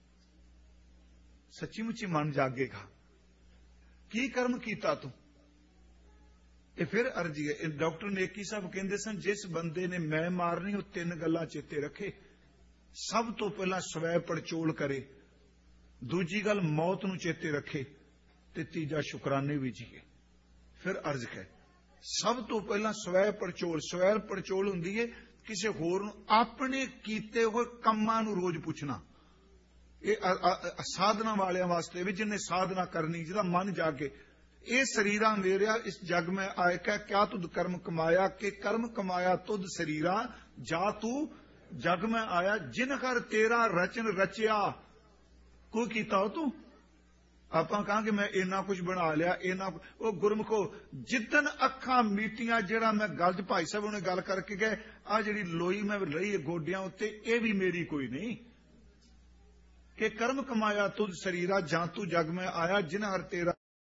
ਸੱਚੀ ਮੁੱਚੀ ਮਨ ਜਾਗੇਗਾ, ਕੀ ਕਰਮ ਕੀਤਾ ਤੂੰ। ਇਹ ਫਿਰ ਅਰਜੀ ਹੈ। ਡਾਕਟਰ ਨੇਕੀ ਸਾਹਿਬ ਕਹਿੰਦੇ ਸਨ, ਜਿਸ ਬੰਦੇ ਨੇ ਮੈਂ ਮਾਰਨੀ ਉਹ ਤਿੰਨ ਗੱਲਾਂ ਚੇਤੇ ਰੱਖੇ, ਸਭ ਤੋਂ ਪਹਿਲਾਂ ਸਵੈ ਪੜਚੋਲ ਕਰੇ, ਦੂਜੀ ਗੱਲ ਮੌਤ ਨੂੰ ਚੇਤੇ ਰੱਖੇ, ਤੇ ਤੀਜਾ ਸ਼ੁਕਰਾਨੇ ਵੀ ਜੀਏ। ਫਿਰ ਅਰਜ਼ ਹੈ, ਸਭ ਤੋਂ ਪਹਿਲਾਂ ਸਵੈ ਪੜਚੋਲ। ਸਵੈ ਪੜਚੋਲ ਹੁੰਦੀ ਹੈ ਕਿਸੇ ਹੋਰ ਨੂੰ ਆਪਣੇ ਕੀਤੇ ਹੋਏ ਕੰਮਾਂ ਨੂੰ ਰੋਜ਼ ਪੁੱਛਣਾ। ਇਹ ਸਾਧਨਾ ਵਾਲਿਆਂ ਵਾਸਤੇ ਵੀ, ਜਿਹਨੇ ਸਾਧਨਾ ਕਰਨੀ, ਜਿਹਦਾ ਮਨ ਜਾਗੇ। ਇਹ ਸਰੀਰਾਂ ਮੇਰਿਆ ਇਸ ਜਗ ਮੈਂ ਆਏ ਕਾ ਕਿਆ ਤੁਧ ਕਰਮ ਕਮਾਇਆ, ਕਿ ਕਰਮ ਕਮਾਇਆ ਤੁਧ ਸਰੀਰਾਂ ਜਾ ਤੂੰ ਜਗ ਮੈਂ ਆਇਆ, ਜਿਨ ਕਰ ਤੇਰਾ ਰਚਨ ਰਚਿਆ ਕੋਈ ਕੀਤਾ ਹੋ ਤੂੰ। ਆਪਾਂ ਕਹਾਂਗੇ ਮੈਂ ਇੰਨਾ ਕੁਝ ਬਣਾ ਲਿਆ, ਇੰਨਾ, ਉਹ ਗੁਰਮੁਖੋ ਜਿੱਦਨ ਅੱਖਾਂ ਮੀਟੀਆਂ, ਜਿਹੜਾ ਮੈਂ ਗੱਲ ਚ ਭਾਈ ਸਾਹਿਬ ਉਹਨੇ ਗੱਲ ਕਰਕੇ ਗਏ, ਆ ਜਿਹੜੀ ਲੋਈ ਮੈਂ ਲਈ ਗੋਡਿਆਂ ਉੱਤੇ, ਇਹ ਵੀ ਮੇਰੀ ਕੋਈ ਨਹੀਂ। ਕਿ ਕਰਮ ਕਮਾਇਆ ਤੁਧ ਸਰੀਰਾ ਜਾਂ ਤੂੰ ਜਗ ਮੈਂ ਆਇਆ, ਜਿਨ ਹਰ ਤੇਰਾ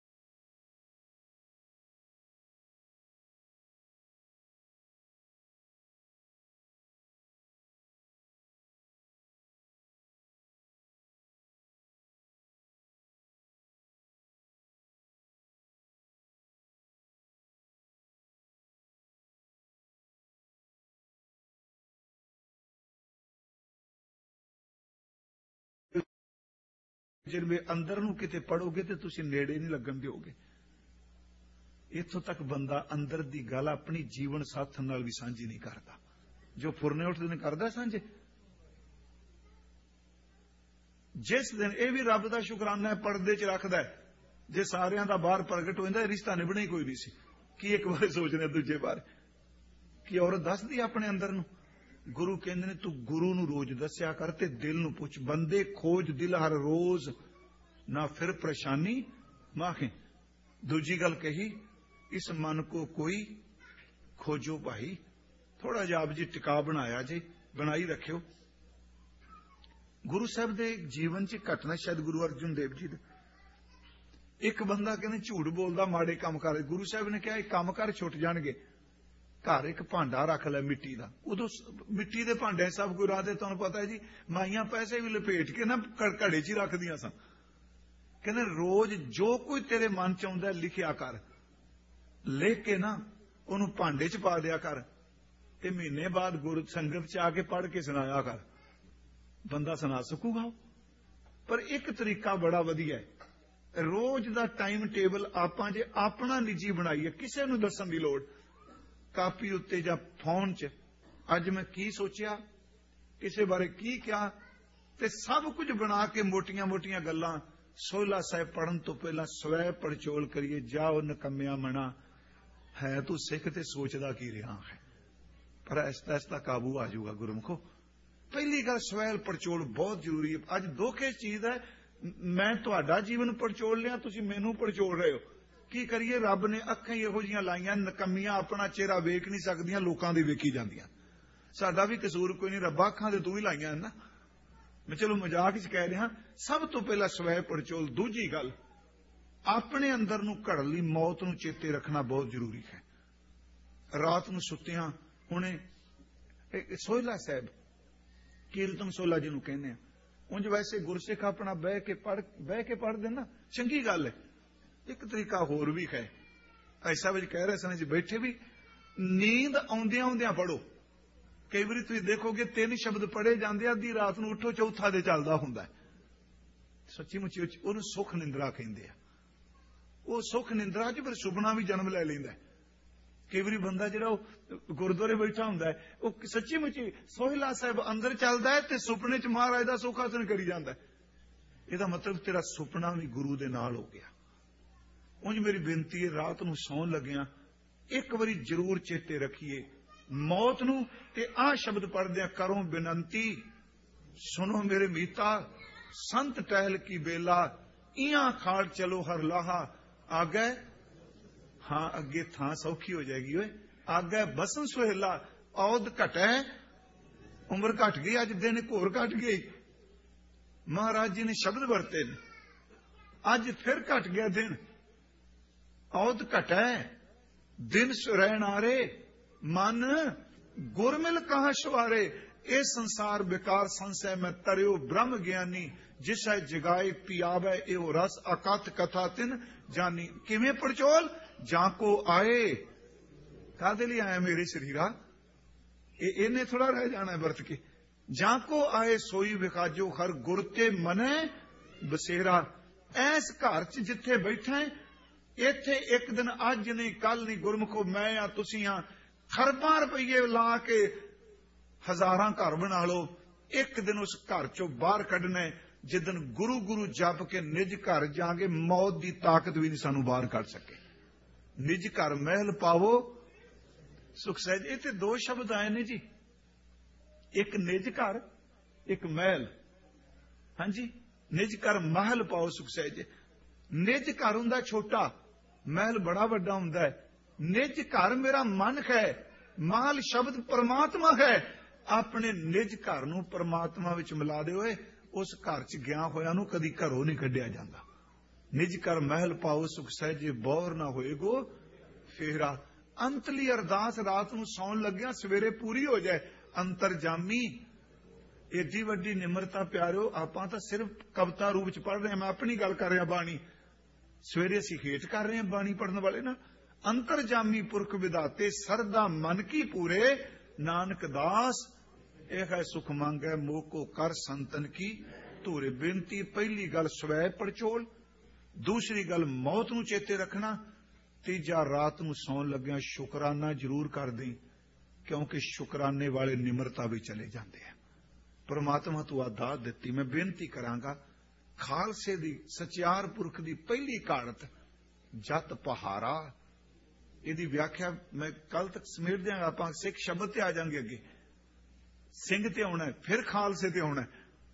ਜਿਵੇਂ ਅੰਦਰ ਨੂੰ ਕਿਤੇ ਪੜੋਗੇ ਤੇ ਤੁਸੀਂ ਨੇੜੇ ਨਹੀਂ ਲੱਗਣ ਦਿਓਗੇ। ਇੱਥੋਂ ਤੱਕ ਬੰਦਾ ਅੰਦਰ ਦੀ ਗੱਲ ਆਪਣੀ ਜੀਵਨ ਸਾਥਣ ਨਾਲ ਵੀ ਸਾਂਝੀ ਨਹੀਂ ਕਰਦਾ, ਜੋ ਫੁਰਨੇ ਉੱਠਦੇ ਨੇ ਕਰਦਾ ਸਾਂਝੇ। ਜਿਸ ਦਿਨ ਇਹ ਵੀ ਰੱਬ ਦਾ ਸ਼ੁਕਰਾਨਾ ਪਰਦੇ ਚ ਰੱਖਦਾ, ਜੇ ਸਾਰਿਆਂ ਦਾ ਬਾਹਰ ਪ੍ਰਗਟ ਹੋ ਜਾਂਦਾ, ਰਿਸ਼ਤਾ ਨਿਭਣਾ ਹੀ ਕੋਈ ਨਹੀਂ ਸੀ। ਕੀ ਇੱਕ ਬਾਰੇ ਸੋਚਦੇ ਦੂਜੇ ਬਾਰੇ, ਕੀ ਔਰਤ ਦੱਸਦੀ ਆਪਣੇ ਅੰਦਰ ਨੂੰ। ਗੁਰੂ ਕਹਿੰਦੇ ਨੇ ਤੂੰ ਗੁਰੂ ਨੂੰ ਰੋਜ਼ ਦੱਸਿਆ ਕਰ ਤੇ ਦਿਲ ਨੂੰ ਪੁੱਛ, ਬੰਦੇ ਖੋਜ ਦਿਲ ਹਰ ਰੋਜ਼ ਨਾ ਫਿਰ ਪਰੇਸ਼ਾਨੀ ਮਾਖੇ। ਦੂਜੀ ਗੱਲ ਕਹੀ, ਇਸ ਮਨ ਕੋ ਕੋਈ ਖੋਜੋ ਭਾਈ, ਥੋੜਾ ਜਿਹਾ ਆਪ ਜੀ ਟਿਕਾ ਬਣਾਇਆ ਜੇ, ਬਣਾਈ ਰੱਖਿਓ। ਗੁਰੂ ਸਾਹਿਬ ਦੇ ਜੀਵਨ ਚ ਘਟਨਾ, ਸ਼ਾਇਦ ਗੁਰੂ ਅਰਜਨ ਦੇਵ ਜੀ ਦੇ, ਇੱਕ ਬੰਦਾ ਕਹਿੰਦੇ ਝੂਠ ਬੋਲਦਾ, ਮਾੜੇ ਕੰਮ ਕਰ। ਗੁਰੂ ਸਾਹਿਬ ਨੇ ਕਿਹਾ ਇਹ ਕੰਮ ਕਰ ਛੁੱਟ ਜਾਣਗੇ। ਘਰ ਇੱਕ ਭਾਂਡਾ ਰੱਖ ਲੈ ਮਿੱਟੀ ਦਾ, ਉਦੋਂ ਮਿੱਟੀ ਦੇ ਭਾਂਡੇ ਸਭ ਕੋਈ ਰਾਦੇ, ਤੁਹਾਨੂੰ ਪਤਾ ਹੈ ਜੀ, ਮਾਈਆਂ ਪੈਸੇ ਵੀ ਲਪੇਟ ਕੇ ਨਾ ਘੜੇ 'ਚ ਹੀ ਰੱਖਦੀਆਂ ਸਨ। ਕਹਿੰਦੇ ਰੋਜ਼ ਜੋ ਕੋਈ ਤੇਰੇ ਮਨ ਚ ਆਉਂਦਾ ਲਿਖਿਆ ਕਰ, ਲਿਖ ਕੇ ਨਾ ਉਹਨੂੰ ਭਾਂਡੇ 'ਚ ਪਾ ਦਿਆ ਕਰ, ਤੇ ਮਹੀਨੇ ਬਾਅਦ ਗੁਰੂ ਸੰਗਤ 'ਚ ਆ ਕੇ ਪੜ੍ਹ ਕੇ ਸੁਣਾਇਆ ਕਰ, ਬੰਦਾ ਸੁਣਾ ਸਕੂਗਾ। ਪਰ ਇੱਕ ਤਰੀਕਾ ਬੜਾ ਵਧੀਆ ਹੈ, ਰੋਜ਼ ਦਾ ਟਾਈਮ ਟੇਬਲ ਆਪਾਂ ਜੇ ਆਪਣਾ ਨਿੱਜੀ ਬਣਾਈਏ, ਕਿਸੇ ਨੂੰ ਦੱਸਣ ਦੀ ਲੋੜ, ਕਾਪੀ ਉੱਤੇ ਜਾਂ ਫੋਨ 'ਚ ਅੱਜ ਮੈਂ ਕੀ ਸੋਚਿਆ, ਕਿਸੇ ਬਾਰੇ ਕੀ ਕਿਹਾ, ਤੇ ਸਭ ਕੁਝ ਬਣਾ ਕੇ ਮੋਟੀਆਂ ਮੋਟੀਆਂ ਗੱਲਾਂ ਸੋਹਲਾ ਸਾਹਿਬ ਪੜਨ ਤੋਂ ਪਹਿਲਾਂ ਸਵੈ ਪੜਚੋਲ ਕਰੀਏ। ਜਾਓ ਨਕੰਮਿਆ ਮਣਾ, ਹੈ ਤੂੰ ਸਿੱਖ ਤੇ ਸੋਚਦਾ ਕੀ ਰਿਹਾ ਹੈ, ਪਰ ਐਸਤਾ ਐਸਤਾ ਕਾਬੂ ਆ ਜਾਊਗਾ ਗੁਰਮੁਖੋ। ਪਹਿਲੀ ਗੱਲ ਸਵੈ ਪੜਚੋਲ ਬਹੁਤ ਜ਼ਰੂਰੀ ਹੈ। ਅੱਜ ਦੁੱਖ ਇਸ ਚੀਜ਼ ਹੈ, ਮੈਂ ਤੁਹਾਡਾ ਜੀਵਨ ਪੜਚੋਲ ਲਿਆ, ਤੁਸੀਂ ਮੈਨੂੰ ਪੜਚੋਲ ਰਹੇ ਹੋ। ਕੀ ਕਰੀਏ, ਰੱਬ ਨੇ ਅੱਖਾਂ ਹੀ ਇਹੋ ਜਿਹੀਆਂ ਲਾਈਆਂ, ਨਕੰਮੀਆਂ ਆਪਣਾ ਚਿਹਰਾ ਵੇਖ ਨਹੀਂ ਸਕਦੀਆਂ, ਲੋਕਾਂ ਦੇ ਵੇਖੀ ਜਾਂਦੀਆਂ। ਸਾਡਾ ਵੀ ਕਸੂਰ ਕੋਈ ਨਹੀਂ, ਰੱਬਾ ਅੱਖਾਂ ਦੇ ਤੂੰ ਵੀ ਲਾਈਆਂ ਨਾ, ਮੈਂ ਚਲੋ ਮਜ਼ਾਕ ਚ ਕਹਿ ਰਿਹਾ। ਸਭ ਤੋਂ ਪਹਿਲਾਂ ਸਵੈ ਪੜਚੋਲ। ਦੂਜੀ ਗੱਲ, ਆਪਣੇ ਅੰਦਰ ਨੂੰ ਘੜਨ ਲਈ ਮੌਤ ਨੂੰ ਚੇਤੇ ਰੱਖਣਾ ਬਹੁਤ ਜ਼ਰੂਰੀ ਹੈ। ਰਾਤ ਨੂੰ ਸੁੱਤਿਆਂ ਉਹਨੇ ਸੋਹਿਲਾ ਸਾਹਿਬ, ਕੀਰਤਨ ਸੋਹਿਲਾ ਜਿਹਨੂੰ ਕਹਿੰਦੇ ਆ, ਉਂਝ ਵੈਸੇ ਗੁਰਸਿੱਖ ਆਪਣਾ ਬਹਿ ਕੇ ਪੜ੍ਹਦੇ ਨਾ, ਚੰਗੀ ਗੱਲ ਹੈ। ਇੱਕ ਤਰੀਕਾ ਹੋਰ ਵੀ ਹੈ, ਐਸਾ ਵਿੱਚ ਕਹਿ ਰਹੇ ਸਨ ਜੀ ਬੈਠੇ ਵੀ ਨੀਂਦ ਆਉਂਦਿਆਂ ਪੜੋ। ਕਈ ਵਾਰੀ ਤੁਸੀਂ ਦੇਖੋਗੇ 3 ਸ਼ਬਦ ਪੜ੍ਹੇ ਜਾਂਦੇ, ਅੱਧੀ ਰਾਤ ਨੂੰ ਉੱਠੋ ਚੌਥਾ ਦੇ ਚੱਲਦਾ ਹੁੰਦਾ। ਸੱਚੀ ਮੁੱਚੀ ਉਹਨੂੰ ਸੁਖ ਨਿੰਦਰਾ ਕਹਿੰਦੇ ਆ। ਉਹ ਸੁਖ ਨਿੰਦਰਾ ਚ ਫਿਰ ਸੁਪਨਾ ਵੀ ਜਨਮ ਲੈ ਲੈਂਦਾ। ਕਈ ਵਾਰੀ ਬੰਦਾ ਜਿਹੜਾ ਉਹ ਗੁਰਦੁਆਰੇ ਬੈਠਾ ਹੁੰਦਾ, ਉਹ ਸੱਚੀ ਮੁੱਚੀ ਸੋਹਿਲਾ ਸਾਹਿਬ ਅੰਦਰ ਚੱਲਦਾ ਹੈ ਤੇ ਸੁਪਨੇ ਚ ਮਹਾਰਾਜ ਦਾ ਸੁਖ ਹਾਸਲ ਕਰੀ ਜਾਂਦਾ। ਇਹਦਾ ਮਤਲਬ ਤੇਰਾ ਸੁਪਨਾ ਵੀ ਗੁਰੂ ਦੇ ਨਾਲ ਹੋ ਗਿਆ। ਉਂਝ ਮੇਰੀ ਬੇਨਤੀ ਹੈ, ਰਾਤ ਨੂੰ ਸੌਣ ਲੱਗਿਆ ਇੱਕ ਵਾਰੀ ਜ਼ਰੂਰ ਚੇਤੇ ਰੱਖੀਏ ਮੌਤ ਨੂੰ, ਤੇ ਆਹ ਸ਼ਬਦ ਪੜ੍ਹਦਿਆਂ ਕਰੋ ਬੇਨੰਤੀ, ਸੁਣੋ ਮੇਰੇ ਮੀਤਾ, ਸੰਤ ਟਹਿਲ ਕੀ ਬੇਲਾ, ਇਆਂ ਖਾੜ ਚਲੋ ਹਰ ਲਾਹਾ, ਆਗੇ ਹਾਂ ਅੱਗੇ ਥਾਂ ਸੌਖੀ ਹੋ ਜਾਏਗੀ। ਓਏ ਆਗੇ ਬਸਨ ਸੁਹੇਲਾ, ਔਦ ਘਟੈ, ਉਮਰ ਘਟ ਗਈ, ਅੱਜ ਦਿਨ ਘੋਰ ਘਟ ਗਈ। ਮਹਾਰਾਜ ਜੀ ਨੇ ਸ਼ਬਦ ਵਰਤੇ ਨੇ, ਅੱਜ ਫਿਰ ਘਟ ਗਿਆ ਦਿਨ। ਔਦ ਘਟੈ ਦਿਨ ਸੁਰੈਣ ਆਰੇ, ਮਨ ਗੁਰਮਿਲ ਕਹਾਂ ਸ਼ਵਾਰੇ। ਇਹ ਸੰਸਾਰ ਬੇਕਾਰ ਸੰਸੈ ਮੈਂ ਤਰਿਓ ਬ੍ਰਹਮ ਗਿਆਨੀ, ਜਿਸੈ ਜਗਾਏ ਪਿਆਵੈ ਇਹੋ ਰਸ, ਅਕਥ ਕਥਾ ਤਿਨ ਜਾਨੀ। ਕਿਵੇਂ ਪੜਚੋਲ, ਜਾਂ ਕੋ ਆਏ, ਕਾਹਦੇ ਲਈ ਆਇਆ ਮੇਰੇ ਸਰੀਰਾ, ਇਹਨੇ ਥੋੜਾ ਰਹਿ ਜਾਣਾ ਵਰਤ ਕੇ। ਜਾਂ ਕੋ ਆਏ ਸੋਈ ਵਿਕਾਜੋ ਹਰ, ਗੁਰ ਤੇ ਮਨੈ ਬਸੇਰਾ। ਐਸ ਘਰ ਚ ਜਿੱਥੇ ਬੈਠਾ ਇੱਥੇ ਇੱਕ ਦਿਨ ਅੱਜ ਨਹੀਂ ਕੱਲ ਨਹੀਂ, ਗੁਰਮੁਖੋ ਮੈਂ ਆ ਤੁਸੀਂ ਆ, ਖਰਬਾਂ ਰੁਪਈਏ ਲਾ ਕੇ ਹਜ਼ਾਰਾਂ ਘਰ ਬਣਾ ਲਓ, ਇੱਕ ਦਿਨ ਉਸ ਘਰ ਚੋਂ ਬਾਹਰ ਕੱਢਣਾ ਜਿੱਦਨ ਗੁਰੂ ਜਪ ਕੇ ਨਿਜ ਘਰ ਜਾਗੇ, ਮੌਤ ਦੀ ਤਾਕਤ ਵੀ ਨਹੀਂ ਸਾਨੂੰ ਬਾਹਰ ਕੱਢ ਸਕੇ। ਨਿਜ ਘਰ ਮਹਿਲ ਪਾਵੋ ਸੁਖ ਸਹਿਜ। ਇਹ ਤੇ 2 ਸ਼ਬਦ ਆਏ ਨੇ ਜੀ, ਇੱਕ ਨਿਜ ਘਰ, ਇੱਕ ਮਹਿਲ। ਹਾਂਜੀ, ਨਿਜ ਘਰ ਮਹਿਲ ਪਾਓ ਸੁਖ ਸਹਿਜ। ਨਿਜ ਘਰ ਹੁੰਦਾ ਛੋਟਾ, ਮਹਿਲ ਬੜਾ ਵੱਡਾ ਹੁੰਦਾ ਹੈ। ਨਿਜ ਘਰ ਮੇਰਾ ਮਨ ਹੈ, ਮਹਿਲ ਸ਼ਬਦ ਪਰਮਾਤਮਾ ਹੈ। ਆਪਣੇ ਨਿਜ ਘਰ ਨੂੰ ਪਰਮਾਤਮਾ ਵਿੱਚ ਮਿਲਾ ਦਿਓ, ਉਸ ਘਰ ਚ ਗਿਆ ਹੋਇਆ ਨੂੰ ਕਦੀ ਘਰੋਂ ਨਹੀਂ ਕੱਢਿਆ ਜਾਂਦਾ। ਨਿਜ ਘਰ ਮਹਿਲ ਪਾਓ ਸੁਖ ਸਹਿਜੇ, ਬੌਰ ਨਾ ਹੋਏਗੋ ਫੇਰਾ। ਅੰਤਲੀ ਅਰਦਾਸ ਰਾਤ ਨੂੰ ਸੌਣ ਲੱਗਿਆ ਸਵੇਰੇ ਪੂਰੀ ਹੋ ਜਾਏ। ਅੰਤਰਜਾਮੀ, ਏਡੀ ਵੱਡੀ ਨਿਮਰਤਾ ਪਿਆਰਿਓ, ਆਪਾਂ ਤਾਂ ਸਿਰਫ ਕਵਿਤਾ ਰੂਪ ਚ ਪੜ੍ਹ ਰਹੇ ਹਾਂ। ਮੈਂ ਆਪਣੀ ਗੱਲ ਕਰ ਰਿਹਾ, ਬਾਣੀ ਸਵੇਰੇ ਅਸੀਂ ਹੇਠ ਕਰ ਰਹੇ ਹਾਂ ਬਾਣੀ ਪੜ੍ਹਨ ਵਾਲੇ ਨਾ। ਅੰਤਰਜਾਮੀ ਪੁਰਖ ਵਿਦਾਤੇ, ਸਰਦਾ ਮਨ ਕੀ ਪੂਰੇ, ਨਾਨਕ ਦਾਸ ਇਹ ਹੈ ਸੁਖ ਮੰਗੈ, ਮੋਹ ਕੋ ਕਰ ਸੰਤਨ ਕੀ ਧੂਰੇ। ਬੇਨਤੀ, ਪਹਿਲੀ ਗੱਲ ਸਵੈ ਪੜਚੋਲ, ਦੂਸਰੀ ਗੱਲ ਮੌਤ ਨੂੰ ਚੇਤੇ ਰੱਖਣਾ, ਤੀਜਾ ਰਾਤ ਨੂੰ ਸੌਣ ਲੱਗਿਆ ਸ਼ੁਕਰਾਨਾ ਜ਼ਰੂਰ ਕਰ ਦੇਈ, ਕਿਉਂਕਿ ਸ਼ੁਕਰਾਨੇ ਵਾਲੇ ਨਿਮਰਤਾ ਵੀ ਚਲੇ ਜਾਂਦੇ ਆ। ਪਰਮਾਤਮਾ ਤੂੰ ਆ ਦਾਤ ਦਿੱਤੀ। ਮੈਂ ਬੇਨਤੀ ਕਰਾਂਗਾ, ਖਾਲਸੇ ਦੀ ਸਚਿਆਰ ਪੁਰਖ ਦੀ ਪਹਿਲੀ ਕਾੜਤ ਜਤ ਪਹਾਰਾ, ਇਹਦੀ ਵਿਆਖਿਆ ਮੈਂ ਕੱਲ ਤੱਕ ਸਮੇਟ ਦਿਆਂਗਾ। ਆਪਾਂ ਸਿੱਖ ਸ਼ਬਦ ਤੇ ਆ ਜਾਾਂਗੇ, ਅੱਗੇ ਸਿੰਘ ਤੇ ਆਉਣਾ, ਫਿਰ ਖਾਲਸੇ ਤੇ ਆਉਣਾ।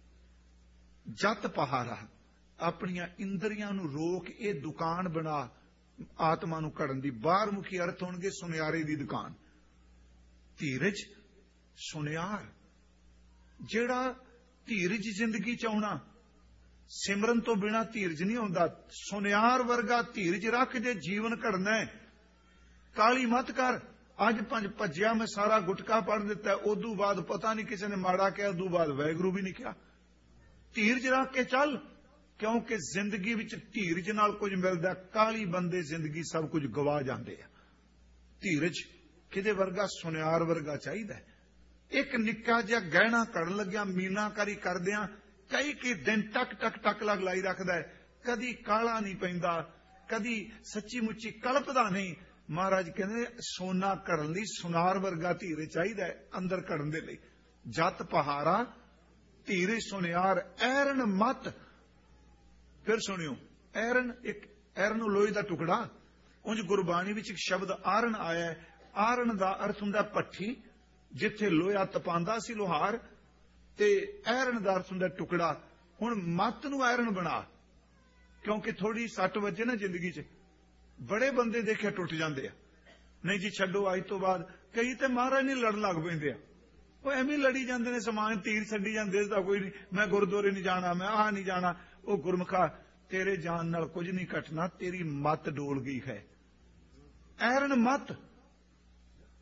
ਜਤ ਪਹਾਰਾ, ਆਪਣੀਆਂ ਇੰਦਰੀਆਂ ਨੂੰ ਰੋਕ ਇਹ ਦੁਕਾਨ ਬਣਾ ਆਤਮਾ ਨੂੰ ਘੜਨ ਦੀ। ਬਾਹਰ ਮੁਖੀ ਅਰਥ ਹੋਣਗੇ ਸੁਨਿਆਰੇ ਦੀ ਦੁਕਾਨ। ਧੀਰਜ ਸੁਨਿਆਰ, ਜਿਹੜਾ ਧੀਰਜ ਜ਼ਿੰਦਗੀ ਚ ਆਉਣਾ, ਸਿਮਰਨ ਤੋਂ ਬਿਨਾ ਧੀਰਜ ਨਹੀਂ ਆਉਂਦਾ। ਸੁਨਿਆਰ ਵਰਗਾ ਧੀਰਜ ਰੱਖ ਜੇ ਜੀਵਨ ਘੜਨਾ ਹੈ। ਕਾਲੀ ਮਤ ਕਰ, ਅੱਜ 5 ਭੱਜਿਆ ਮੈਂ ਸਾਰਾ ਗੁਟਕਾ ਪੜ ਦਿੱਤਾ, ਉਦੋਂ ਬਾਅਦ ਪਤਾ ਨਹੀਂ ਕਿਸੇ ਨੇ ਮਾੜਾ ਕਿਹਾ, ਉਦੋਂ ਬਾਅਦ ਵਾਹਿਗੁਰੂ ਵੀ ਨਹੀਂ ਕਿਹਾ। ਧੀਰਜ ਰੱਖ ਕੇ ਚੱਲ, ਕਿਉਂਕਿ ਜ਼ਿੰਦਗੀ ਵਿੱਚ ਧੀਰਜ ਨਾਲ ਕੁਝ ਮਿਲਦਾ। ਕਾਲੀ ਬੰਦੇ ਜ਼ਿੰਦਗੀ ਸਭ ਕੁਝ ਗਵਾ ਜਾਂਦੇ ਆ। ਧੀਰਜ ਕਿਹਦੇ ਵਰਗਾ, ਸੁਨਿਆਰ ਵਰਗਾ ਚਾਹੀਦਾ। ਇੱਕ ਨਿੱਕਾ ਜਿਹਾ ਗਹਿਣਾ ਘੜਨ ਲੱਗਿਆ ਮੀਨਾਕਾਰੀ ਕਰਦਿਆਂ ਕਈ ਦਿਨ ਟਕ ਲਗ ਲਾਈ ਰੱਖਦਾ ਹੈ। ਕਦੀ ਕਾਲਾ ਨਹੀਂ ਪੈਂਦਾ, ਕਦੀ ਸੱਚੀ ਮੁੱਚੀ ਕਲਪਦਾ ਨਹੀਂ। ਮਹਾਰਾਜ ਕਹਿੰਦੇ ਸੋਨਾ ਘੜਨ ਲਈ ਸੁਨਾਰ ਵਰਗਾ ਧੀਰਜ ਚਾਹੀਦਾ ਹੈ ਅੰਦਰ ਘੜਨ ਦੇ ਲਈ। ਜਤ ਪਹਾਰਾ ਧੀਰਜ ਸੁਨਿਆਰ, ਐਰਨ ਮਤ। ਫਿਰ ਸੁਣਿਓ, ਐਰਨ, ਇੱਕ ਐਰਨ ਲੋਹੇ ਦਾ ਟੁਕੜਾ। ਉਂਝ ਗੁਰਬਾਣੀ ਵਿੱਚ ਇੱਕ ਸ਼ਬਦ ਆਰਨ ਆਇਆ ਹੈ। ਆਰਨ ਦਾ ਅਰਥ ਹੁੰਦਾ ਭੱਠੀ, ਜਿੱਥੇ ਲੋਹਾ ਤਪਾਉਂਦਾ ਸੀ ਲੋਹਾਰ, ਤੇ ਐਰਨ ਦਾ ਅਰਥ ਹੁੰਦਾ ਟੁਕੜਾ। ਹੁਣ ਮੱਤ ਨੂੰ ਐਰਨ ਬਣਾ, ਕਿਉਂਕਿ ਥੋੜੀ ਸੱਟ ਵੱਜੇ ਨਾ ਜ਼ਿੰਦਗੀ 'ਚ, ਬੜੇ ਬੰਦੇ ਦੇਖਿਆ ਟੁੱਟ ਜਾਂਦੇ ਆ। ਨਹੀਂ ਜੀ ਛੱਡੋ, ਅੱਜ ਤੋਂ ਬਾਅਦ ਕਈ ਤੇ ਮਹਾਰਾਜ ਨੇ ਲੜਨ ਲੱਗ ਪੈਂਦੇ ਆ। ਉਹ ਐਵੇਂ ਲੜੀ ਜਾਂਦੇ ਨੇ, ਸਮਾਨ ਤੀਰ ਛੱਡੀ ਜਾਂਦੇ, ਇਸਦਾ ਕੋਈ ਨਹੀਂ, ਮੈਂ ਗੁਰਦੁਆਰੇ ਨਹੀਂ ਜਾਣਾ, ਮੈਂ ਆਹ ਨਹੀਂ ਜਾਣਾ। ਉਹ ਗੁਰਮੁਖਾ, ਤੇਰੇ ਜਾਣ ਨਾਲ ਕੁਝ ਨਹੀਂ ਘਟਣਾ, ਤੇਰੀ ਮੱਤ ਡੋਲ ਗਈ ਹੈ। ਐਰਨ ਮੱਤ,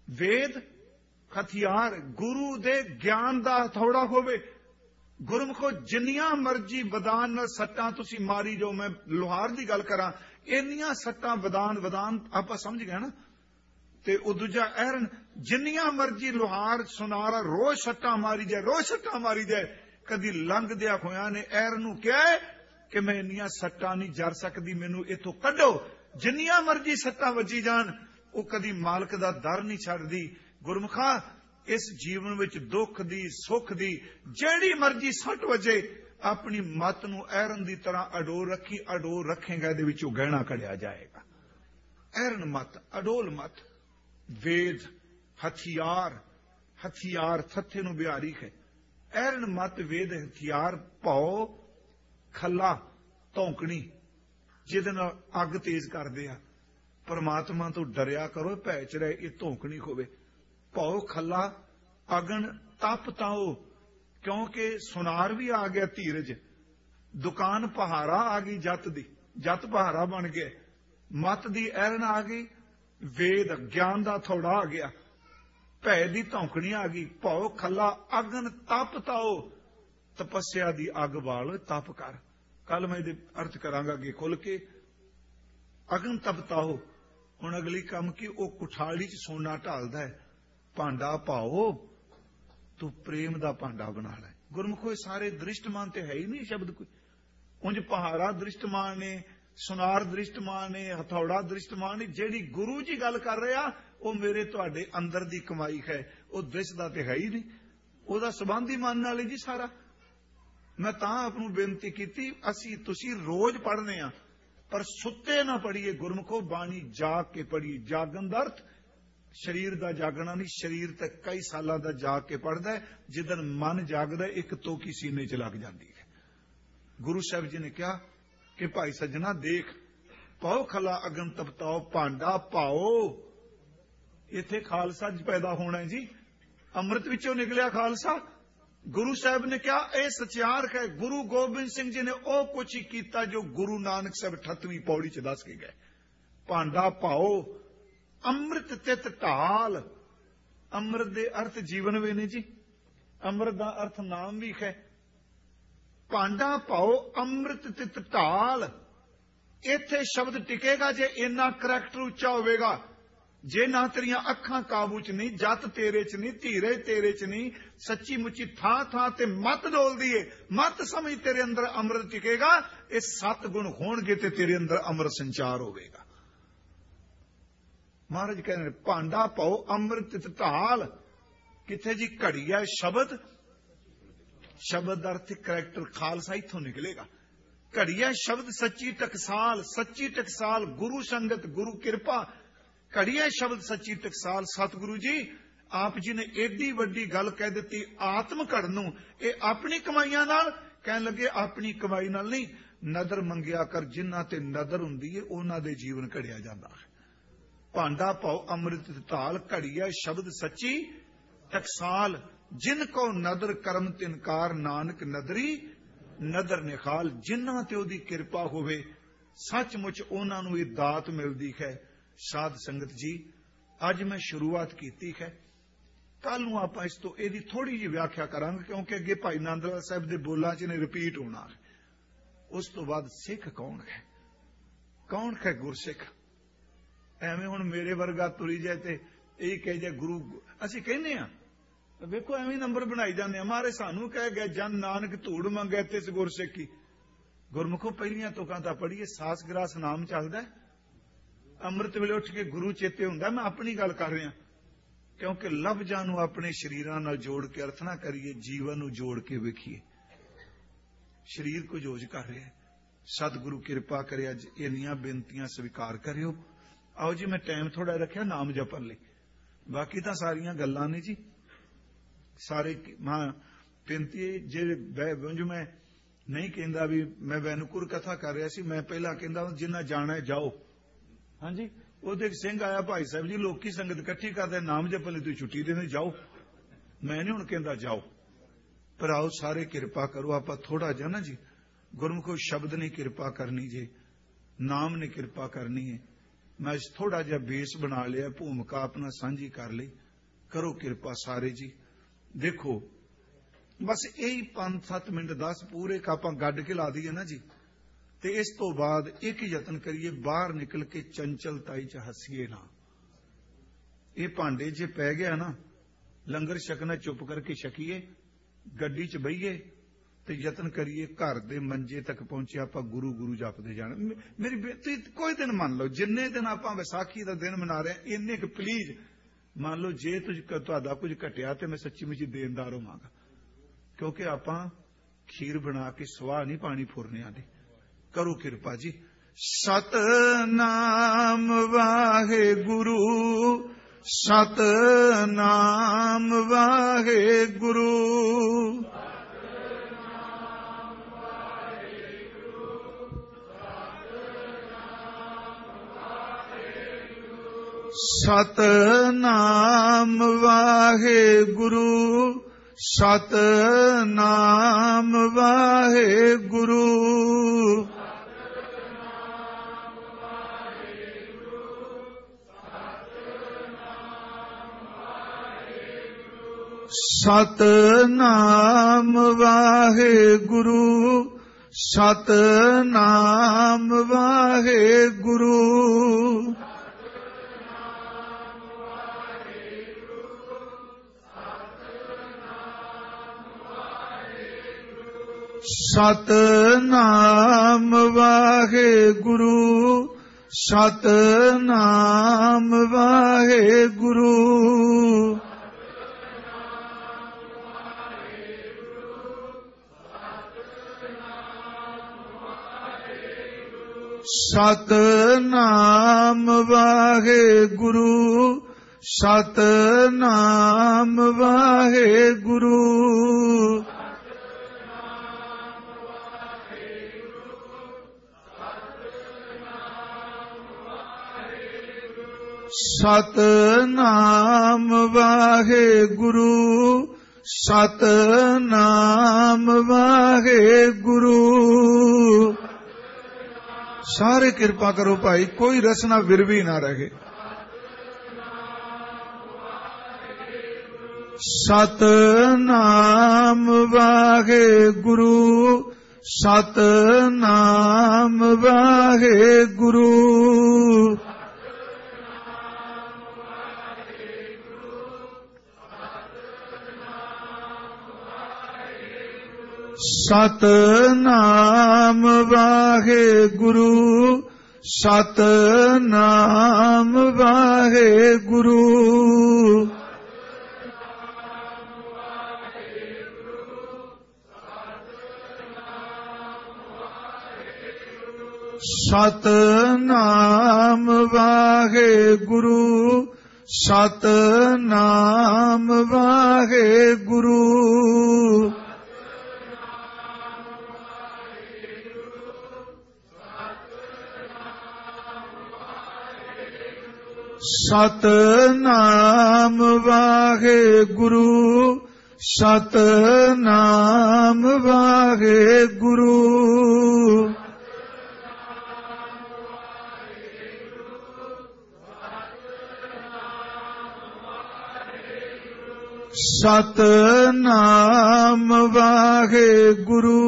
वेद हथियार गुरु दे ज्ञान दा हथौड़ा होवे। गुरमुखो जिन्नियां मर्जी वदान नाल सट्टां तुसी मारी जो, मैं लोहार दी गल करां, इन्नियां सट्टां वदान आपां समझ गए ना। ते ओ दूजा एरन जिन्नियां मर्जी लोहार सुनारा रोज सट्टां मारी जाए, कदी लंघदिया होया ने एरन नूं कहा कि मैं इन्नियां सट्टां नहीं जर सकदी, मैनू इथों कड्डो। जिन्नियां मर्जी सट्टां वजी जान, वो कदी मालक दा दर नहीं छड्डदी। गुरमुखा इस जीवन विच दुख दी सुख दी जेड़ी मर्जी सट वजे, अपनी मत नूं एरन दी तरह अडोल रखी, अडोल रखेगा इहदे विचों गहना कढ़िया जाएगा। एरन मत, अडोल मत। वेद हथियार, हथियार थत्थे नूं बिहारी है। एरन मत वेद हथियार पाओ खला धौंकनी जिहदे नाल अग तेज करदे आ। परमात्मा तो डरिया करो, भै च रहे ये धौंकनी होवे। पाओ खला अगन तप ताओ, क्योंकि सुनार भी आ गया धीरज, दुकान पहारा आ गई जत दी, जत पहारा बन गए, मत दी एरन आ गई, वेद ज्ञान दा थोड़ा आ गया, भै दी धौंकनी आ गई। पाओ खला अगन तप ताओ, तपस्या दी अग बाल तप कर। कल मैं इहदे अर्थ करांगा अगे खुल के। अगन तप ताओ, हुण अगली कम की ओ कुठाली च सोना ढालदा है, भांडा पाओ तू प्रेम दा भांडा बना लै। गुरमुखो सारे दृष्टमान ते है ही नहीं शब्द कोई। उंज पहाड़ा दृष्टमान ने, सुनार दृष्टमान ने, हथौड़ा दृष्टमान ने। जेड़ी गुरु जी गल कर रहा वो मेरे तुहाडे अंदर दी कमाई है, वो दिसदा ते है ही नहीं, ओदा संबंध ही मन नाल जी सारा। मैं तां आपनू बेनती कीती, असी तुसी रोज पढ़ने आ पर सुत्ते ना पढ़िए। गुरमुखो बाणी जाग के पढ़िए। जागन दा अर्थ शरीर दा जागना नहीं, शरीर ते कई सालां दा जाग के पढ़दा है। जिदन मन जागदा एक तोकी सीने च लग जाती है। गुरु साहब जी ने कहा कि भाई सज्जना देख, पाओ खला अगन तपताओ, भांडा पाओ। इत्थे खालसा पैदा होना है जी, अमृत विचों निकलिया खालसा। गुरु साहब ने कहा यह सचियार है। गुरु गोबिंद सिंह जी ने ओ कुछ ही किया जो गुरु नानक साहब 38वीं पौड़ी च दस के गए। भांडा पाओ अमृत तित ढाल। अमृत दे अर्थ जीवन भी ने जी, अमृत दा अर्थ नाम भी है। भांडा पाओ अमृत तित ढाल। इत्थे शब्द टिकेगा जे इन्ना करैक्टर उच्चा होवेगा। जे ना तेरियां अखां काबू च नहीं, जत तेरे च नहीं, धीरे तेरे च नहीं, सच्ची मुच्ची थां थां ते मत डोलदी है। मत समझ तेरे अंदर अमृत टिकेगा। ये 7 गुण होणगे ते तेरे अंदर अमृत संचार होवेगा। महाराज कह रहे भांडा पाओ अमृत तित ढाल। किथे जी घड़ी है शब्द, शब्द अर्थ करैक्टर खालसा इथों निकलेगा। घड़िया शब्द सच्ची टकसाल, सच्ची टकसाल गुरु संगत गुरु कृपा। घड़िया शब्द सच्ची टकसाल। सतगुरु जी आप जी ने एडी वड्डी गल कह दी आत्म घड़ नूं, ये अपनी कमाइयां नाल कहन लगे, अपनी कमाई नाल नहीं। नदर मंगिया कर, जिन्हां ते नदर हुंदी है उन्हां दे जीवन घड़िया जांदा है। भांडा पाओ अमृत ढाल, घड़िया शब्द सच्ची टकसाल। जिनको नदर करम तिनकार, नानक नदरी नदर निखाल। जिन्हां ते ओदी किरपा होवे सचमुच उन्हां नूं इह दात मिलदी है। साध संगत जी अज मैं शुरुआत कीती है, कल नूं आपां इस तो इहदी थोड़ी जी व्याख्या करांगे, क्योंकि अगे भाई नंदलाल साहब दे बोलां च ने रिपीट होना है। उस तो बाद सिख कौन है, कौन है गुरसिख। एवें हुण मेरे वर्गा तुरी जाए ते यही कह जाए गुरु, असीं कहने आ वेखो एवें नंबर बनाई जाने। मारे सानू कह गए जन नानक धूड़ मंगे तिस गुरसिखी। गुरमुखो पहलियां तुकां तां पढ़िए, सास ग्रास नाम चलदा है। अमृत वेले उठ के गुरु चेते हुंदा। मैं अपनी गल कर रहा क्योंकि लफ्जां नूं अपने शरीरां नाल जोड़ के अर्थ ना करिए, जीवन नूं जोड़ के वेखिए। शरीर को जोज कर रहा है। सतगुरु कृपा करे अज इन्नियां बेनतियां स्वीकार करियो। आओ जी मैं टाइम थोड़ा रखिया नाम जपन लई, बाकी तां सारियां गल्लां ने जी सारे। मां बेनती जे वंज मैं नहीं कहंदा भी मैं वैनुकुर कथा कर रहा सी, मैं पहला कहंदा जिन्ना जाना है जाओ। हाँ जी, ਉਹਦੇ ਸਿੰਘ आया भाई साहब जी लोकी संगत इकट्ठी करते नाम जपन लई, तुसीं छुट्टी देने जाओ। मैं नहीं हुण कहंदा जाओ, पर आओ सारे किरपा करो। आपां थोड़ा जिहा ना जी गुरमुखो शब्द ने किरपा करनी जे, नाम ने किरपा करनी है। मैं थोड़ा जिहा बेस बना लिया, भूमिका अपना सांझी कर ली। करो किरपा सारे जी। देखो बस यही 5-7 मिनट 10 पूरे कापां गड्ड के ला दीए ना जी, ते इस तो बाद एक यतन करिए बाहर निकल के चंचलताई च हसीए ना। ये भांडे च पै गया ना, लंगर छकना चुप करके छकीए, गड्डी च बहीए ते यतन करिए घर दे मंजे तक पहुंचे आपां गुरु गुरु जपदे जाण। मेरी बेटी कोई दिन मान लो, जिन्ने दिन आपां विसाखी दा दिन मना रहे हैं इन्ने क प्लीज मान लो, जे तुहाडा कुछ घटिया ते मैं सच्ची मुची देनदार होवांगा, क्योंकि आपां खीर बना के सवाह नहीं पानी फुरनियां दी। करो किरपा जी। सतनाम वाहे गुरु, सतनाम वाहे गुरु, सतनाम वाहे गुरु, सतनाम वाहे गुरु, सतनाम वाहे गुरु, सतनाम वाहे गुरु, सतनाम वाहे गुरु, सतनाम वाहे गुरु, सतनाम वाहे गुरु, सतनाम वाहे गुरु, सतनाम वाहे गुरु, सतनाम वाहे गुरु। सारे किरपा करो भाई, कोई रसना विरवी ना रहे। सतनाम वाहे गुरु, सतनाम वाहे गुरु, सतनाम वाहे गुरु, सतनाम वाहे गुरु, सतनाम वाहे गुरु, सतनाम वाहे गुरु, सतनाम वाहे गुरु, सतनाम वाहे गुरु, सतनाम वाहे गुरु,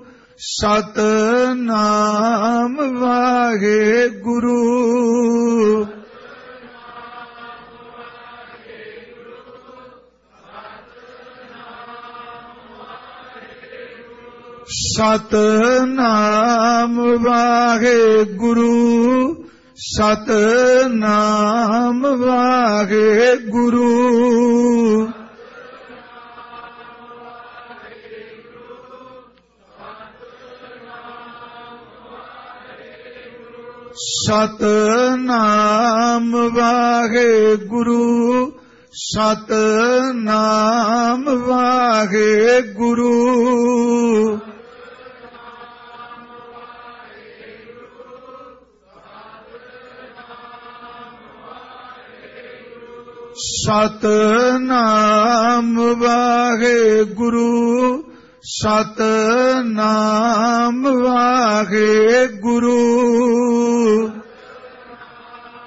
सतनाम वाहे गुरु, सतनाम वाहे गुरु, सतनाम वाहे गुरु, सतनाम वाहे गुरु, सतनाम वाहे गुरु, सतनाम वाहे गुरु, सतनाम वाहे गुरु,